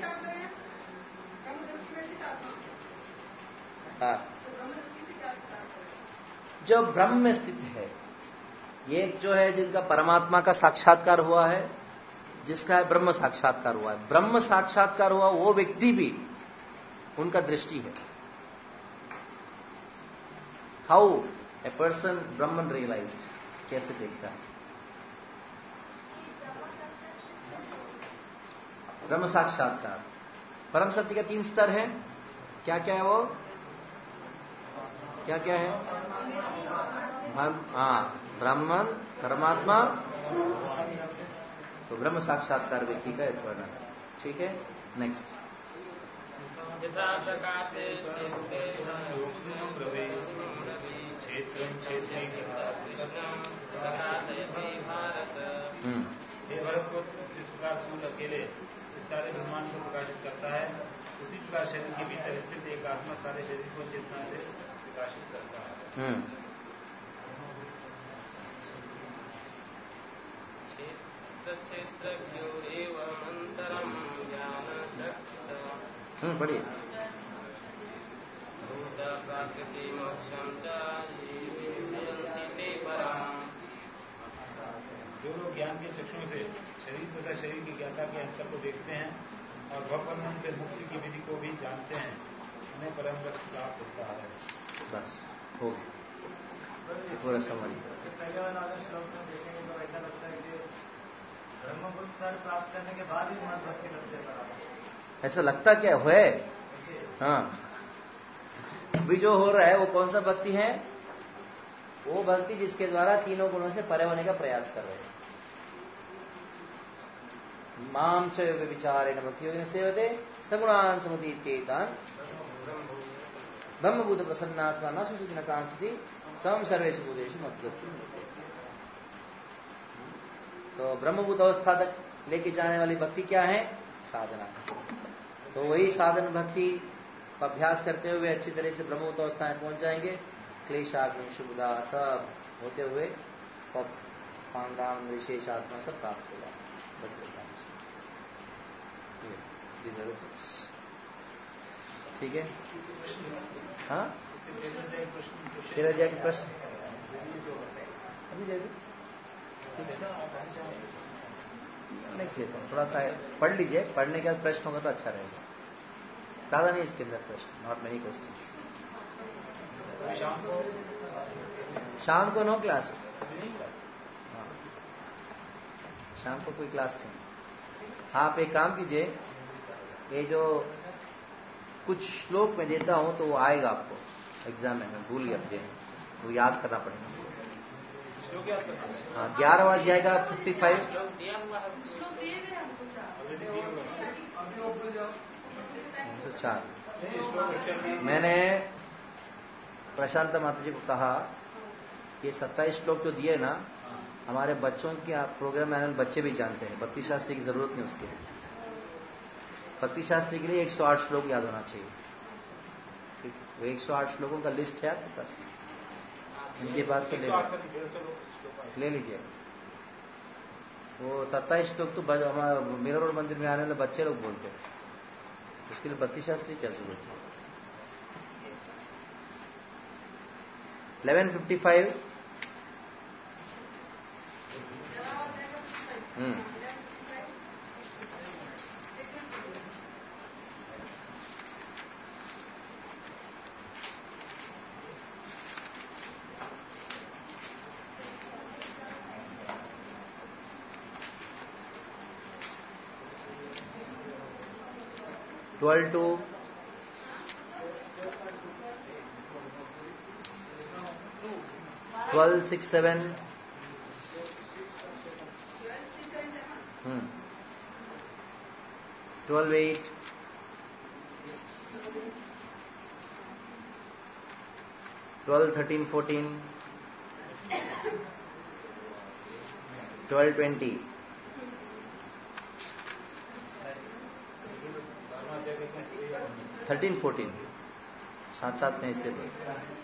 हाँ, जो ब्रह्म में स्थित है, ये जो है जिनका परमात्मा का साक्षात्कार हुआ है, जिसका है ब्रह्म साक्षात्कार हुआ है, ब्रह्म साक्षात्कार हुआ वो व्यक्ति भी उनका दृष्टि है। How a person Brahman realized, कैसे देखता है? ब्रह्म साक्षात्कार, परम सत्य का तीन स्तर है। क्या क्या है वो? क्या क्या है? हाँ, ब्राह्मण, परमात्मा, तो ब्रह्म साक्षात्कार व्यक्ति का एक वर्णन है। ठीक है, नेक्स्ट। हे भरत को जिस प्रकार सूर्य अकेले इस सारे ब्रह्मांड को प्रकाशित करता है, उसी प्रकार शरीर के भीतर स्थित एक आत्मा सारे शरीर को चेतना से प्रकाशित करता है। हम्म बढ़िया। जो लोग ज्ञान के चक्षुओं से शरीर तथा शरीर की ज्ञाता के अंतर को देखते हैं और भवबंधन से मुक्ति की विधि को भी जानते हैं, उन्हें परम लक्ष्य प्राप्त होता है। बस हो पूरा समझ। पहले वाला अगर श्लोक में देखेंगे तो ऐसा लगता है कि ब्रह्म को स्तर प्राप्त करने के बाद ही मन भक्ति लगते हैं। ऐसा लगता क्या है? हाँ, अभी जो हो रहा है वो कौन सा भक्ति है? वो भक्ति जिसके द्वारा तीनों गुणों से परे होने का प्रयास कर रहे हैं। माम च योग विचारेण भक्ति योग सेवते सगुणान समुदीत्येतान ब्रह्मभूत प्रसन्नात्मा न सुचित न कांक्षति सम सर्वेषु भूतेषु मद्गति। तो ब्रह्मभूत अवस्था तक लेके जाने वाली भक्ति क्या है? साधना। तो वही साधन भक्ति का अभ्यास करते हुए अच्छी तरह से ब्रह्मभूत अवस्था में पहुंच जाएंगे। क्लेशाग्नि शुभदा सब होते हुए सब सांगान विशेष आत्मा सब प्राप्त होगा। ठीक है, हाँ, तेरा जय के प्रश्न अभी दे दो। नेक्स्ट देता हूँ, थोड़ा सा पढ़ लीजिए, पढ़ने के बाद प्रश्न होगा तो अच्छा रहेगा। ज्यादा नहीं इसके अंदर प्रश्न, नॉट मेनी क्वेश्चंस। शाम को नो क्लास, हाँ, शाम को कोई क्लास नहीं। आप एक काम कीजिए, ये जो कुछ श्लोक में देता हूं तो वो आएगा आपको एग्जाम में, मैं भूल गया मुझे, वो याद करना पड़ेगा। हाँ, ग्यारह बज जाएगा फिफ्टी फाइव तो चार मैंने प्रशांत माता जी को कहा ये सत्ताईस श्लोक जो दिए ना, हमारे बच्चों के प्रोग्राम मैनुअल बच्चे भी जानते हैं, भक्ति शास्त्री की जरूरत नहीं उसके लिए। भक्ति शास्त्री के लिए एक सौ आठ श्लोक याद होना चाहिए। ठीक है, वो एक सौ आठ श्लोकों का लिस्ट है आपके पास, इनके पास से ले ले लीजिए। वो सत्ताईस श्लोक तो मीरा रोड मंदिर में आने वाले बच्चे लोग बोलते हैं, उसके लिए भक्ति शास्त्री क्या जरूरत है। Eleven fifty five hmm twelve two twelve six seven hmm twelve eight twelve thirteen fourteen twelve twenty thirteen fourteen साथ साथ में इसके दो।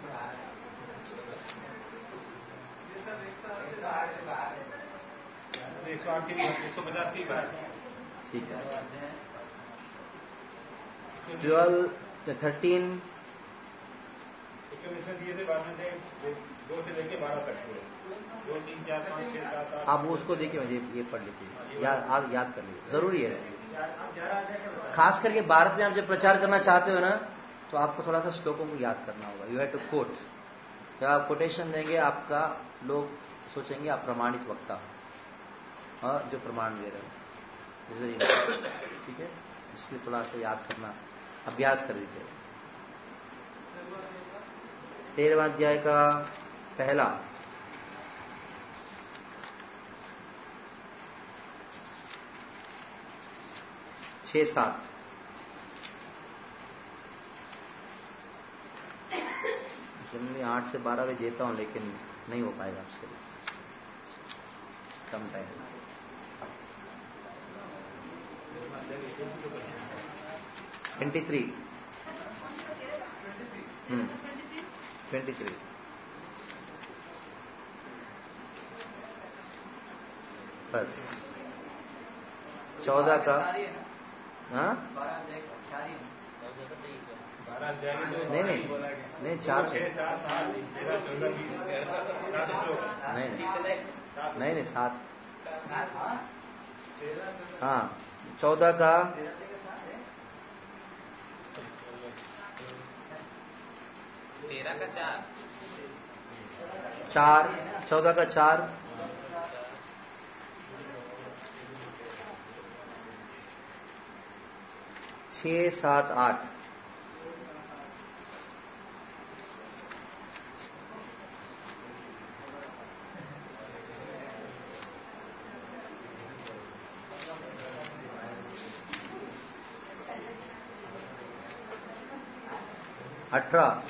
एक सौ आठ की एक सौ पचास की बात। ठीक है, ट्वेल्व थर्टीन दिए थे बाद में दो से लेके बारह तक दो तीन चार पाँच छह सात आठ। आप वो उसको देखिए, मुझे ये पढ़ लीजिए, याद याद याद कर लीजिए, जरूरी है इसमें। खास करके भारत में आप जब प्रचार करना चाहते हो ना, तो आपको थोड़ा सा श्लोकों को याद करना होगा। You have to quote. जब आप कोटेशन देंगे, आपका लोग सोचेंगे आप प्रमाणित वक्ता हो, हाँ, जो प्रमाण दे रहे हो। ठीक है, इसलिए थोड़ा सा याद करना अभ्यास कर दीजिए। तेरहवां अध्याय का पहला छह सात जनरली आठ से बारह बजे देता हूं, लेकिन नहीं हो पाएगा आपसे, कम time. Twenty three hmm twenty three बस चौदह का हाँ नहीं नहीं नहीं चार नहीं नहीं नहीं सात हाँ चौदह का तेरह का चार चार चौदह का चार छह सात आठ अठारह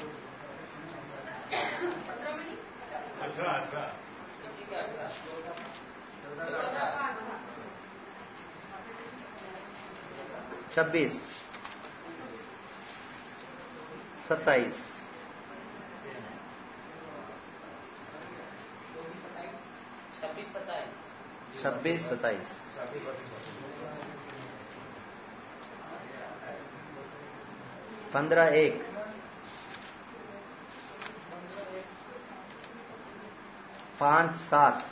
छब्बीस सत्ताईस छब्बीस सत्ताईस छब्बीस सत्ताईस पंद्रह एक पांच सात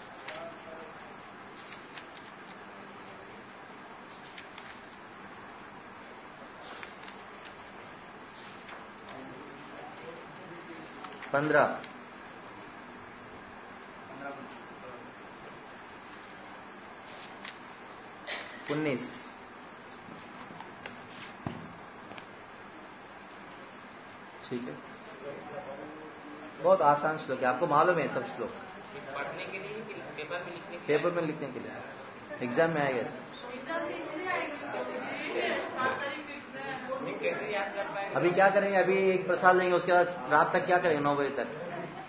पंद्रह उन्नीस ठीक है, बहुत आसान श्लोक है, आपको मालूम है सब श्लोक। पढ़ने के लिए कि पेपर में लिखने के लिए? पेपर में लिखने के लिए, एग्जाम में आएगा सर। एग्जाम में इसलिए आएंगे, पाँच तारीख को एग्जाम है। कैसे याद कर पाएंगे। अभी क्या करेंगे? अभी एक प्रसाद लेंगे, उसके बाद रात तक क्या करेंगे? नौ बजे तक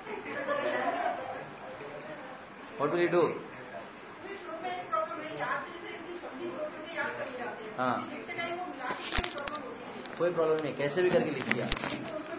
व्हाट विल यू डू? श्लोक में एक प्रॉब्लम है, याद जैसे इतनी शब्दी तौर पे याद कर जाते हैं, हाँ, लिखते टाइम वो मिला के कोई प्रॉब्लम होती है। कोई प्रॉब्लम नहीं, कैसे भी करके लिखिए आप।